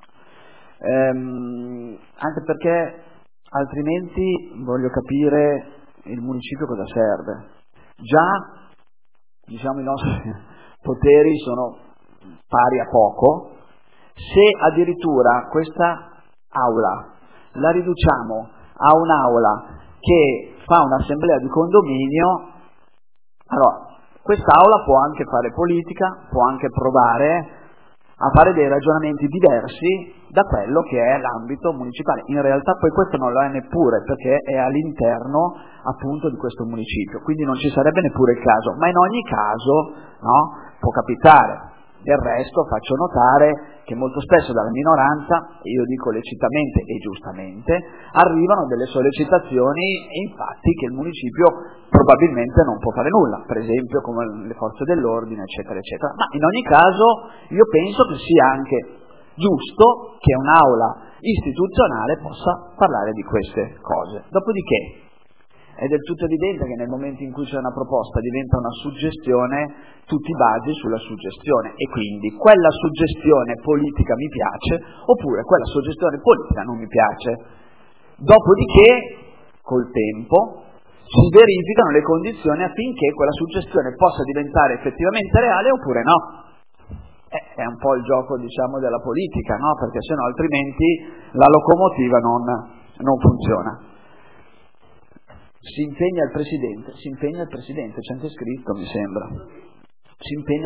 [SPEAKER 20] anche perché altrimenti voglio capire il municipio cosa serve. Già, diciamo, i nostri poteri sono pari a poco. Se addirittura questa aula la riduciamo a un'aula che fa un'assemblea di condominio, allora quest'aula può anche fare politica, può anche provare a fare dei ragionamenti diversi da quello che è l'ambito municipale. In realtà poi questo non lo è neppure, perché è all'interno appunto di questo municipio, quindi non ci sarebbe neppure il caso, ma in ogni caso, no, può capitare. Del resto faccio notare che molto spesso dalla minoranza, e io dico lecitamente e giustamente, arrivano delle sollecitazioni e infatti che il municipio probabilmente non può fare nulla, per esempio come le forze dell'ordine, eccetera, eccetera. Ma in ogni caso io penso che sia anche giusto che un'aula istituzionale possa parlare di queste cose. Dopodiché è del tutto evidente che nel momento in cui c'è una proposta diventa una suggestione, tu ti basi sulla suggestione e quindi quella suggestione politica mi piace oppure quella suggestione politica non mi piace. Dopodiché, col tempo, si verificano le condizioni affinché quella suggestione possa diventare effettivamente reale oppure no. È un po' il gioco, diciamo, della politica, no? Perché sennò altrimenti la locomotiva non funziona. Si impegna il Presidente, c'è anche scritto, mi sembra. Si impegna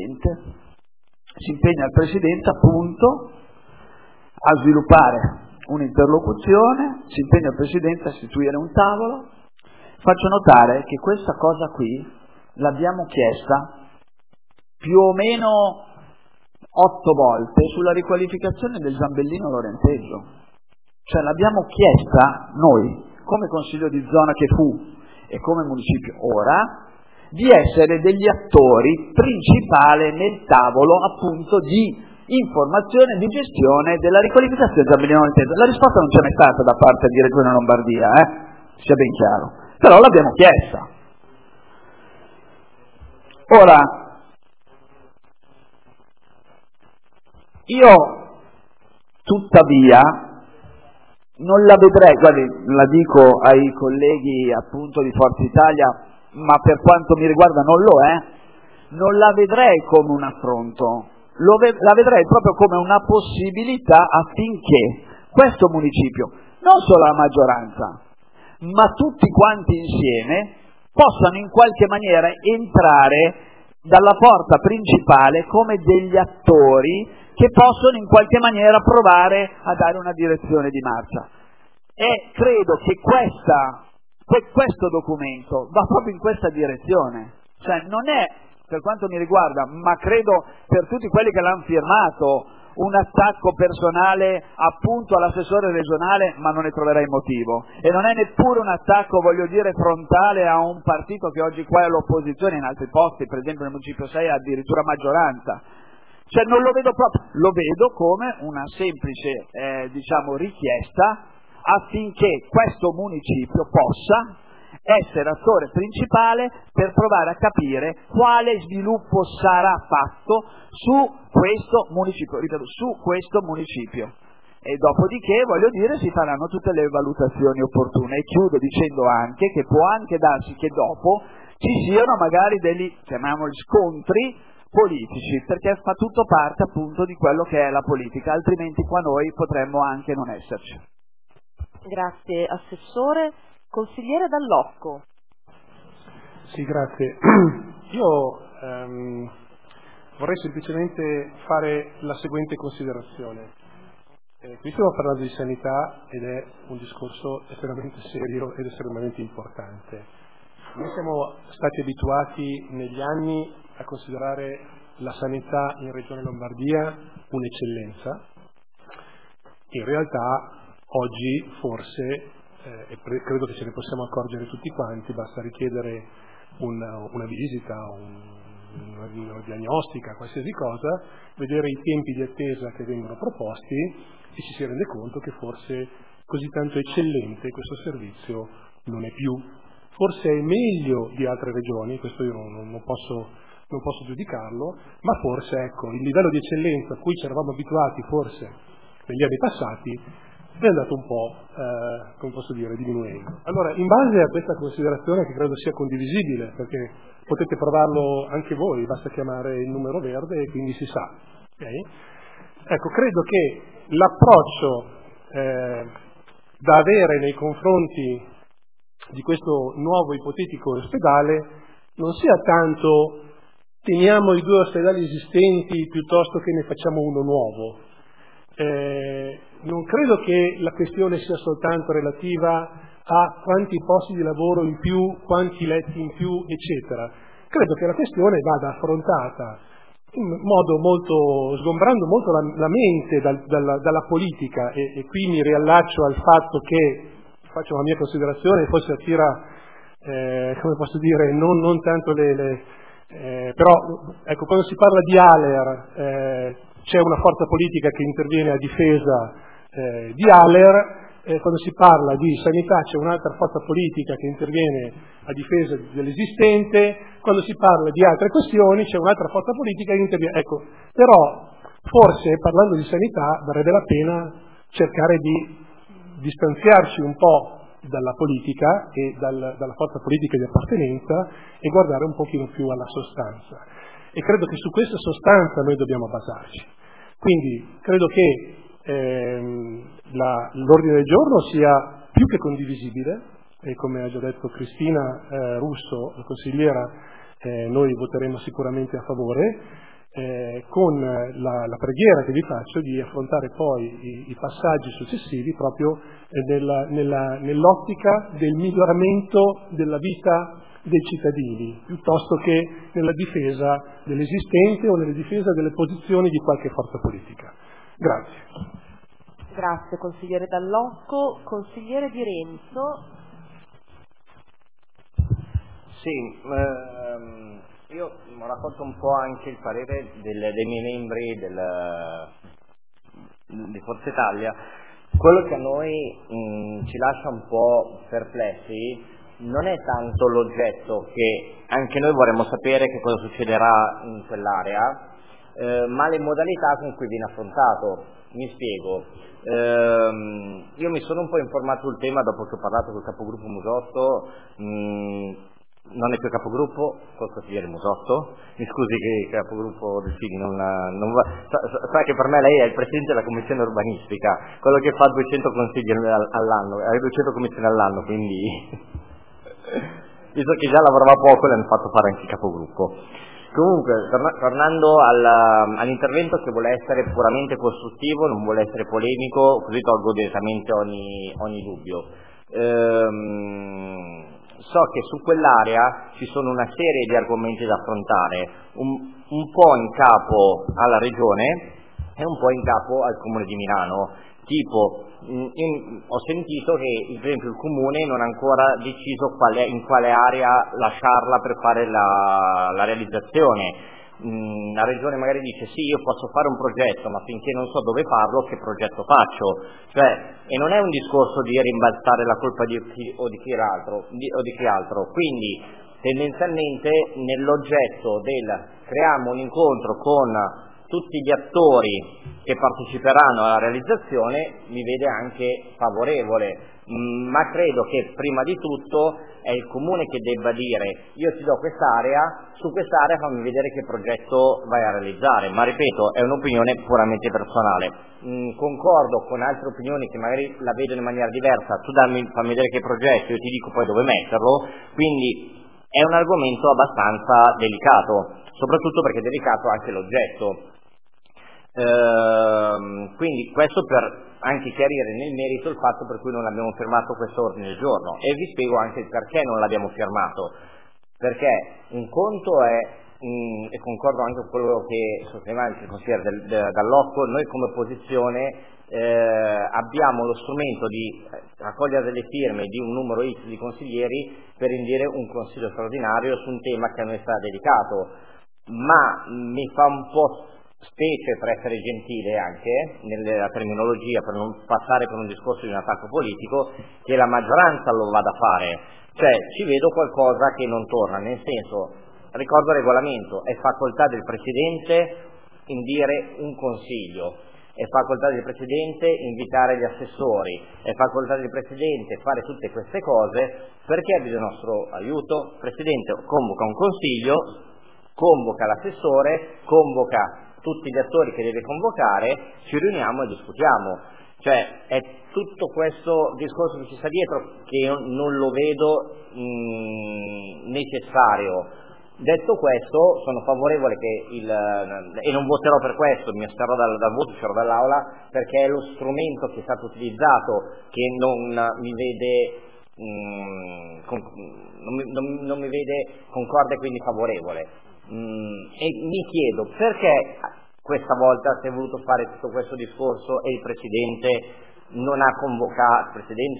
[SPEAKER 20] il Presidente appunto a sviluppare un'interlocuzione, si impegna il Presidente a istituire un tavolo. Faccio notare che questa cosa qui l'abbiamo chiesta più o meno 8 volte sulla riqualificazione del Zambellino Lorenteggio. Cioè l'abbiamo chiesta noi, come Consiglio di zona che fu e come municipio ora, di essere degli attori principali nel tavolo appunto di informazione e di gestione della riqualificazione del Zambellino Lorenteggio. La risposta non c'è mai stata da parte di Regione Lombardia, sia ben chiaro, però l'abbiamo chiesta. Ora, io tuttavia non la vedrei, guardi, la dico ai colleghi appunto di Forza Italia, ma per quanto mi riguarda non lo è, non la vedrei come un affronto la vedrei proprio come una possibilità affinché questo municipio, non solo la maggioranza, ma tutti quanti insieme, possano in qualche maniera entrare dalla porta principale come degli attori che possono in qualche maniera provare a dare una direzione di marcia. E credo che questo documento va proprio in questa direzione. Cioè non è, per quanto mi riguarda, ma credo per tutti quelli che l'hanno firmato, un attacco personale appunto all'assessore regionale, ma non ne troverei motivo. E non è neppure un attacco, voglio dire, frontale a un partito che oggi qua è all'opposizione, in altri posti, per esempio nel Municipio 6 è addirittura maggioranza. Cioè non lo vedo proprio, lo vedo come una semplice richiesta affinché questo municipio possa essere attore principale per provare a capire quale sviluppo sarà fatto su questo municipio, ripeto, su questo municipio. E dopodiché, voglio dire, si faranno tutte le valutazioni opportune. E chiudo dicendo anche che può anche darsi che dopo ci siano magari degli, chiamiamoli, scontri politici, perché fa tutto parte appunto di quello che è la politica, altrimenti qua noi potremmo anche non esserci.
[SPEAKER 3] Grazie Assessore. Consigliere Dall'Occo.
[SPEAKER 10] Sì, grazie. Io vorrei semplicemente fare la seguente considerazione. Qui stiamo parlando di sanità ed è un discorso estremamente serio ed estremamente importante. Noi siamo stati abituati negli anni a considerare la sanità in Regione Lombardia un'eccellenza. In realtà oggi forse, e credo che ce ne possiamo accorgere tutti quanti, basta richiedere una visita, una diagnostica, qualsiasi cosa, vedere i tempi di attesa che vengono proposti e ci si rende conto che forse così tanto eccellente questo servizio non è più. Forse è meglio di altre regioni, questo io non posso giudicarlo, ma forse ecco, il livello di eccellenza a cui ci eravamo abituati forse negli anni passati è andato un po', come posso dire, diminuendo. Allora, in base a questa considerazione, che credo sia condivisibile, perché potete provarlo anche voi, basta chiamare il numero verde e quindi si sa. Okay? Ecco, credo che l'approccio da avere nei confronti di questo nuovo ipotetico ospedale non sia tanto teniamo i 2 ospedali esistenti piuttosto che ne facciamo uno nuovo. Non credo che la questione sia soltanto relativa a quanti posti di lavoro in più, quanti letti in più, eccetera. Credo che la questione vada affrontata in modo molto, sgombrando molto la mente dalla politica e qui mi riallaccio al fatto che, faccio la mia considerazione, forse attira, come posso dire, non tanto però ecco, quando si parla di ALER c'è una forza politica che interviene a difesa di ALER, quando si parla di sanità c'è un'altra forza politica che interviene a difesa dell'esistente, quando si parla di altre questioni c'è un'altra forza politica che interviene. Ecco, però forse parlando di sanità varrebbe la pena cercare di distanziarci un po' dalla politica e dalla forza politica di appartenenza e guardare un pochino più alla sostanza. E credo che su questa sostanza noi dobbiamo basarci. Quindi credo che l'ordine del giorno sia più che condivisibile e come ha già detto Cristina Russo, la consigliera, noi voteremo sicuramente a favore, con la preghiera che vi faccio di affrontare poi i passaggi successivi proprio nell'ottica del miglioramento della vita dei cittadini, piuttosto che nella difesa dell'esistente o nella difesa delle posizioni di qualche forza politica. Grazie.
[SPEAKER 3] Grazie consigliere Dall'Occo. Consigliere Di Renzo.
[SPEAKER 21] Sì, io raccolto un po' anche il parere dei miei membri di Forza Italia. Quello che a noi ci lascia un po' perplessi non è tanto l'oggetto, che anche noi vorremmo sapere che cosa succederà in quell'area, ma le modalità con cui viene affrontato. Mi spiego. Io mi sono un po' informato sul tema dopo che ho parlato col capogruppo Musotto. non è più capogruppo col consigliere Musotto. Mi scusi che il capogruppo del Fini non va. Sa che per me lei è il presidente della commissione urbanistica, quello che fa 200 consigli all'anno, 200 commissioni all'anno, quindi visto che già lavorava poco le hanno fatto fare anche il capogruppo. Comunque, tornando all'intervento, che vuole essere puramente costruttivo, non vuole essere polemico, così tolgo direttamente ogni dubbio. So che su quell'area ci sono una serie di argomenti da affrontare, un po' in capo alla Regione e un po' in capo al Comune di Milano. Tipo, ho sentito che per esempio il Comune non ha ancora deciso in quale area lasciarla per fare la realizzazione. La Regione magari dice sì, io posso fare un progetto, ma finché non so dove farlo, che progetto faccio? E non è un discorso di rimbalzare la colpa di chi altro. Quindi tendenzialmente nell'oggetto del creiamo un incontro con tutti gli attori che parteciperanno alla realizzazione mi vede anche favorevole, ma credo che prima di tutto è il Comune che debba dire io ti do quest'area, su quest'area fammi vedere che progetto vai a realizzare, ma ripeto è un'opinione puramente personale. Concordo con altre opinioni che magari la vedono in maniera diversa, tu fammi vedere che progetto, io ti dico poi dove metterlo, quindi è un argomento abbastanza delicato, soprattutto perché è delicato anche l'oggetto. Quindi questo per anche chiarire nel merito il fatto per cui non abbiamo firmato questo ordine del giorno, e vi spiego anche il perché non l'abbiamo firmato, perché un conto è, e concordo anche con quello che sosteneva il consigliere Dall'Occo, noi come opposizione abbiamo lo strumento di raccogliere delle firme di un numero X di consiglieri per indire un consiglio straordinario su un tema che a noi sarà dedicato, ma mi fa un po' specie, per essere gentile anche nella terminologia, per non passare per un discorso di un attacco politico, che la maggioranza lo vada a fare. Ci vedo qualcosa che non torna, nel senso, ricordo il regolamento, è facoltà del Presidente indire un consiglio, è facoltà del Presidente invitare gli assessori, è facoltà del Presidente fare tutte queste cose. Perché ha bisogno del nostro aiuto? Il Presidente convoca un consiglio, convoca l'assessore, convoca tutti gli attori che deve convocare, ci riuniamo e discutiamo. È tutto questo discorso che ci sta dietro che io non lo vedo necessario. Detto questo, sono favorevole e non voterò per questo, mi asterrò dal voto, uscirò dall'aula, perché è lo strumento che è stato utilizzato che non mi vede concorde, quindi favorevole. E mi chiedo perché questa volta si è voluto fare tutto questo discorso e il Presidente non ha convocato,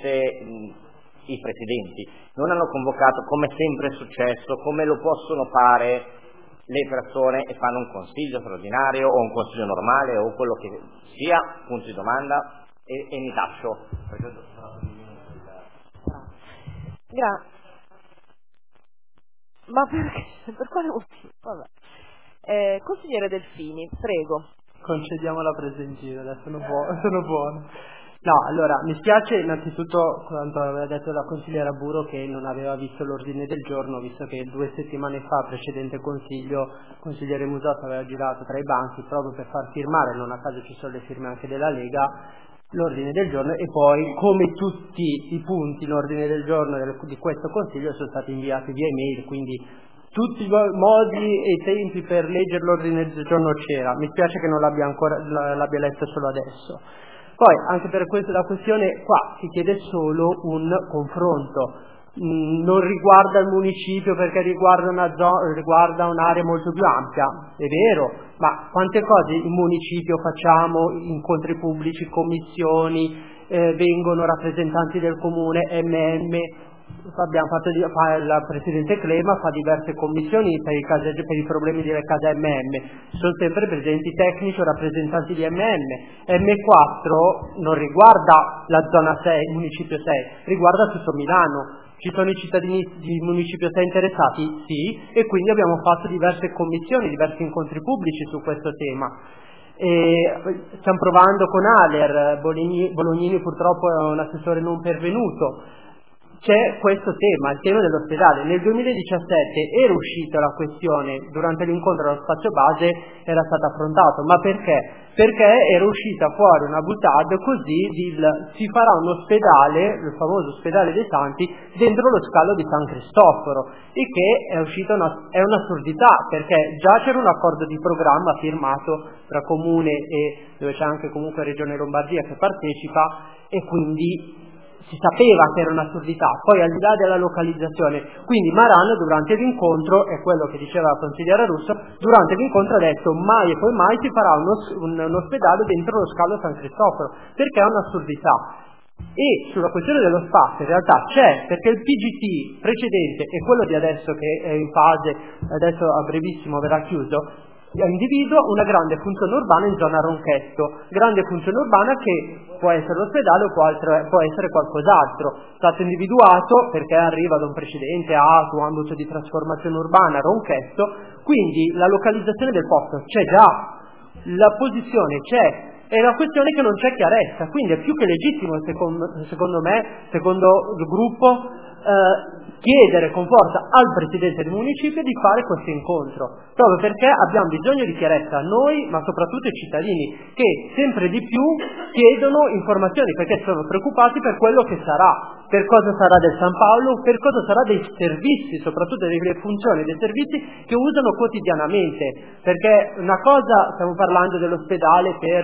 [SPEAKER 21] i Presidenti non hanno convocato, come sempre è successo, come lo possono fare le persone, e fanno un consiglio straordinario o un consiglio normale o quello che sia, punto di domanda, e mi taccio.
[SPEAKER 3] Grazie. Ma perché? Per quale motivo? Vabbè. Consigliere Delfini, prego.
[SPEAKER 7] Concediamo la presa in giro, adesso sono buono. No, allora, mi spiace innanzitutto quanto aveva detto la consigliera Buro, che non aveva visto l'ordine del giorno, visto che 2 settimane fa, precedente consiglio, il consigliere Musotto aveva girato tra i banchi proprio per far firmare, non a caso ci sono le firme anche della Lega, l'ordine del giorno, e poi come tutti i punti l'ordine del giorno di questo consiglio sono stati inviati via email, quindi tutti i modi e i tempi per leggere l'ordine del giorno c'era. Mi spiace che non l'abbia letto solo adesso. Poi anche per la questione qua si chiede solo un confronto, non riguarda il municipio perché riguarda un'area molto più ampia, è vero, ma quante cose in municipio facciamo, incontri pubblici, commissioni, vengono rappresentanti del comune, abbiamo fatto la Presidente Clema fa diverse commissioni per i problemi delle case sono sempre presenti tecnici o rappresentanti di M4 non riguarda la zona 6, municipio 6, riguarda tutto Milano. Ci sono i cittadini di municipio 6 interessati? Sì, e quindi abbiamo fatto diverse commissioni, diversi incontri pubblici su questo tema. Stiamo provando con Aler, Bolognini purtroppo è un assessore non pervenuto. c'è questo tema, il tema dell'ospedale. Nel 2017 era uscita la questione, durante l'incontro allo spazio base era stato affrontato, ma perché? Perché era uscita fuori una boutade così si farà un ospedale, il famoso ospedale dei Santi, dentro lo scalo di San Cristoforo, e che è un'assurdità, perché già c'era un accordo di programma firmato tra Comune e dove c'è anche comunque Regione Lombardia che partecipa, e quindi si sapeva che era un'assurdità. Poi al di là della localizzazione, quindi Maran durante l'incontro, è quello che diceva la consigliera Russo, durante l'incontro ha detto mai e poi mai si farà un ospedale dentro lo scalo San Cristoforo, perché è un'assurdità. E sulla questione dello spazio in realtà c'è, perché il PGT precedente e quello di adesso che è in fase, adesso a brevissimo verrà chiuso, individua una grande funzione urbana in zona Ronchetto, grande funzione urbana che può essere l'ospedale o può essere qualcos'altro. È stato individuato perché arriva da un precedente atto, ambito di trasformazione urbana Ronchetto, quindi la localizzazione del posto c'è già, la posizione c'è, è una questione che non c'è chiarezza, quindi è più che legittimo secondo me, secondo il gruppo, chiedere con forza al Presidente del Municipio di fare questo incontro, proprio perché abbiamo bisogno di chiarezza noi, ma soprattutto i cittadini, che sempre di più chiedono informazioni, perché sono preoccupati per quello che sarà, per cosa sarà del San Paolo, per cosa sarà dei servizi, soprattutto delle funzioni dei servizi che usano quotidianamente, perché una cosa, stiamo parlando dell'ospedale per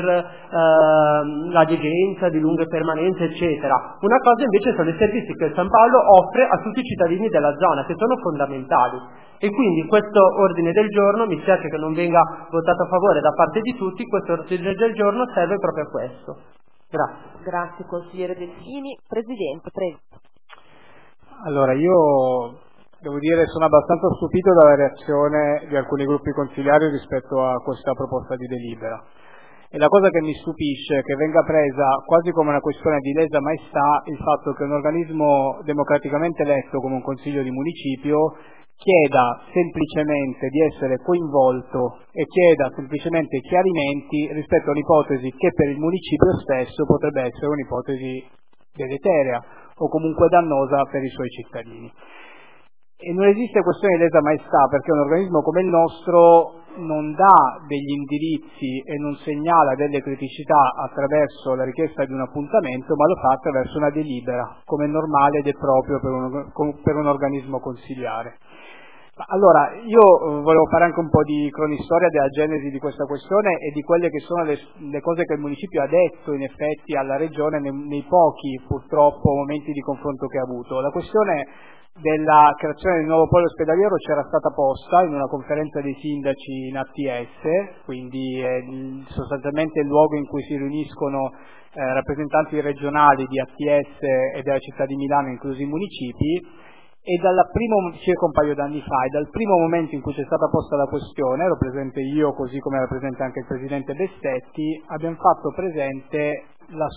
[SPEAKER 7] la degenza di lunghe permanenze eccetera, una cosa invece sono i servizi che il San Paolo offre a tutti i cittadini della zona, che sono fondamentali. E quindi questo ordine del giorno, mi spiace che non venga votato a favore da parte di tutti, questo ordine del giorno serve proprio a questo. Grazie.
[SPEAKER 3] Grazie consigliere Delfini. Presidente, prego.
[SPEAKER 13] Allora, io devo dire sono abbastanza stupito dalla reazione di alcuni gruppi consigliari rispetto a questa proposta di delibera. E la cosa che mi stupisce è che venga presa quasi come una questione di lesa maestà il fatto che un organismo democraticamente eletto come un consiglio di municipio chieda semplicemente di essere coinvolto e chieda semplicemente chiarimenti rispetto a un'ipotesi che per il municipio stesso potrebbe essere un'ipotesi deleterea o comunque dannosa per i suoi cittadini. E non esiste questione di lesa maestà, perché un organismo come il nostro non dà degli indirizzi e non segnala delle criticità attraverso la richiesta di un appuntamento, ma lo fa attraverso una delibera, come è normale ed è proprio per un organismo consiliare. Allora, io volevo fare anche un po' di cronistoria della genesi di questa questione e di quelle che sono le cose che il municipio ha detto in effetti alla Regione nei pochi, purtroppo, momenti di confronto che ha avuto. La questione della creazione del nuovo polo ospedaliero c'era stata posta in una conferenza dei sindaci in ATS, quindi è sostanzialmente il luogo in cui si riuniscono rappresentanti regionali di ATS e della città di Milano, inclusi i municipi, e circa un paio d'anni fa, e dal primo momento in cui c'è stata posta la questione, ero presente io così come era presente anche il Presidente Bestetti, abbiamo fatto presente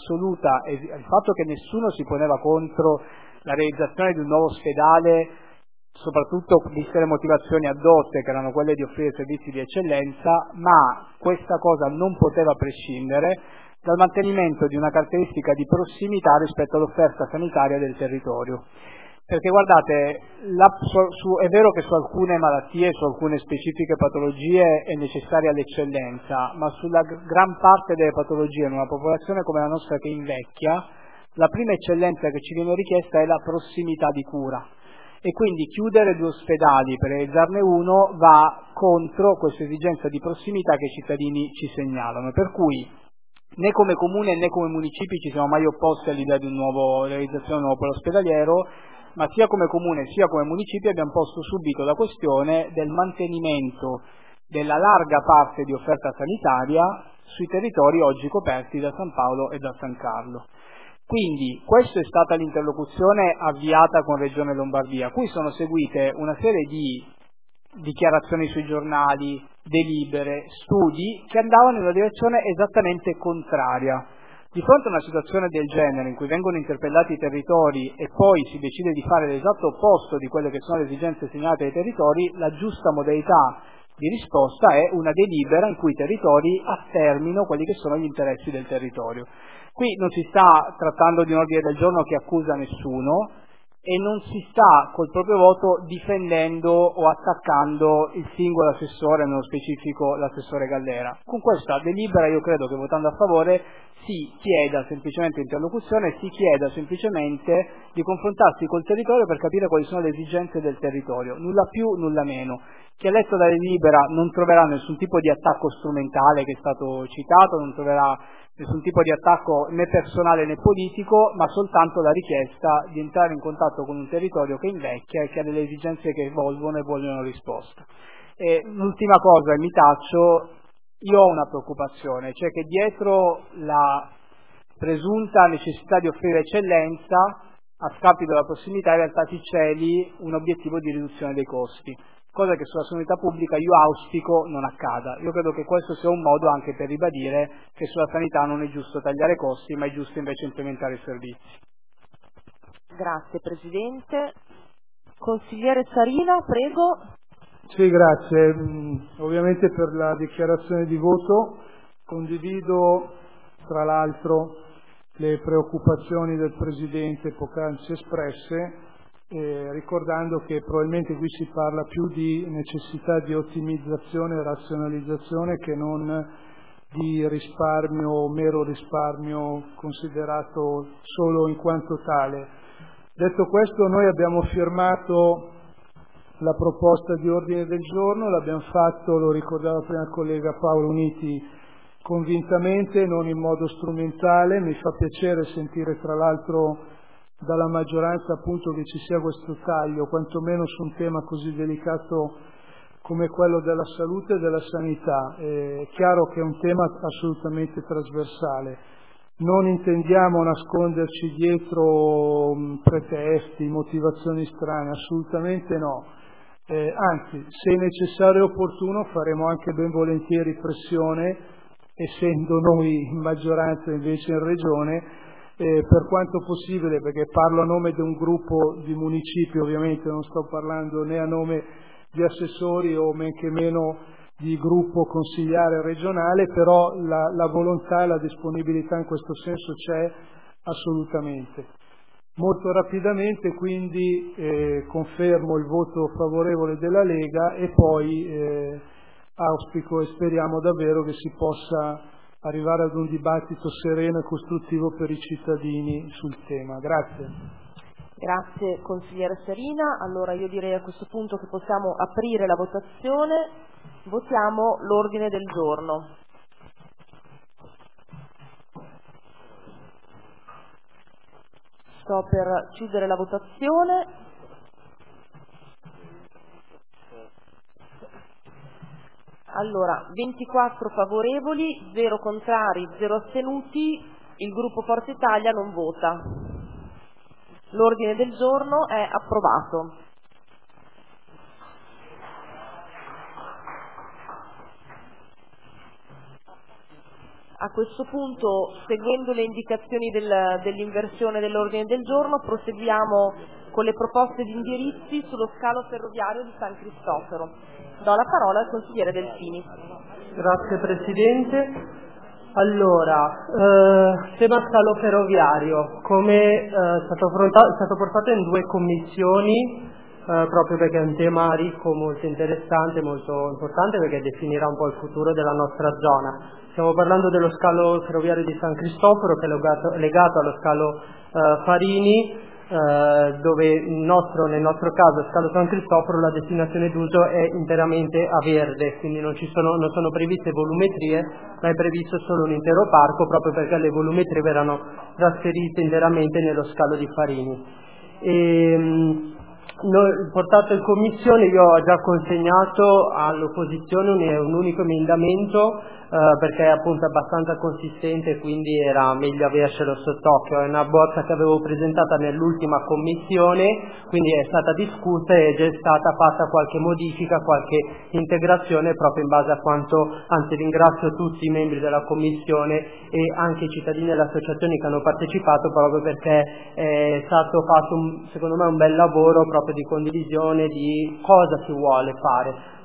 [SPEAKER 13] il fatto che nessuno si poneva contro la realizzazione di un nuovo ospedale, soprattutto viste le motivazioni addotte che erano quelle di offrire servizi di eccellenza, ma questa cosa non poteva prescindere dal mantenimento di una caratteristica di prossimità rispetto all'offerta sanitaria del territorio. Perché guardate, è vero che su alcune malattie, su alcune specifiche patologie è necessaria l'eccellenza, ma sulla gran parte delle patologie in una popolazione come la nostra che invecchia, la prima eccellenza che ci viene richiesta è la prossimità di cura. E quindi chiudere 2 ospedali per realizzarne uno va contro questa esigenza di prossimità che i cittadini ci segnalano. Per cui né come comune né come municipi ci siamo mai opposti all'idea di realizzazione di un nuovo polo ospedaliero, ma sia come comune sia come municipio abbiamo posto subito la questione del mantenimento della larga parte di offerta sanitaria sui territori oggi coperti da San Paolo e da San Carlo. Quindi questa è stata l'interlocuzione avviata con Regione Lombardia, a cui sono seguite una serie di dichiarazioni sui giornali, delibere, studi che andavano in una direzione esattamente contraria. Di fronte a una situazione del genere in cui vengono interpellati i territori e poi si decide di fare l'esatto opposto di quelle che sono le esigenze segnalate ai territori, la giusta modalità di risposta è una delibera in cui i territori affermino quelli che sono gli interessi del territorio. Qui non si sta trattando di un ordine del giorno che accusa nessuno, e non si sta col proprio voto difendendo o attaccando il singolo assessore, nello specifico l'assessore Gallera. Con questa delibera io credo che votando a favore si chieda semplicemente interlocuzione, si chieda semplicemente di confrontarsi col territorio per capire quali sono le esigenze del territorio, nulla più, nulla meno. Chi ha letto la delibera non troverà nessun tipo di attacco strumentale che è stato citato, non troverà nessun tipo di attacco né personale né politico, ma soltanto la richiesta di entrare in contatto con un territorio che invecchia e che ha delle esigenze che evolvono e vogliono risposta. E l'ultima cosa, e mi taccio, io ho una preoccupazione, cioè che dietro la presunta necessità di offrire eccellenza, a scapito della prossimità, in realtà si celi un obiettivo di riduzione dei costi, cosa che sulla sanità pubblica io auspico non accada. Io credo che questo sia un modo anche per ribadire che sulla sanità non è giusto tagliare costi, ma è giusto invece implementare i servizi.
[SPEAKER 3] Grazie Presidente. Consigliere Sarina, prego.
[SPEAKER 6] Sì, grazie. Ovviamente per la dichiarazione di voto condivido tra l'altro le preoccupazioni del Presidente poc'anzi espresse, ricordando che probabilmente qui si parla più di necessità di ottimizzazione e razionalizzazione che non di risparmio o mero risparmio considerato solo in quanto tale. Detto questo, noi abbiamo firmato la proposta di ordine del giorno, l'abbiamo fatto, lo ricordava prima il collega Paolo Uniti, convintamente, non in modo strumentale. Mi fa piacere sentire tra l'altro dalla maggioranza appunto che ci sia questo taglio, quantomeno su un tema così delicato come quello della salute e della sanità. È chiaro che è un tema assolutamente trasversale. Non intendiamo nasconderci dietro pretesti, motivazioni strane, assolutamente no. Anzi, se necessario e opportuno faremo anche ben volentieri pressione, essendo noi in maggioranza invece in Regione, per quanto possibile, perché parlo a nome di un gruppo di municipi, ovviamente non sto parlando né a nome di assessori o men che meno di gruppo consigliare regionale, però la volontà e la disponibilità in questo senso c'è assolutamente. Molto rapidamente quindi confermo il voto favorevole della Lega e poi auspico e speriamo davvero che si possa arrivare ad un dibattito sereno e costruttivo per i cittadini sul tema. Grazie.
[SPEAKER 3] Grazie consigliere Sarina. Allora io direi a questo punto che possiamo aprire la votazione. Votiamo l'ordine del giorno. Sto per chiudere la votazione. Allora, 24 favorevoli, 0 contrari, 0 astenuti, il gruppo Forza Italia non vota. L'ordine del giorno è approvato. A questo punto, seguendo le indicazioni dell'inversione dell'ordine del giorno, proseguiamo con le proposte di indirizzi sullo scalo ferroviario di San Cristoforo. Do la parola al consigliere Delfini.
[SPEAKER 7] Grazie Presidente. Allora, tema scalo ferroviario, come è stato portato in 2 commissioni, proprio perché è un tema ricco, molto interessante, molto importante, perché definirà un po' il futuro della nostra zona. Stiamo parlando dello scalo ferroviario di San Cristoforo, che è legato allo scalo Farini, dove nel nostro caso scalo San Cristoforo la destinazione d'uso è interamente a verde, quindi non sono previste volumetrie, ma è previsto solo un intero parco, proprio perché le volumetrie verranno trasferite interamente nello scalo di Farini. Portato in commissione, io ho già consegnato all'opposizione un unico emendamento, perché è appunto abbastanza consistente, quindi era meglio avercelo sott'occhio. È una bozza che avevo presentata nell'ultima commissione, quindi è stata discussa e è già stata fatta qualche modifica, qualche integrazione proprio in base a quanto, anzi ringrazio tutti i membri della commissione e anche i cittadini e le associazioni che hanno partecipato, proprio perché è stato fatto secondo me un bel lavoro proprio di condivisione di cosa si vuole fare.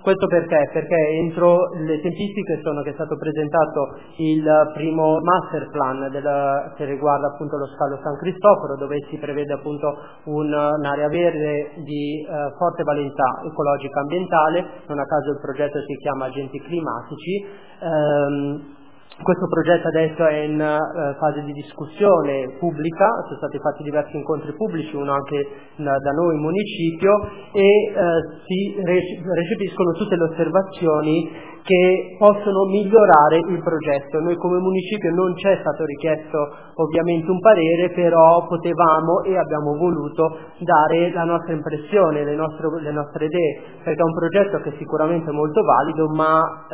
[SPEAKER 7] Questo perché? Perché entro le tempistiche sono che è stato presentato il primo master plan che riguarda appunto lo scalo San Cristoforo, dove si prevede appunto un'area verde di forte valenza ecologica ambientale. Non a caso il progetto si chiama Agenti Climatici. Questo progetto adesso è in fase di discussione pubblica, sono stati fatti diversi incontri pubblici, uno anche da noi in municipio, e si recepiscono tutte le osservazioni che possono migliorare il progetto. Noi come municipio non ci è stato richiesto ovviamente un parere, però potevamo e abbiamo voluto dare la nostra impressione, le nostre idee, perché è un progetto che è sicuramente molto valido, ma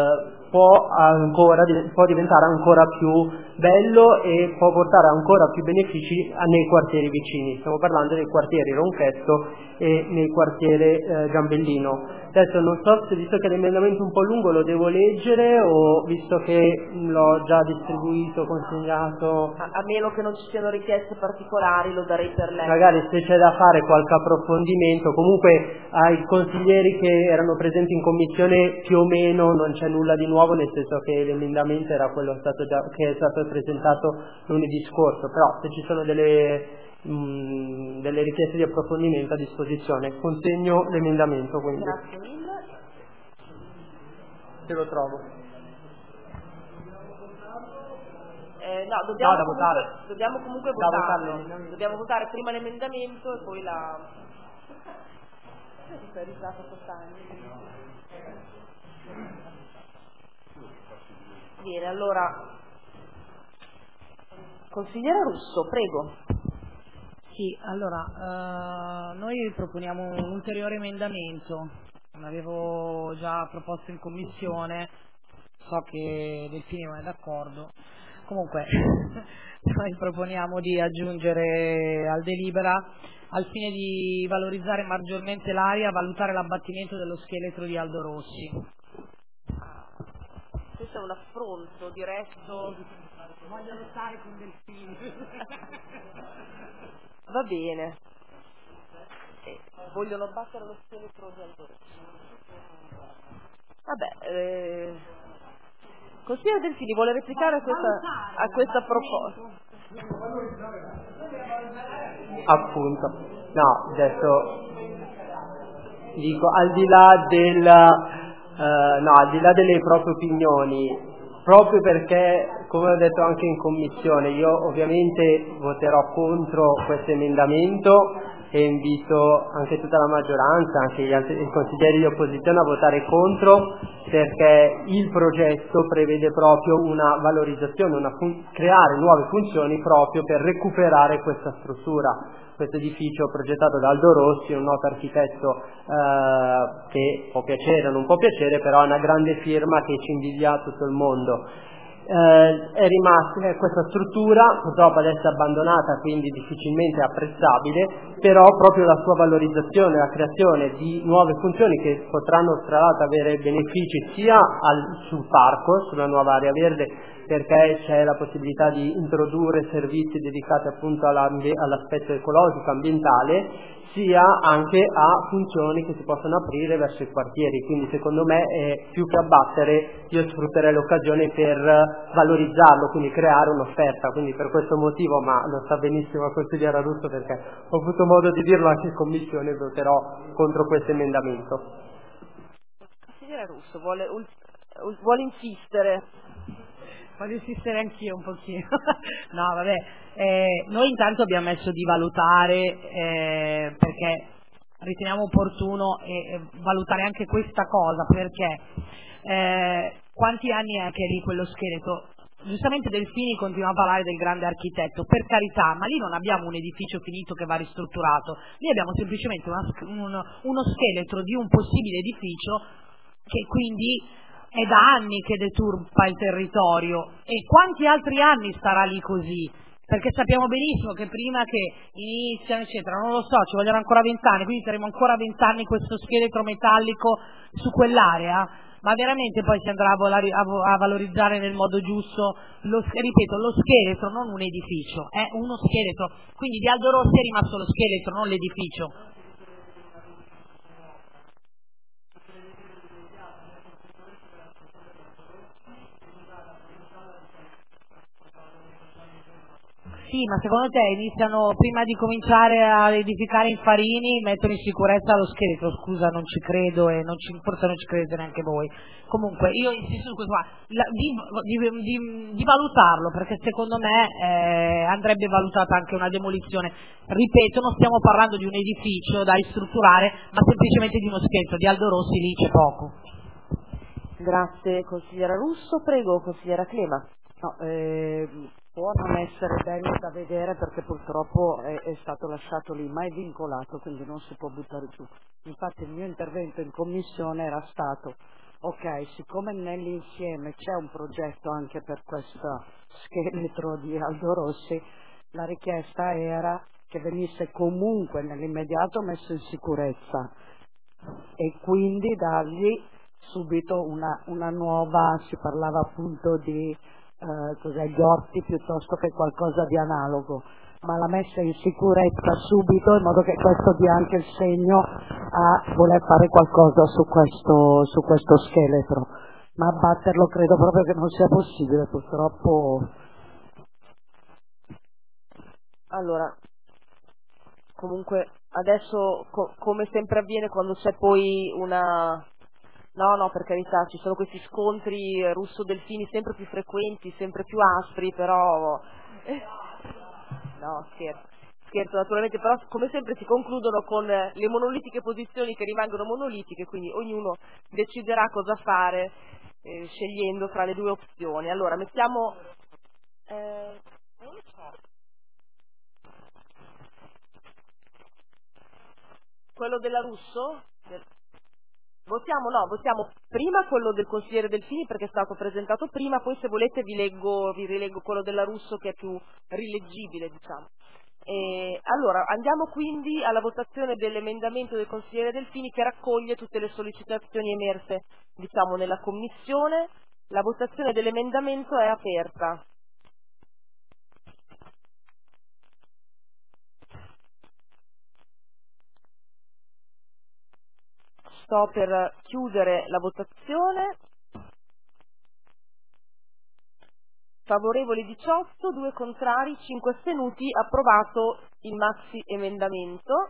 [SPEAKER 7] può diventare ancora più bello e può portare ancora più benefici nei quartieri vicini. Stiamo parlando dei quartieri Ronchetto e nel quartiere Giambellino. Adesso non so se, visto che l'emendamento è un po' lungo, lo devo leggere o visto che l'ho già distribuito, consegnato.
[SPEAKER 3] A meno che non ci siano richieste particolari lo darei per lei.
[SPEAKER 7] Magari se c'è da fare qualche approfondimento, comunque ai consiglieri che erano presenti in commissione più o meno non c'è nulla di nuovo, nel senso che l'emendamento era quello che è stato presentato lunedì scorso, però se ci sono delle richieste di approfondimento a disposizione, consegno l'emendamento. Quindi.
[SPEAKER 3] Grazie mille.
[SPEAKER 7] Se lo trovo.
[SPEAKER 3] Dobbiamo comunque votarlo. Dobbiamo votare prima l'emendamento e poi la risata sostanza. Bene, allora consigliere Russo, prego.
[SPEAKER 18] Sì, allora noi proponiamo un ulteriore emendamento, l'avevo già proposto in commissione, so che Delfini non è d'accordo, comunque noi proponiamo di aggiungere al delibera: al fine di valorizzare maggiormente l'area, valutare l'abbattimento dello scheletro di Aldo Rossi.
[SPEAKER 3] Questo è un affronto diretto.
[SPEAKER 18] Vogliono stare con Delfini.
[SPEAKER 3] Va bene. Vogliono battere lo scheletro di Aldo Rossi. Vabbè, consigliere Delfini vuole replicare a questa proposta?
[SPEAKER 7] Appunto. No, adesso dico, al di là delle proprie opinioni, proprio perché, come ho detto anche in commissione, io ovviamente voterò contro questo emendamento e invito anche tutta la maggioranza, anche i consiglieri di opposizione a votare contro, perché il progetto prevede proprio una valorizzazione, creare nuove funzioni proprio per recuperare questa struttura. Questo edificio progettato da Aldo Rossi, un noto architetto che può piacere o non può piacere, però ha una grande firma che ci invidia tutto il mondo. È rimasta questa struttura, purtroppo adesso è abbandonata, quindi difficilmente apprezzabile, però proprio la sua valorizzazione, la creazione di nuove funzioni che potranno tra l'altro avere benefici sia sul parco, sulla nuova area verde, perché c'è la possibilità di introdurre servizi dedicati appunto all'aspetto ecologico, ambientale, sia anche a funzioni che si possono aprire verso i quartieri. Quindi secondo me più che abbattere, io sfrutterei l'occasione per valorizzarlo, quindi creare un'offerta. Quindi per questo motivo, ma lo sa benissimo il consigliere Russo perché ho avuto modo di dirlo anche in commissione, voterò contro questo emendamento.
[SPEAKER 3] Consigliere Russo vuole insistere?
[SPEAKER 18] Voglio insistere anch'io un pochino. No, vabbè, noi intanto abbiamo messo di valutare perché riteniamo opportuno valutare anche questa cosa, perché quanti anni è che è lì quello scheletro? Giustamente Delfini continua a parlare del grande architetto, per carità, ma lì non abbiamo un edificio finito che va ristrutturato, lì abbiamo semplicemente uno scheletro di un possibile edificio che quindi è da anni che deturpa il territorio. E quanti altri anni starà lì così? Perché sappiamo benissimo che prima che iniziano eccetera, non lo so, ci vogliono ancora 20 anni, quindi saremo ancora 20 anni questo scheletro metallico su quell'area. Ma veramente poi si andrà a valorizzare nel modo giusto, ripeto, lo scheletro, non un edificio, è uno scheletro, quindi di Aldo Rossi è rimasto lo scheletro, non l'edificio. Sì, ma secondo te iniziano, prima di cominciare a edificare in Farini, mettono in sicurezza lo scheletro? Scusa, non ci credo e forse non ci credete neanche voi. Comunque, io insisto su questo qua, di valutarlo, perché secondo me andrebbe valutata anche una demolizione. Ripeto, non stiamo parlando di un edificio da ristrutturare, ma semplicemente di uno scheletro. Di Aldo Rossi lì c'è poco.
[SPEAKER 3] Grazie consigliera Russo, prego consigliera Clema.
[SPEAKER 1] No, può non essere bello da vedere perché purtroppo è stato lasciato lì, ma è vincolato, quindi non si può buttare giù. Infatti il mio intervento in commissione era stato: ok, siccome nell'insieme c'è un progetto anche per questo scheletro di Aldo Rossi, la richiesta era che venisse comunque nell'immediato messo in sicurezza e quindi dargli subito una nuova, si parlava appunto di gli orti piuttosto che qualcosa di analogo, ma la messa in sicurezza subito, in modo che questo dia anche il segno a voler fare qualcosa su questo scheletro, ma abbatterlo credo proprio che non sia possibile, purtroppo.
[SPEAKER 3] Allora, comunque adesso come sempre avviene quando c'è poi una... No, per carità, ci sono questi scontri Russo-Delfini sempre più frequenti, sempre più aspri, però... No, scherzo naturalmente, però come sempre si concludono con le monolitiche posizioni che rimangono monolitiche, quindi ognuno deciderà cosa fare scegliendo tra le due opzioni. Allora, mettiamo... quello della Russo? Votiamo prima quello del consigliere Delfini perché è stato presentato prima, poi se volete vi rileggo quello della Russo che è più rileggibile, diciamo. Allora, andiamo quindi alla votazione dell'emendamento del consigliere Delfini che raccoglie tutte le sollecitazioni emerse, diciamo, nella commissione. La votazione dell'emendamento è aperta. Sto per chiudere la votazione. Favorevoli 18, 2 contrari, 5 astenuti, approvato il maxi emendamento.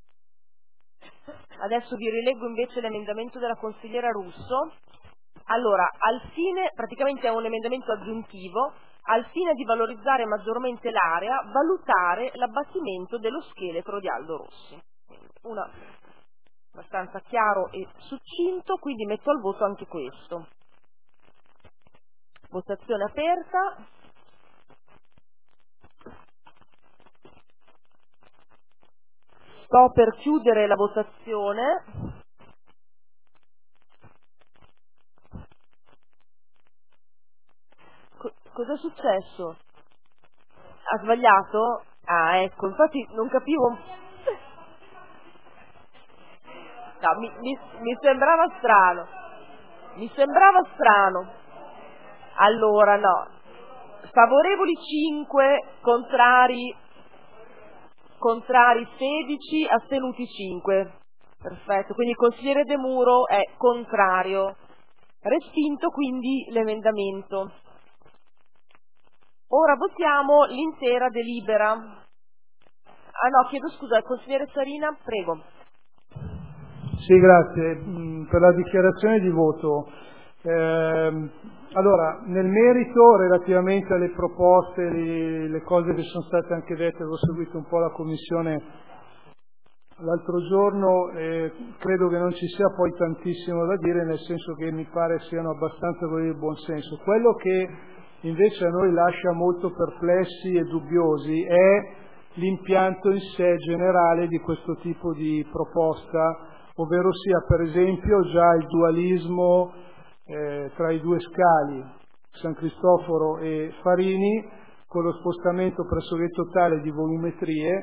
[SPEAKER 3] Adesso vi rileggo invece l'emendamento della consigliera Russo. Allora, praticamente è un emendamento aggiuntivo, al fine di valorizzare maggiormente l'area, valutare l'abbattimento dello scheletro di Aldo Rossi. Abbastanza chiaro e succinto, quindi metto al voto anche questo. Votazione aperta. Sto per chiudere la votazione. Cos'è successo? Ha sbagliato? Ah, ecco, infatti non capivo. No, mi sembrava strano. Allora, no. Favorevoli 5, contrari 16, astenuti 5. Perfetto, quindi il consigliere De Muro è contrario. Respinto quindi l'emendamento. Ora votiamo l'intera delibera. Ah no, chiedo scusa, il consigliere Sarina, prego.
[SPEAKER 6] Sì, grazie per la dichiarazione di voto. Allora, nel merito, relativamente alle proposte, le cose che sono state anche dette, ho seguito un po' la commissione l'altro giorno, credo che non ci sia poi tantissimo da dire, nel senso che mi pare siano abbastanza quelli di buon senso. Quello che invece a noi lascia molto perplessi e dubbiosi è l'impianto in sé generale di questo tipo di proposta, ovvero sia per esempio già il dualismo tra i due scali, San Cristoforo e Farini, con lo spostamento pressoché totale di volumetrie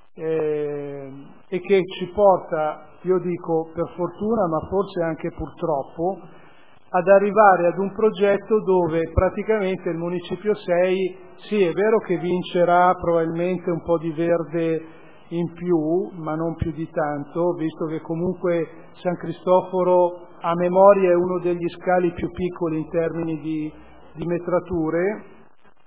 [SPEAKER 6] e che ci porta, io dico per fortuna, ma forse anche purtroppo, ad arrivare ad un progetto dove praticamente il Municipio 6, sì, è vero che vincerà probabilmente un po' di verde in più, ma non più di tanto, visto che comunque San Cristoforo a memoria è uno degli scali più piccoli in termini di metrature,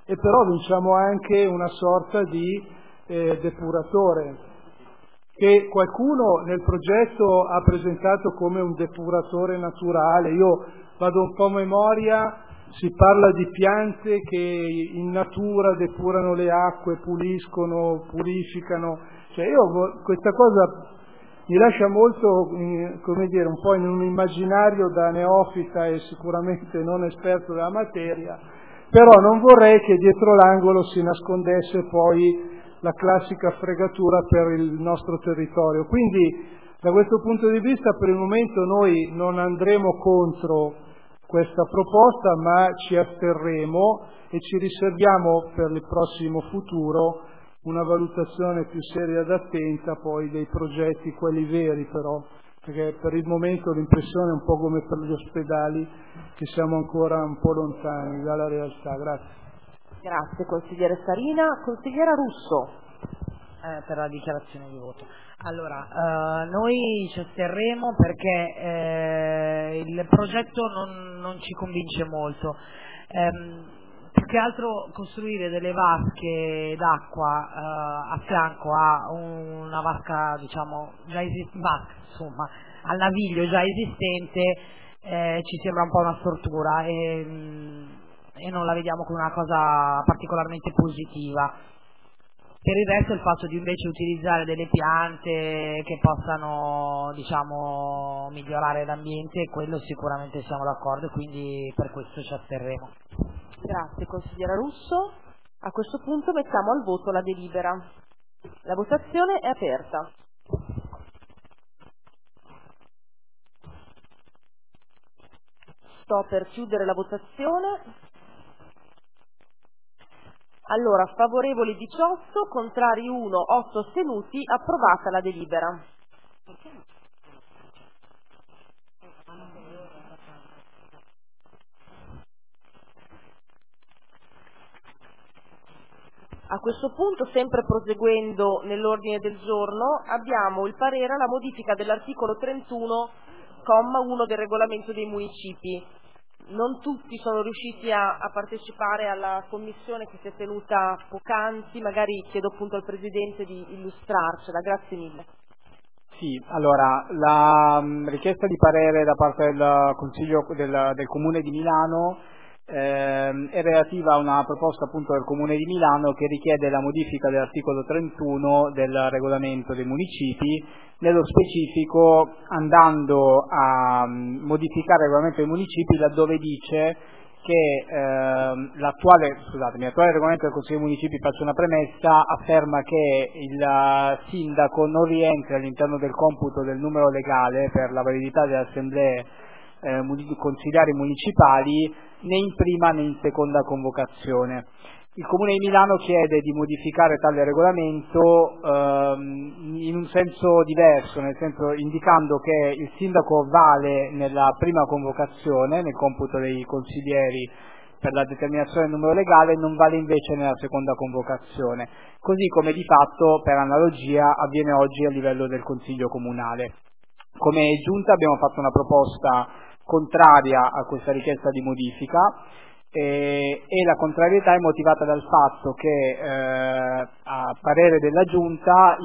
[SPEAKER 6] e però vinciamo anche una sorta di depuratore, che qualcuno nel progetto ha presentato come un depuratore naturale. Io vado un po' a memoria, si parla di piante che in natura depurano le acque, puliscono, purificano, cioè questa cosa mi lascia molto, come dire, un po' in un immaginario da neofita e sicuramente non esperto della materia, però non vorrei che dietro l'angolo si nascondesse poi la classica fregatura per il nostro territorio. Quindi da questo punto di vista per il momento noi non andremo contro questa proposta, ma ci asterremo e ci riserviamo per il prossimo futuro una valutazione più seria ed attenta poi dei progetti, quelli veri però, perché per il momento l'impressione è un po' come per gli ospedali, che siamo ancora un po' lontani dalla realtà. Grazie.
[SPEAKER 3] Grazie consigliere Sarina. Consigliera Russo.
[SPEAKER 18] Per la dichiarazione di voto. Allora, noi ci asterremo perché il progetto non ci convince molto. Più che altro costruire delle vasche d'acqua a fianco a una vasca, diciamo, insomma, al naviglio già esistente, ci sembra un po' una stortura e non la vediamo come una cosa particolarmente positiva. Per il resto il fatto di invece utilizzare delle piante che possano, diciamo, migliorare l'ambiente, quello sicuramente siamo d'accordo, quindi per questo ci asterremo.
[SPEAKER 3] Grazie consigliera Russo. A questo punto mettiamo al voto la delibera. La votazione è aperta. Sto per chiudere la votazione. Allora, favorevoli 18, contrari 1, 8 astenuti, approvata la delibera. A questo punto, sempre proseguendo nell'ordine del giorno, abbiamo il parere alla modifica dell'articolo 31, comma 1 del regolamento dei municipi. Non tutti sono riusciti a partecipare alla commissione che si è tenuta poc'anzi, magari chiedo appunto al Presidente di illustrarcela, grazie mille.
[SPEAKER 13] Sì, allora, la richiesta di parere da parte del Consiglio del Comune di Milano è relativa a una proposta appunto del Comune di Milano che richiede la modifica dell'articolo 31 del regolamento dei municipi, nello specifico andando a modificare il regolamento dei municipi laddove dice che l'attuale regolamento del Consiglio dei Municipi, faccio una premessa, afferma che il sindaco non rientra all'interno del computo del numero legale per la validità delle assemblee consigliari municipali né in prima né in seconda convocazione. Il Comune di Milano chiede di modificare tale regolamento in un senso diverso, nel senso indicando che il sindaco vale nella prima convocazione, nel computo dei consiglieri per la determinazione del numero legale, e non vale invece nella seconda convocazione, così come di fatto per analogia avviene oggi a livello del Consiglio Comunale. Come Giunta abbiamo fatto una proposta contraria a questa richiesta di modifica e la contrarietà è motivata dal fatto che a parere della Giunta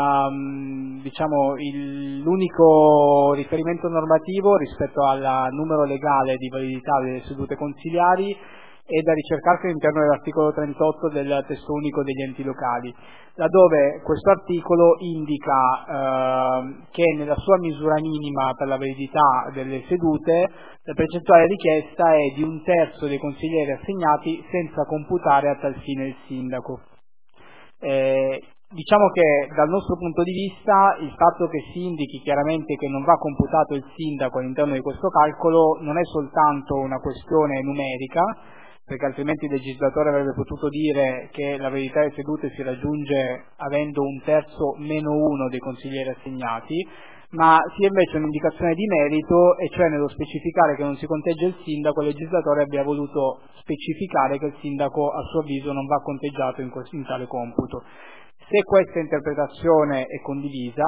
[SPEAKER 13] l'unico riferimento normativo rispetto al numero legale di validità delle sedute consiliari è da ricercarsi all'interno dell'articolo 38 del testo unico degli enti locali, laddove questo articolo indica che nella sua misura minima per la validità delle sedute la percentuale richiesta è di 1/3 dei consiglieri assegnati senza computare a tal fine il sindaco. Diciamo che dal nostro punto di vista il fatto che si indichi chiaramente che non va computato il sindaco all'interno di questo calcolo non è soltanto una questione numerica, perché altrimenti il legislatore avrebbe potuto dire che la validità delle sedute si raggiunge avendo 1/3 meno 1 dei consiglieri assegnati, ma sia invece un'indicazione di merito, e cioè nello specificare che non si conteggia il sindaco, il legislatore abbia voluto specificare che il sindaco a suo avviso non va conteggiato in tale computo. Se questa interpretazione è condivisa,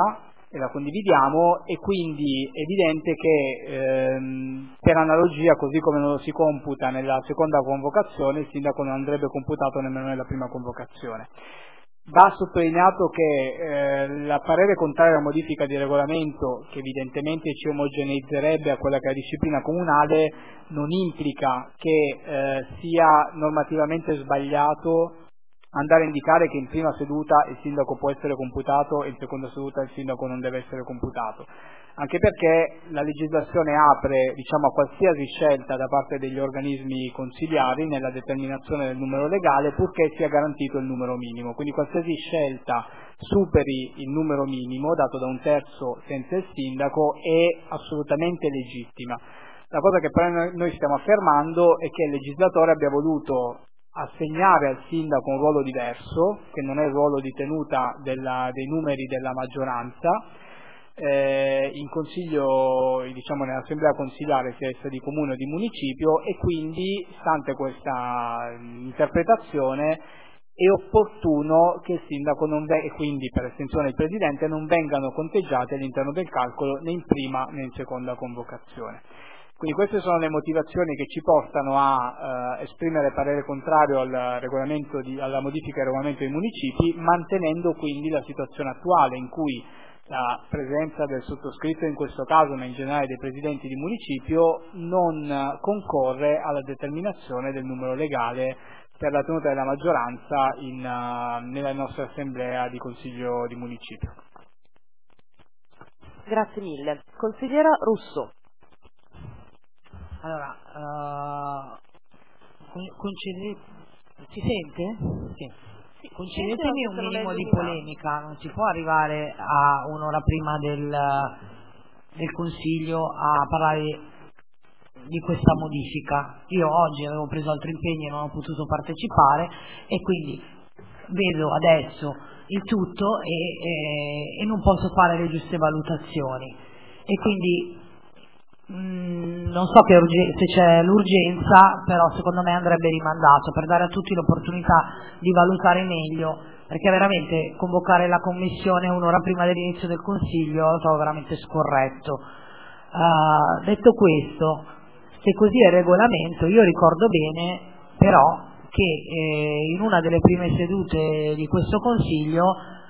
[SPEAKER 13] e la condividiamo, e quindi è evidente che per analogia, così come non lo si computa nella seconda convocazione, il sindaco non andrebbe computato nemmeno nella prima convocazione. Va sottolineato che il parere contrario alla modifica di regolamento, che evidentemente ci omogeneizzerebbe a quella che è la disciplina comunale, non implica che sia normativamente sbagliato andare a indicare che in prima seduta il sindaco può essere computato e in seconda seduta il sindaco non deve essere computato, anche perché la legislazione apre, diciamo, a qualsiasi scelta da parte degli organismi consiliari nella determinazione del numero legale, purché sia garantito il numero minimo. Quindi qualsiasi scelta superi il numero minimo dato da un terzo senza il sindaco è assolutamente legittima. La cosa che però noi stiamo affermando è che il legislatore abbia voluto assegnare al sindaco un ruolo diverso, che non è il ruolo di tenuta dei numeri della maggioranza, in consiglio, diciamo nell'assemblea consiliare, sia essa di comune o di municipio, e quindi, stante questa interpretazione, è opportuno che il sindaco e quindi per estensione il presidente non vengano conteggiati all'interno del calcolo né in prima né in seconda convocazione. Quindi queste sono le motivazioni che ci portano a esprimere parere contrario alla modifica del regolamento dei municipi, mantenendo quindi la situazione attuale in cui la presenza del sottoscritto in questo caso, ma in generale dei presidenti di municipio, non concorre alla determinazione del numero legale per la tenuta della maggioranza nella nostra assemblea di consiglio di municipio.
[SPEAKER 3] Grazie mille. Consigliera Russo.
[SPEAKER 18] Allora, si sente? Sì. Concedetemi un minimo di polemica, non si può arrivare a un'ora prima del Consiglio a parlare di questa modifica. Io oggi avevo preso altri impegni e non ho potuto partecipare, e quindi vedo adesso il tutto e non posso fare le giuste valutazioni, e quindi non so se c'è l'urgenza, però secondo me andrebbe rimandato per dare a tutti l'opportunità di valutare meglio, perché veramente convocare la commissione un'ora prima dell'inizio del Consiglio lo trovo veramente scorretto. Detto questo, se così è il regolamento, io ricordo bene però che in una delle prime sedute di questo Consiglio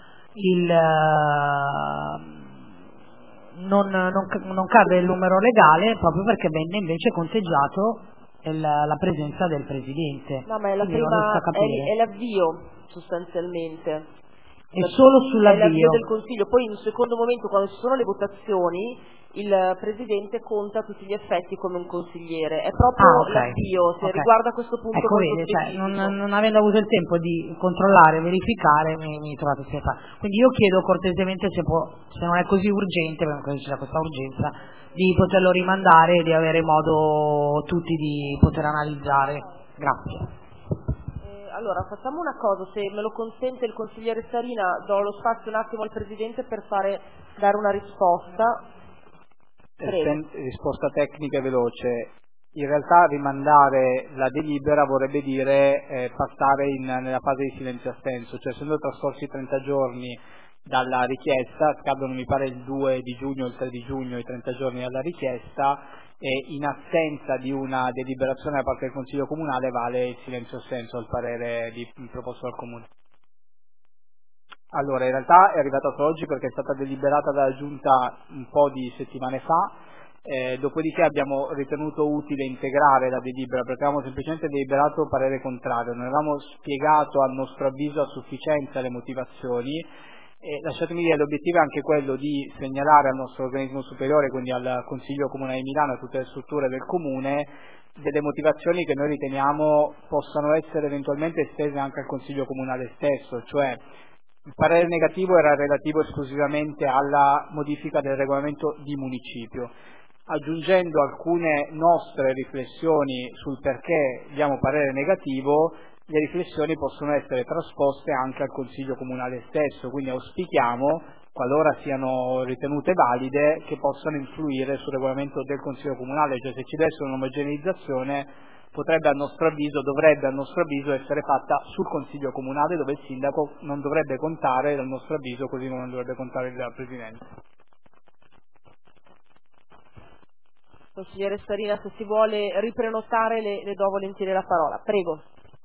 [SPEAKER 18] non cadde il numero legale proprio perché venne invece conteggiato la presenza del Presidente.
[SPEAKER 3] No, ma è l'avvio sostanzialmente.
[SPEAKER 18] È solo sull'avvio.
[SPEAKER 3] È l'avvio del Consiglio. Poi in un secondo momento, quando ci sono le votazioni, il Presidente conta a tutti gli effetti come un consigliere. È proprio l'avvio, se riguarda questo punto.
[SPEAKER 18] Ecco, vedi, non avendo avuto il tempo di controllare, verificare, mi trovate sempre. Quindi io chiedo cortesemente se non è così urgente, perché c'è questa urgenza, di poterlo rimandare e di avere modo tutti di poter analizzare. Grazie.
[SPEAKER 3] Allora, facciamo una cosa, se me lo consente il consigliere Sarina, do lo spazio un attimo al Presidente per dare una risposta.
[SPEAKER 13] Risposta tecnica e veloce. In realtà rimandare la delibera vorrebbe dire passare nella fase di silenzio assenso, cioè essendo trascorsi 30 giorni dalla richiesta, scadono mi pare il 2 di giugno o il 3 di giugno i 30 giorni dalla richiesta, e in assenza di una deliberazione da parte del Consiglio Comunale vale il silenzio assenso al parere proposto dal Comune. Allora, in realtà è arrivata solo oggi perché è stata deliberata dalla Giunta un po' di settimane fa, dopodiché abbiamo ritenuto utile integrare la delibera perché avevamo semplicemente deliberato parere contrario, non avevamo spiegato a nostro avviso a sufficienza le motivazioni. Lasciatemi dire, l'obiettivo è anche quello di segnalare al nostro organismo superiore, quindi al Consiglio Comunale di Milano e a tutte le strutture del Comune, delle motivazioni che noi riteniamo possano essere eventualmente estese anche al Consiglio Comunale stesso, cioè il parere negativo era relativo esclusivamente alla modifica del regolamento di municipio, aggiungendo alcune nostre riflessioni sul perché diamo parere negativo. Le riflessioni possono essere trasposte anche al Consiglio Comunale stesso, quindi auspichiamo qualora siano ritenute valide, che possano influire sul regolamento del Consiglio Comunale. Cioè, se ci deve essere un'omogeneizzazione, dovrebbe a nostro avviso essere fatta sul Consiglio Comunale, dove il sindaco non dovrebbe contare, dal nostro avviso, così come non dovrebbe contare il Presidente.
[SPEAKER 3] Consigliere Starina, se si vuole riprenotare le do volentieri la parola. Prego.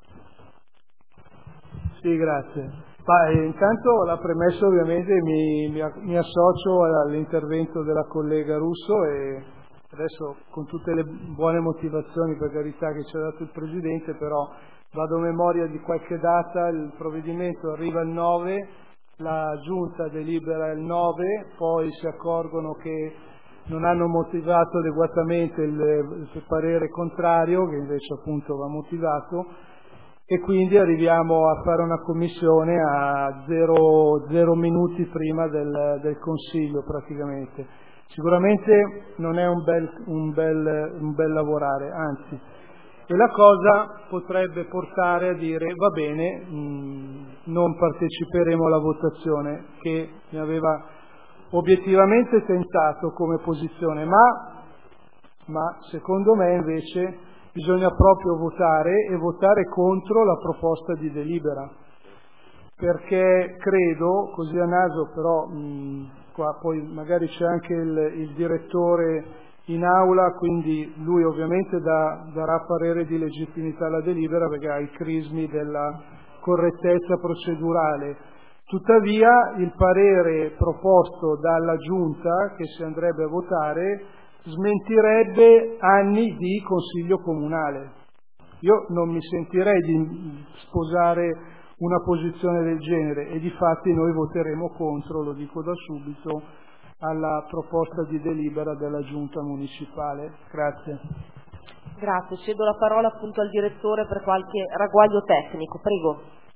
[SPEAKER 6] Sì, grazie. Intanto la premessa ovviamente mi associo all'intervento della collega Russo e adesso con tutte le buone motivazioni per carità che ci ha dato il Presidente, però vado a memoria di qualche data, il provvedimento arriva il 9, la Giunta delibera il 9, poi si accorgono che non hanno motivato adeguatamente il parere contrario, che invece appunto va motivato, e quindi arriviamo a fare una commissione a 0 minuti prima del Consiglio praticamente. Sicuramente non è un bel lavorare, anzi, e la cosa potrebbe portare a dire va bene, non parteciperemo alla votazione, che mi aveva obiettivamente tentato come posizione, ma secondo me invece bisogna proprio votare e votare contro la proposta di delibera, perché credo, così a naso, però qua poi magari c'è anche il direttore in aula, quindi lui ovviamente darà parere di legittimità alla delibera perché ha i crismi della correttezza procedurale. Tuttavia il parere proposto dalla Giunta, che si andrebbe a votare, smentirebbe anni di Consiglio Comunale. Io non mi sentirei di sposare una posizione del genere e difatti noi voteremo contro, lo dico da subito, alla proposta di delibera della Giunta Municipale. Grazie.
[SPEAKER 3] Grazie, cedo la parola appunto al direttore per qualche ragguaglio tecnico, prego.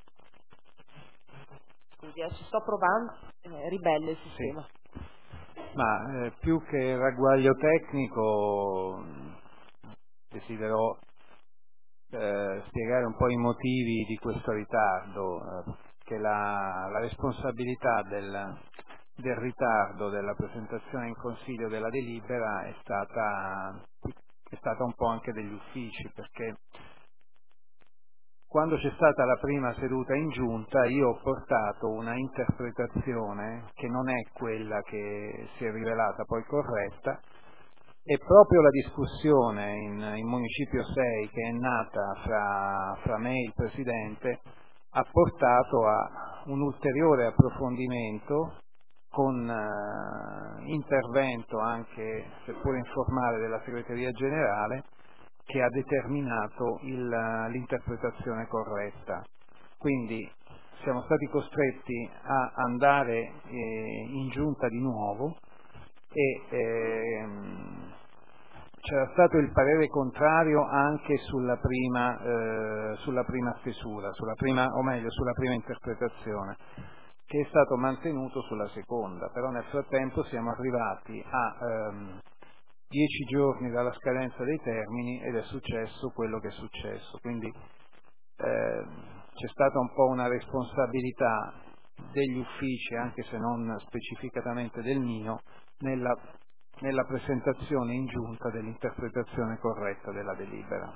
[SPEAKER 3] Scusi, ci sto provando, ribelle il sistema. Sì.
[SPEAKER 11] Ma più che ragguaglio tecnico desidero spiegare un po' i motivi di questo ritardo, che la responsabilità del ritardo della presentazione in Consiglio della delibera è stata un po' anche degli uffici, perché quando c'è stata la prima seduta in Giunta io ho portato una interpretazione che non è quella che si è rivelata poi corretta, e proprio la discussione in Municipio 6 che è nata fra me e il Presidente ha portato a un ulteriore approfondimento con intervento anche, seppur informale, della Segreteria Generale, che ha determinato l'interpretazione corretta. Quindi siamo stati costretti a andare in Giunta di nuovo e c'era stato il parere contrario anche sulla prima stesura, sulla prima interpretazione, che è stato mantenuto sulla seconda, però nel frattempo siamo arrivati a 10 giorni dalla scadenza dei termini ed è successo quello che è successo, quindi c'è stata un po' una responsabilità degli uffici, anche se non specificatamente del mio, nella presentazione in Giunta dell'interpretazione corretta della delibera.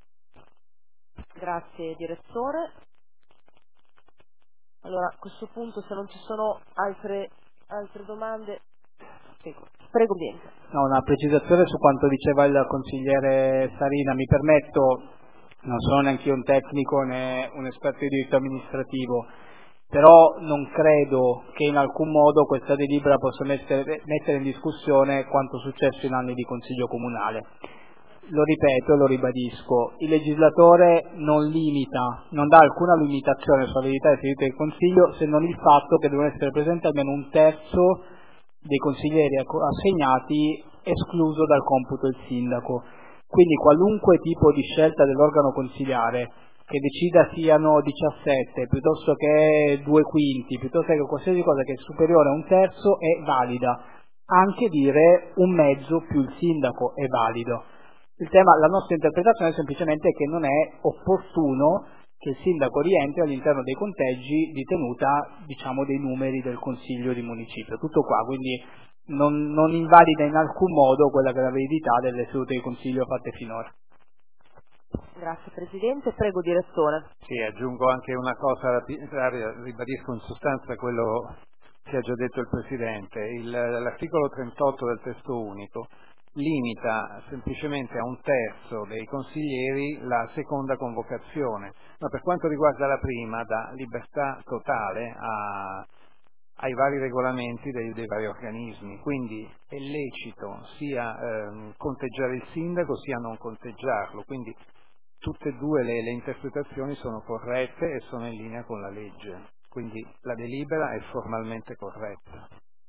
[SPEAKER 3] Grazie direttore. Allora, a questo punto, se non ci sono altre domande, prego Bianca.
[SPEAKER 13] No, una precisazione su quanto diceva il consigliere Starina. Mi permetto, non sono neanche io un tecnico né un esperto di diritto amministrativo, però non credo che in alcun modo questa delibera possa mettere in discussione quanto successo in anni di Consiglio Comunale. Lo ripeto e lo ribadisco, il legislatore non dà alcuna limitazione sulla verità dei segreti del Consiglio, se non il fatto che devono essere presenti almeno un terzo dei consiglieri assegnati, escluso dal computo il sindaco. Quindi qualunque tipo di scelta dell'organo consiliare, che decida siano 17 piuttosto che 2/5, piuttosto che qualsiasi cosa che è superiore a un terzo, è valida. Anche dire un mezzo più il sindaco è valido. La nostra interpretazione è semplicemente che non è opportuno che il sindaco rientri all'interno dei conteggi di tenuta, diciamo, dei numeri del Consiglio di Municipio. Tutto qua, quindi non invalida in alcun modo quella che è la verità delle sedute di Consiglio fatte finora.
[SPEAKER 3] Grazie Presidente, prego Direttore.
[SPEAKER 2] Sì, aggiungo anche una cosa, ribadisco in sostanza quello che ha già detto il Presidente. L'articolo 38 del testo unico limita semplicemente a 1/3 dei consiglieri la seconda convocazione, ma per quanto riguarda la prima dà libertà totale ai vari regolamenti dei vari organismi, quindi è lecito sia conteggiare il sindaco sia non conteggiarlo, quindi tutte e due le interpretazioni sono corrette e sono in linea con la legge, quindi la delibera è formalmente corretta.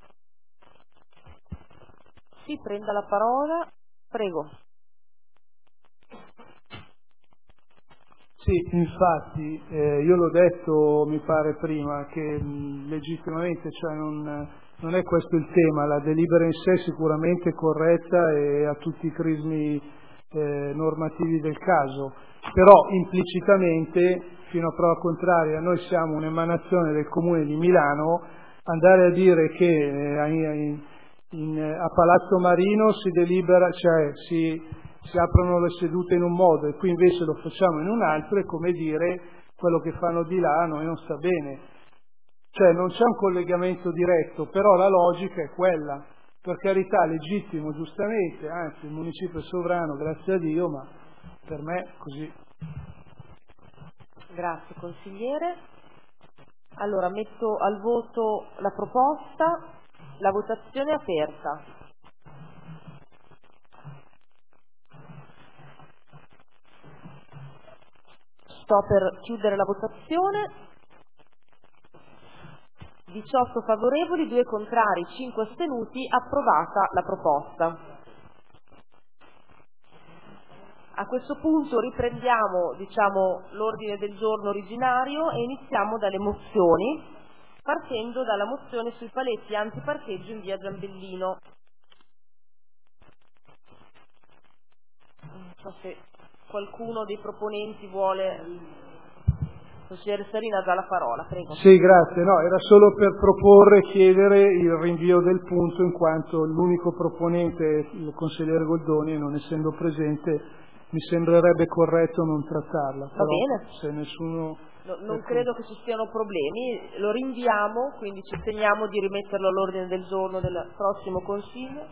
[SPEAKER 3] Sì, prenda la parola, prego.
[SPEAKER 6] Sì, infatti, io l'ho detto, mi pare prima, che legittimamente, cioè non è questo il tema, la delibera in sé sicuramente è corretta e ha tutti i crismi normativi del caso, però implicitamente, fino a prova contraria, noi siamo un'emanazione del Comune di Milano, andare a dire che a Palazzo Marino si delibera, cioè si aprono le sedute in un modo e qui invece lo facciamo in un altro, è come dire quello che fanno di là a noi non sta bene. Cioè non c'è un collegamento diretto, però la logica è quella. Per carità, legittimo, giustamente, anzi il municipio è sovrano, grazie a Dio, ma per me è così.
[SPEAKER 3] Grazie consigliere. Allora metto al voto la proposta, la votazione è aperta. Sto per chiudere la votazione. 18 favorevoli, 2 contrari, 5 astenuti, approvata la proposta. A questo punto riprendiamo, l'ordine del giorno originario e iniziamo dalle mozioni, partendo dalla mozione sui paletti antiparcheggio in via Giambellino. Non so se qualcuno dei proponenti vuole... Consigliere Sarina ha già la parola, prego.
[SPEAKER 6] Sì, grazie. No, era solo per proporre e chiedere il rinvio del punto, in quanto l'unico proponente è il consigliere Goldoni e non essendo presente mi sembrerebbe corretto non trattarla.
[SPEAKER 3] Va bene.
[SPEAKER 6] Se nessuno...
[SPEAKER 3] Non credo che ci siano problemi, lo rinviamo, quindi ci teniamo di rimetterlo all'ordine del giorno del prossimo Consiglio.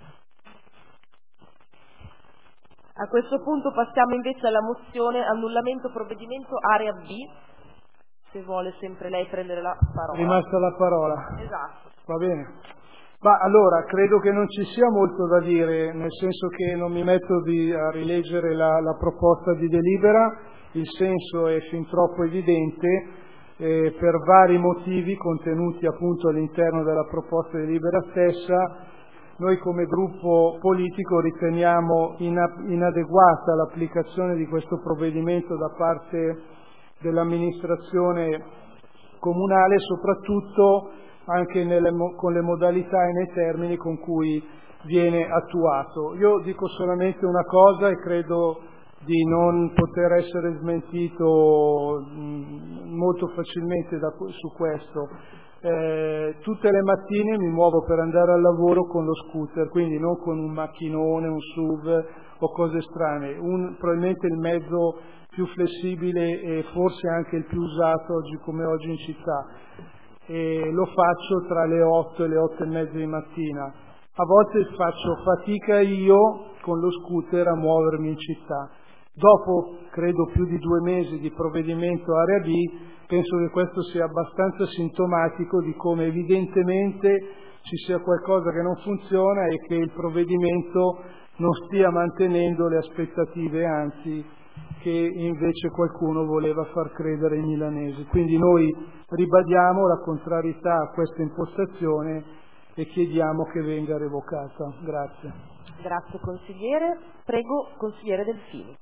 [SPEAKER 3] A questo punto passiamo invece alla mozione annullamento provvedimento area B, se vuole sempre lei prendere la parola.
[SPEAKER 6] È rimasta la parola.
[SPEAKER 3] Esatto.
[SPEAKER 6] Va bene. Ma allora, credo che non ci sia molto da dire, nel senso che non mi metto a rileggere la proposta di delibera, il senso è fin troppo evidente, per vari motivi contenuti appunto all'interno della proposta di delibera stessa. Noi come gruppo politico riteniamo inadeguata l'applicazione di questo provvedimento da parte dell'amministrazione comunale, soprattutto anche con le modalità e nei termini con cui viene attuato. Io dico solamente una cosa e credo di non poter essere smentito molto facilmente su questo. Tutte le mattine mi muovo per andare al lavoro con lo scooter, quindi non con un macchinone, un SUV o cose strane, probabilmente il mezzo più flessibile e forse anche il più usato oggi come oggi in città, e lo faccio tra le 8 e le 8 e mezza di mattina. A volte faccio fatica io con lo scooter a muovermi in città. Dopo, credo, più di 2 mesi di provvedimento area B, penso che questo sia abbastanza sintomatico di come evidentemente ci sia qualcosa che non funziona e che il provvedimento non stia mantenendo le aspettative, anzi che invece qualcuno voleva far credere ai milanesi. Quindi noi ribadiamo la contrarietà a questa impostazione e chiediamo che venga revocata. Grazie.
[SPEAKER 3] Grazie consigliere. Prego consigliere Delfini.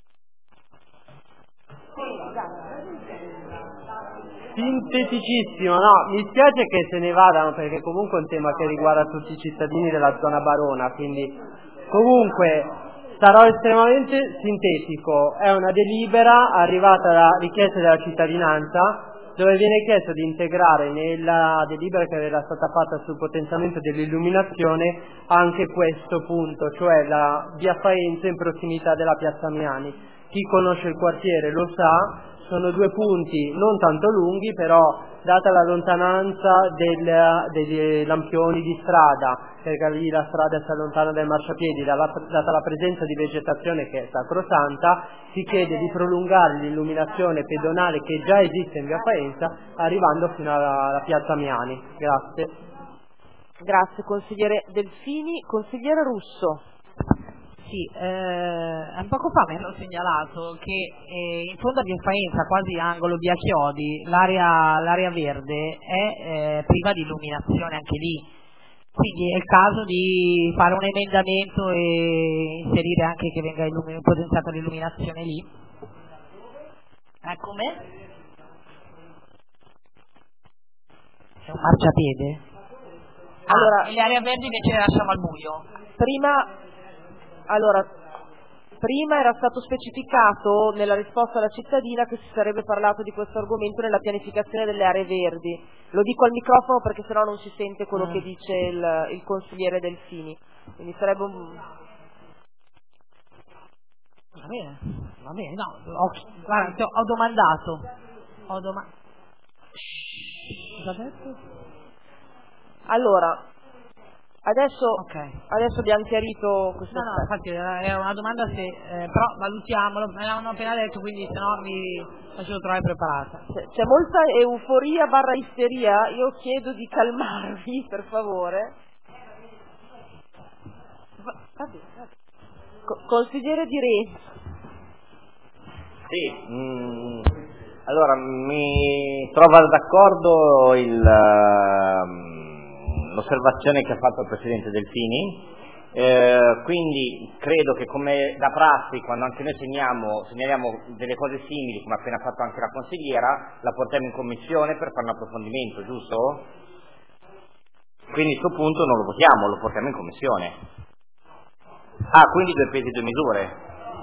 [SPEAKER 7] Sinteticissimo, no, mi spiace che se ne vadano perché comunque è un tema che riguarda tutti i cittadini della zona barona, quindi comunque Sarò estremamente sintetico. È una delibera arrivata da richiesta della cittadinanza, dove viene chiesto di integrare nella delibera che era stata fatta sul potenziamento dell'illuminazione anche questo punto, cioè la via Faenza in prossimità della piazza Miani. Chi conosce il quartiere lo sa, sono due punti non tanto lunghi, però data la lontananza dei lampioni di strada, perché lì la strada si allontana dai marciapiedi, data la presenza di vegetazione che è sacrosanta, si chiede di prolungare l'illuminazione pedonale che già esiste in via Faenza, arrivando fino alla piazza Miani. Grazie.
[SPEAKER 3] Grazie consigliere Delfini. Consigliere Russo.
[SPEAKER 18] Sì, un poco fa mi hanno segnalato che in fondo a via Faenza, quasi angolo via Chiodi, l'area verde è priva di illuminazione anche lì, quindi è il caso di fare un emendamento e inserire anche che venga potenziata l'illuminazione lì. Come? C'è un marciapiede?
[SPEAKER 3] Allora,
[SPEAKER 18] e le aree verdi invece le lasciamo al buio?
[SPEAKER 3] Prima era stato specificato nella risposta alla cittadina che si sarebbe parlato di questo argomento nella pianificazione delle aree verdi. Lo dico al microfono perché sennò non si sente quello che dice il consigliere Delfini. Quindi sarebbe un...
[SPEAKER 18] Va bene, no, guarda, ho domandato. Cosa ha detto?
[SPEAKER 3] Allora, adesso abbiamo chiarito questo.
[SPEAKER 18] No, infatti era una domanda però valutiamolo, me l'hanno appena detto, quindi se no mi faccio trovare preparata.
[SPEAKER 3] C'è molta euforia / isteria, io chiedo di calmarvi per favore. Va bene. Consigliere Di Renzo.
[SPEAKER 21] Sì, allora mi trova d'accordo l'osservazione che ha fatto il Presidente Delfini, quindi credo che come da prassi, quando anche noi segnaliamo delle cose simili, come ha appena fatto anche la consigliera, la portiamo in commissione per fare un approfondimento, giusto? Quindi il suo punto non lo votiamo, lo portiamo in commissione. Quindi 2 pesi 2 misure.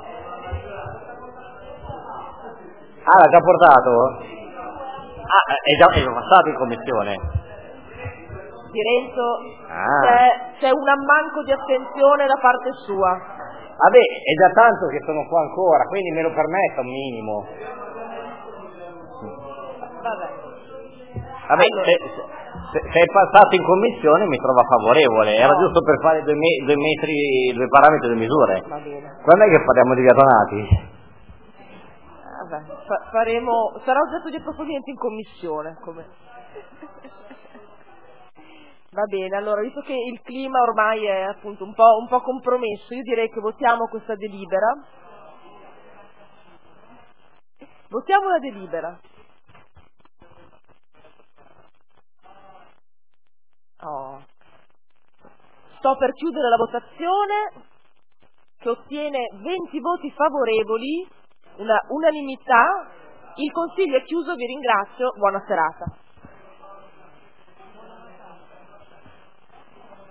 [SPEAKER 21] L'ha già portato? È già passato in commissione.
[SPEAKER 3] Di Renzo, c'è un ammanco di attenzione da parte sua.
[SPEAKER 21] Vabbè, è già tanto che sono qua ancora, quindi me lo permetta un minimo.
[SPEAKER 3] Vabbè,
[SPEAKER 21] allora, se è passato in commissione mi trova favorevole, era giusto per fare 2 parametri, 2 misure.
[SPEAKER 3] Va bene.
[SPEAKER 21] Quando è che parliamo di Gatonati?
[SPEAKER 3] Sarà oggetto di approfondimento in commissione. Va bene, allora visto che il clima ormai è appunto un po' compromesso, io direi che votiamo questa delibera. Votiamo la delibera. Sto per chiudere la votazione, che ottiene 20 voti favorevoli, una unanimità. Il consiglio è chiuso, vi ringrazio, buona serata.